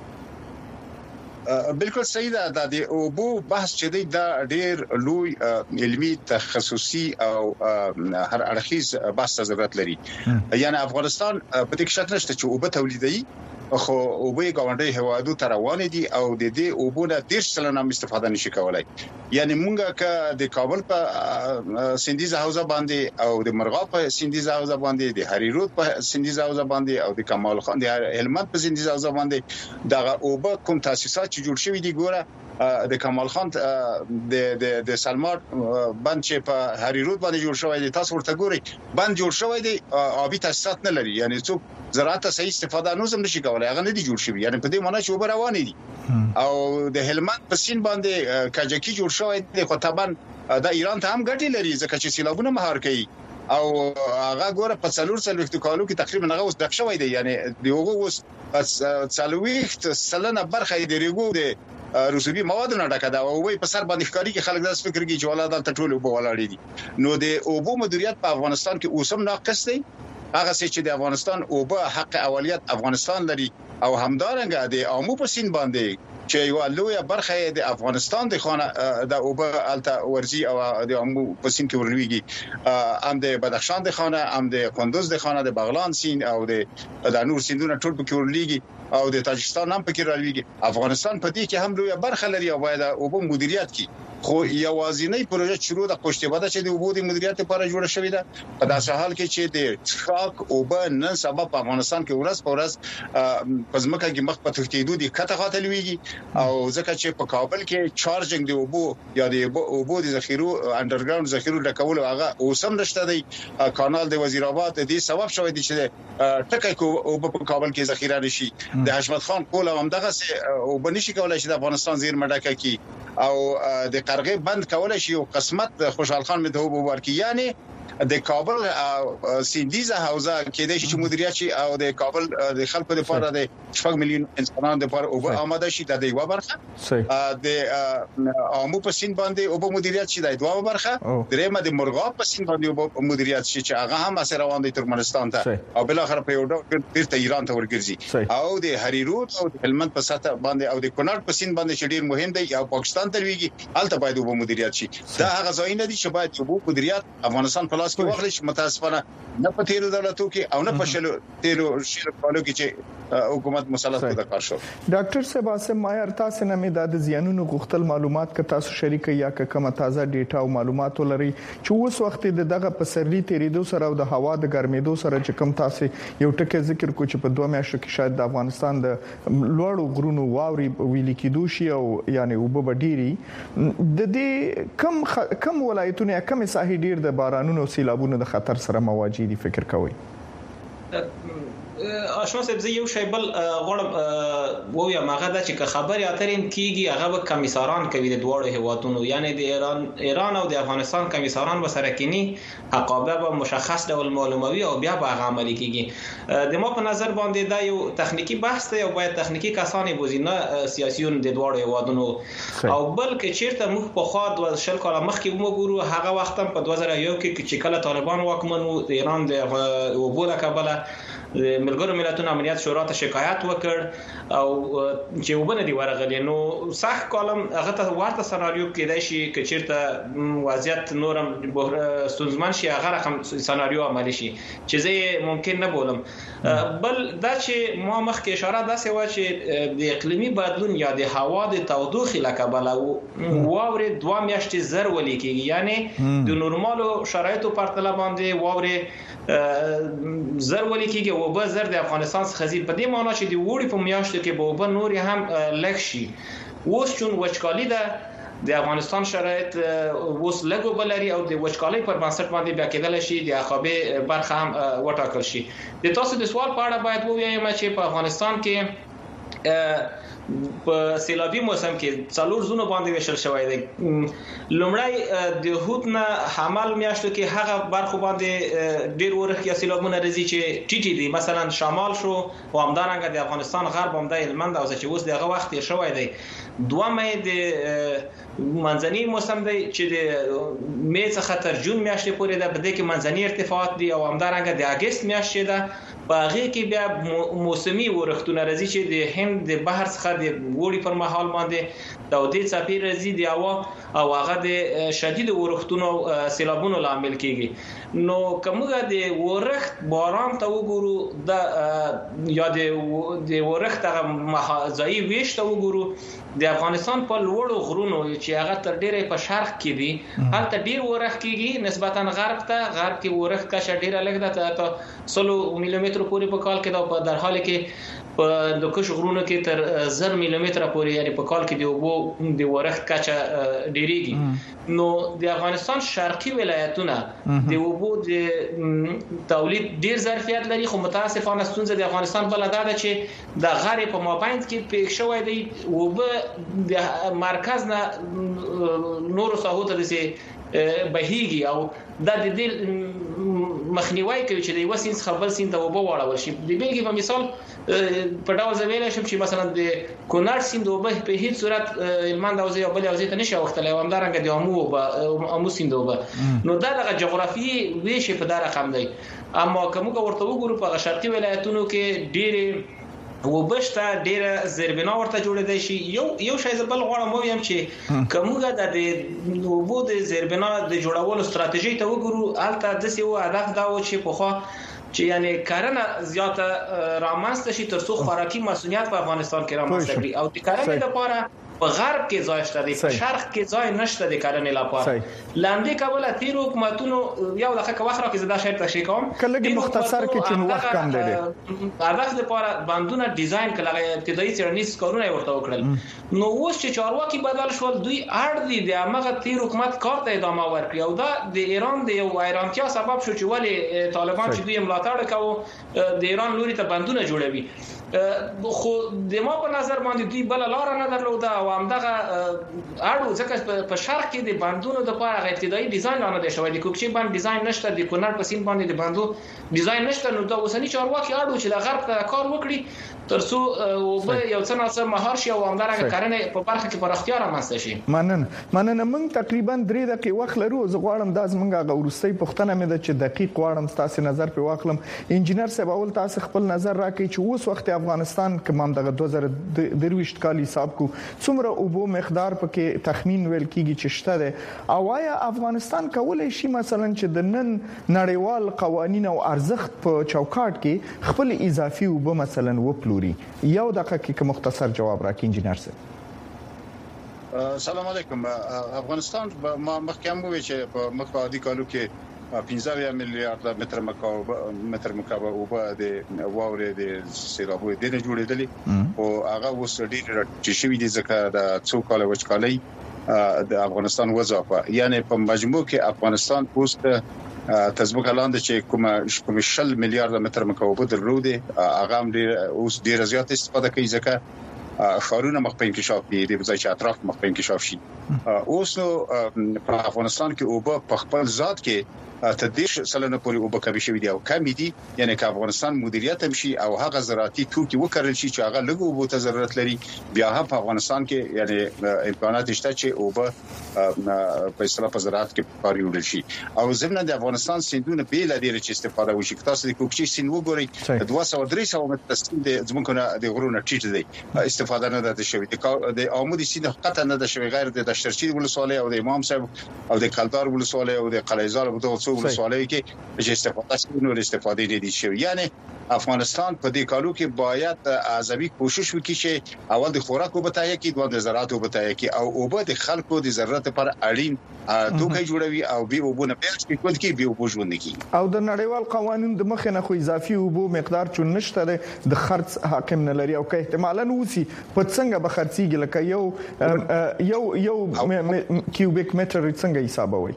بالکل صحیح ده. د اوبو بحث چې دی دا ډیر لوی علمي تخصصي او هر اړخیز بحث ضرورت لري. یعنی افغانستان په دې کې شک نشته چې اوبه تولیدي، خو اوبه ګاونډي هوادو ته روان دي او د دې اوبو نه 10% استفاده نشي کولای. یعنی مونږه که د کابل په سندیزه حوزه باندې او د مرغاب په سندیزه حوزه باندې، د هریرود په سندیزه حوزه باندې او د کمال خان د هلمند په سندیزه حوزه باندې دغه اوبه کوم تاسیسات چې جوړ شوي دي، ګوره د کمال خان د سلمار بند چې په هریرود باندې جوړ شوی دی، تاسو ورته ګورئ بند جوړ شوی دی، آبي تاسیسات نه لري. یعنی څوک زراعت صحیح استفاده نه زم نشي کولای، هغه نه دي جوړ شوی. یعنی په دې معنی چې اوبه روانې دي. او د هلمند په سین باندې کاجکی جوړ شوی دی، خو طبعا د ایران ته هم ګټې لري ځکه چې سیلابونه مهار کوي او هغه ګوره په 4 کالو کې تقریبا هغه اوس دغه شوی دی. یعنی دیوغه اوس 40% برخه دی ریګو دی رسوبي مواد نه ډکه دا او په سر باندې ښکاری کې خلک داس فکر کوي چې ولاده ته ټول وبو ولاړې دي. نو د اوبو مدیریت په افغانستان کې اوسم ناقص دی. هغه چې د افغانستان اوبه حق اولیت افغانستان لري او همدارنګه د عامو په سین باندې چې یو لویه برخه د افغانستان د خانه د اوبه الته ورزي او د امو په سین کې ورلويږي ام د بدخشان د خانه ام د کندوز د خانه د بغلان سین او د نور سیندونه ټول په کې ورلويږي او د تاجکستان هم په کې ورلويږي افغانستان په دې کې هم لویه برخه لري او باید اوبه مدیریت کړي خو یوازینی پروژه شروع د قشتیباده چې د اوبو د مدیریت لپاره جوړه شوې ده په داسې حال کې چې د څښاک اوبه نن سبا په افغانستان کې ورځ په ورځ په ځمکه کې مخ په تښتېدو دي کته خاطلويږي او ځکه چې په کابل کې چارجنګ د اوبو یا د اوبو د ذخیرو انډرګراوند ذخیرو ډکول هغه اوسم نشته دی کانال د وزیر آباد د دې سبب شوی دی چې ټکه کو اوبه په کابل کې ذخیره نشي د حشمت خان کول هم دغه اوبه نشي کولای چې د افغانستان زیرمه ډکه کی او د قرغې بند کولای شي او قسمت خوشحال خان مدهوب ورکی یعنی د کابل سیندیزه حوزه کې د شي مدیریت شي او د کابل د خلکو لپاره د 4 میلیون انسانانو لپاره اوبه آماده شي د یو برخه د عامو په سین باندې اوبه مدیریت شي د دوه برخه درېمه د مرغاب په سین باندې اوبه مدیریت شي چې هغه هم اثر روان دي ترکمنستان ته او بل اخر په یو ډول بیرته ایران ته ورګرځي او د هریرود او د هلمند په سطح باندې او د کونړ په سین باندې چې ډیر مهم دی او پاکستان ته ویږي الته باید اوبه مدیریت شي دا هغه ځایونه دي چې باید اوبه مدیریت افغانستان په لاس کې واخلي متاسفانه نه په تیرو دولتو کې او نه په شلو کالو کې چې حکومت مسلط ده کار شو ډاکټر صاحب اسم مایر تاسو نه مې د زیانونو غوښتل معلومات ک تاسو شریک یا کومه تازه ډیټا او معلومات ولري چې اوس وخت دغه پسرلی تیریدو سره او د هوا د ګرمېدو سره چې کوم تاسو یو ټکی ذکر کو چې په 2 میاشتو کې شاید د افغانستان د لوړو غرونو واوري ویل کېدو شي او یعنی وبډيري د دې کم ولایتونه کم ساحې ډیر د بارانونو او سیلابونو د خطر سره مواجه دي فکر کوي آشنا صاحب زه یو شی بل غواړم وویم هغه د چې خبري اترین کیږي هغه به کمیساران کوي د دوړو هواتونو یعنی د ایران او د افغانستان کمیساران به سره کینی عقابه به مشخص ډول معلوموي او بیا به عملي کیږي د ما په نظر باندې دا یو تخنیکی بحث دی او باید تخنیکی کسانی بوزینه سیاسيون د دوړو هواتونو او بل کې چیرته موږ په خاط و شل کاله مخکې وګورو هغه وخت په 2001 کې چې کله طالبان واکمن وو د ایران د وبوله کابل ملګرو ملتونو امنیت شورا ته شکایت وکړ او چې وبنه دی ورغلی نو صح کالم هغه ته ورته سناریو کېدای شي چې چیرته وضعیت نورم ستونزمن شي هغه رقم سناریو عملی شي چې زه ممکن نه بولم بل دا چې ما مخکې اشاره داسې و چې د اقلیمي بدلون یا د هوا د تودوخې لکبل او واورې 2 میاشتې زر ولې کېږي یعنی د نورمالو شرایطو پرتله باندې واورې زر ولې کېږي او به زر د افغانستان څخه زیات په دې معنی چې د وړي په میاشتو کې به به نور هم لږ شي اوس چون وچکالي ده د افغانستان شرایط اوس لګو بلري او د وچکالۍ پر بنسټ باندې بیا کېدل شي د عقابه برخه هم وټاکل شي د تاسو د سوال په اړه باید ووایم چې په افغانستان کې په سیلابي موسم کې څلور زونه باندې وشل شوی دی لومړی د هوتنه حمل میاشتو کې هغه برخو باندې ډیر ورخ یا سیلابونه راځي چې ټیټی دي مثلا شمال شو او همدارنګه د افغانستان غرب هم د هلمند او چې اوس دغه وخت شوی دی دومه د منځنی موسم دی چې د مې څخه تر جون میاشتې پورې د بده کې منځنی ارتفاعات دي او همدارنګه د اگست میاشتې ده باغې کې بیا موسمي ورختونه راځي چې د هند د بحر څخه د وړي پر مهال باندې د اودې څپې راځي دی او هغه د شدید ورختونو سیلابونو لامل کیږي نو کومه د ورخت باران ته وګورو د یا د ورخت هغه ځای ویش ته وګورو د افغانستان په لوړو غرونو چې هغه تر ډیره په شرق کې دي هلته ډیر ورخت کیږي نسبتا غرب کې ورخت کا ډیره لږ ده ته 100 ملي متر پورې په کال کې دا در حال کې په د کش غرونو کې تر 1000 ملي متر پورې یعنی په کال کې د ورخت کچه ډیریږي نو د افغانستان شرقي ولایتونه د وبو د تولید ډیر ظرفیت لري خو متاسفانه ستونزه د افغانستان بل ده چې د غرب په مابین کې پېښ شوی دی وبو د مرکز نه نور ساحو ته بهيږي او د دې مخنیوي کوي چې د وسین څخه بل سین ته وبو واړول شي د بیلګې په مثال په ډول زویل شم چې مثلا د کونړ سیند وبه په هیڅ صورت هلمند او زیو بل او زیت نشه وختلې و همدارنګه د امو سیند وبه نو دا د جغرافي ویش په دا رقم دی اما کومه ورته وګورو په شرقي ولایتونو کې ډېر وبشته ډیره زیربنا ورته جوړېدای شي. یو شی زبل غواړم وایم چې کومه د وبو د زیربنا د جوړولو ستراتیژي ته وګورو، البته د سیو هدف دا و چې په خو چې یعنی کرنه زیاته رامنځته شي ترڅو خوراکي مسؤلیت په افغانستان کې رامنځته کړي، او د کرنې لپاره په غرب کې ځای شته دی، په شرق کې ځای نشته د کرنې لپاره. لاندې کابل تیر حکومتونو یو دغه وخت راکې زدا شهر تشریح کوم کله مختصر کې چې وخت کم دی هدف لپاره باندونه ډیزاین کړه، ابتدایي څېړنیز کارونه ورته وکړل. نو اوس چې چارواکي بدل شول دوی اړ دي د هغه تیر حکومت کار ته ادامه ورکړي، او دا د ایران د یو ایرانتیا سبب شو چې ولی طالبان چې دوی ملاتړ کوي د ایران لوري ته باندونه جوړوي. خو د ما په نظر باندې دوی بل لار نه درلوده، او همدغه اړو ځکه په شرق کې د باندونو د لپاره ابتدایي ډیزاین نه دی شوی، د کوکچې باندې ډیزاین نشته، د کونړ په سیند باندې د باندو ډیزاین نشته. نو دا اوسنی چارواکي اړو چې د غرب ته کار وکړي ترڅو وب یو څه نه مهار شي او همدارنګه کرنه په برخه کې پراختیا رامنځته شي. مننه موږ تقریبا 3 دقیقې وخت لرو. زه غواړم دا زمونږه غوړستۍ پښتنه مې د چې دقیق غواړم تاسو نظر په واخلم. انجینر صاحب اول تاسو خپل نظر راکړئ چې اوس وخت افغانستان کوم دغه 2023 کال حساب کو څومره اوبو مقدار پکې تخمین ویل کیږي چې شته ده، او آیا افغانستان کولای شي مثلا چې د نن نړیوال قوانین او ارزښت په چوکاټ کې خپل اضافي اوبو مثلا وپلوري؟ یو دقیقه کې مختصر جواب راکړئ انجینر صاحب. سلام علیکم. افغانستان مخکې هم وی چې په مخکې کالو کې 15 میلیارډ متر مکعب اوبه د واورې د سیلابو د نه جوړېدلې، او هغه اوس ډېر چې شوی دي ځکه د څو کال وچکالۍ د افغانستان وځه. یعنی په مجموع کې افغانستان اوس تزموک لاندې چې کوم 10 میلیارډ متر مکعب درلود، هغه هم اوس ډېر زیات استفاده کوي ځکه ښارونه مخ په انکشاف دي، د ځای چې اطراف مخ په انکشاف شي. اوس په افغانستان کې اوبه په خپل ذات کې تدریش سلنه پورې اوبه کمی شوی دی او کمی دي، یعنی که افغانستان مدیریت هم شي او هغه زراعتي توکي وکړل شي چې هغه لږ اوبو ته ضرورت لري، بیا هم په افغانستان کې یعنی امکانات شته چې اوبه په اصطلاح په زراعت کې کار وړل شي. او ضمن د افغانستان سیندونه به ل ډیر چې استفاده وشي. تاسو د کوکچې سیند وګورئ 200-300 متر سیند د زمونږ د غرونو ټیټ دی، استفاده نه ده شوی. د عمودي سیند قطعا نه ده شوی، غیر د دشترچی ولسوالۍ او د امام صاحب او د کلدار ولسوالۍ او د قلعهزال په ولسوالۍ کې چې استفاده شي نو استفاده نه دي شوی. یعنی افغانستان په دې کالو کې باید اعظمي کوشش وکړي چې اول د خوراک وبته کې دوه د زراعت وبته کې او اوبه د خلکو د ضرورت پر اړین توګه جوړوي او به وبونه پیاس کې کول کې به وبو ژوند کی. او د نړیوال قوانین د مخه نه خو اضافي وبو مقدار چون نشته د خرڅ حاکم نه لري، او که احتمالاً وسی په څنګه به خرڅيږي لکه یو کیوبیک متر څنګه حسابوي؟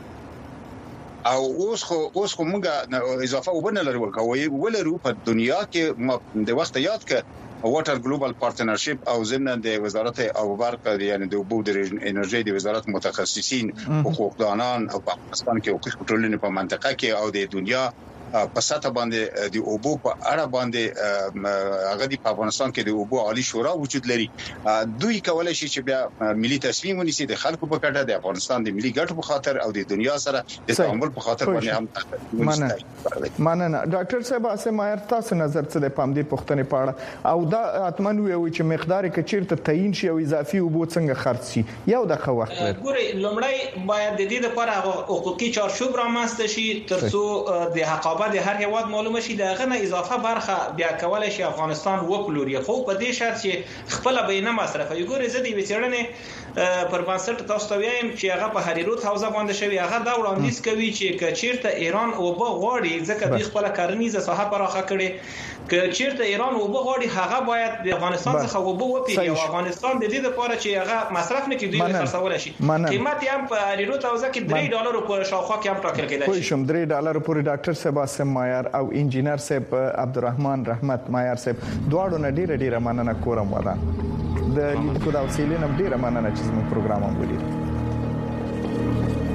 او اوس خو موږ اضافه وبنه لرو کوي ولرو په دنیا کې د وخت یاد ک واټر ګلوبال پارتنرشپ او ضمن د وزارت او برق یعنی د اوبو د انرژي د وزارت متخصصین حقوقدانان او په افغانستان کې حقوق ټولنې په منطقه کې او د دنیا په ساته باندې د اوبو په اړه باندې هغه د افغانستان کې د اوبو عالی شورا وجود لري. دوی کولای شي چې بیا ملي تصمیم ونیسي د خلکو په کډه د افغانستان د ملي ګټو په خاطر او د دنیا سره د تعامل په خاطر باندې هم مننه. ډاکټر صاحب اسه مایر تاسو نظر څه د پام دې پښتنې پاړه او دا اتمن وي چې مقدار کې چیرته تعین شي او اضافي اوبو څنګه خرڅ شي؟ یو دغه وخت ګوري لومړی باید د دې لپاره حقوقي چارچوب رامنځته شي ترڅو د حق د هر هیواد معلومه شي دغه نه اضافه برخه بیا کولای شي افغانستان وپلوري، خو په دې شرط چې خپل به نه مصرفوي. ګورې زه د وڅېړنې پر بنسټ تاسو ته وایم چې هغه په هریروت حوزه باندې شوی، هغه دا وړاندیز کوي چې کچیرته ایران اوبه غواړي ځکه دوی خپل کرنیزه ساحه پراخه کړي، کچیرته ایران اوبه غواړي هغه باید د افغانستان څخه اوبه وپیږي او افغانستان د دې لپاره چې هغه مصرف نه کړي دوی خرڅول شي. قیمت هم په هریروت حوزه کې $3 په شاوخوا کې هم ټاکل کېدای شي. خو شم $3 پورې. ډاکټر صاحب مایر او انجینر صاحب عبدالرحمن رحمت مایر صاحب دواړو نه ډیره مننه کوم. ودا د لیدو دا وسیلې نه ډیره مننه چې زموږ پروګرام هم ولید.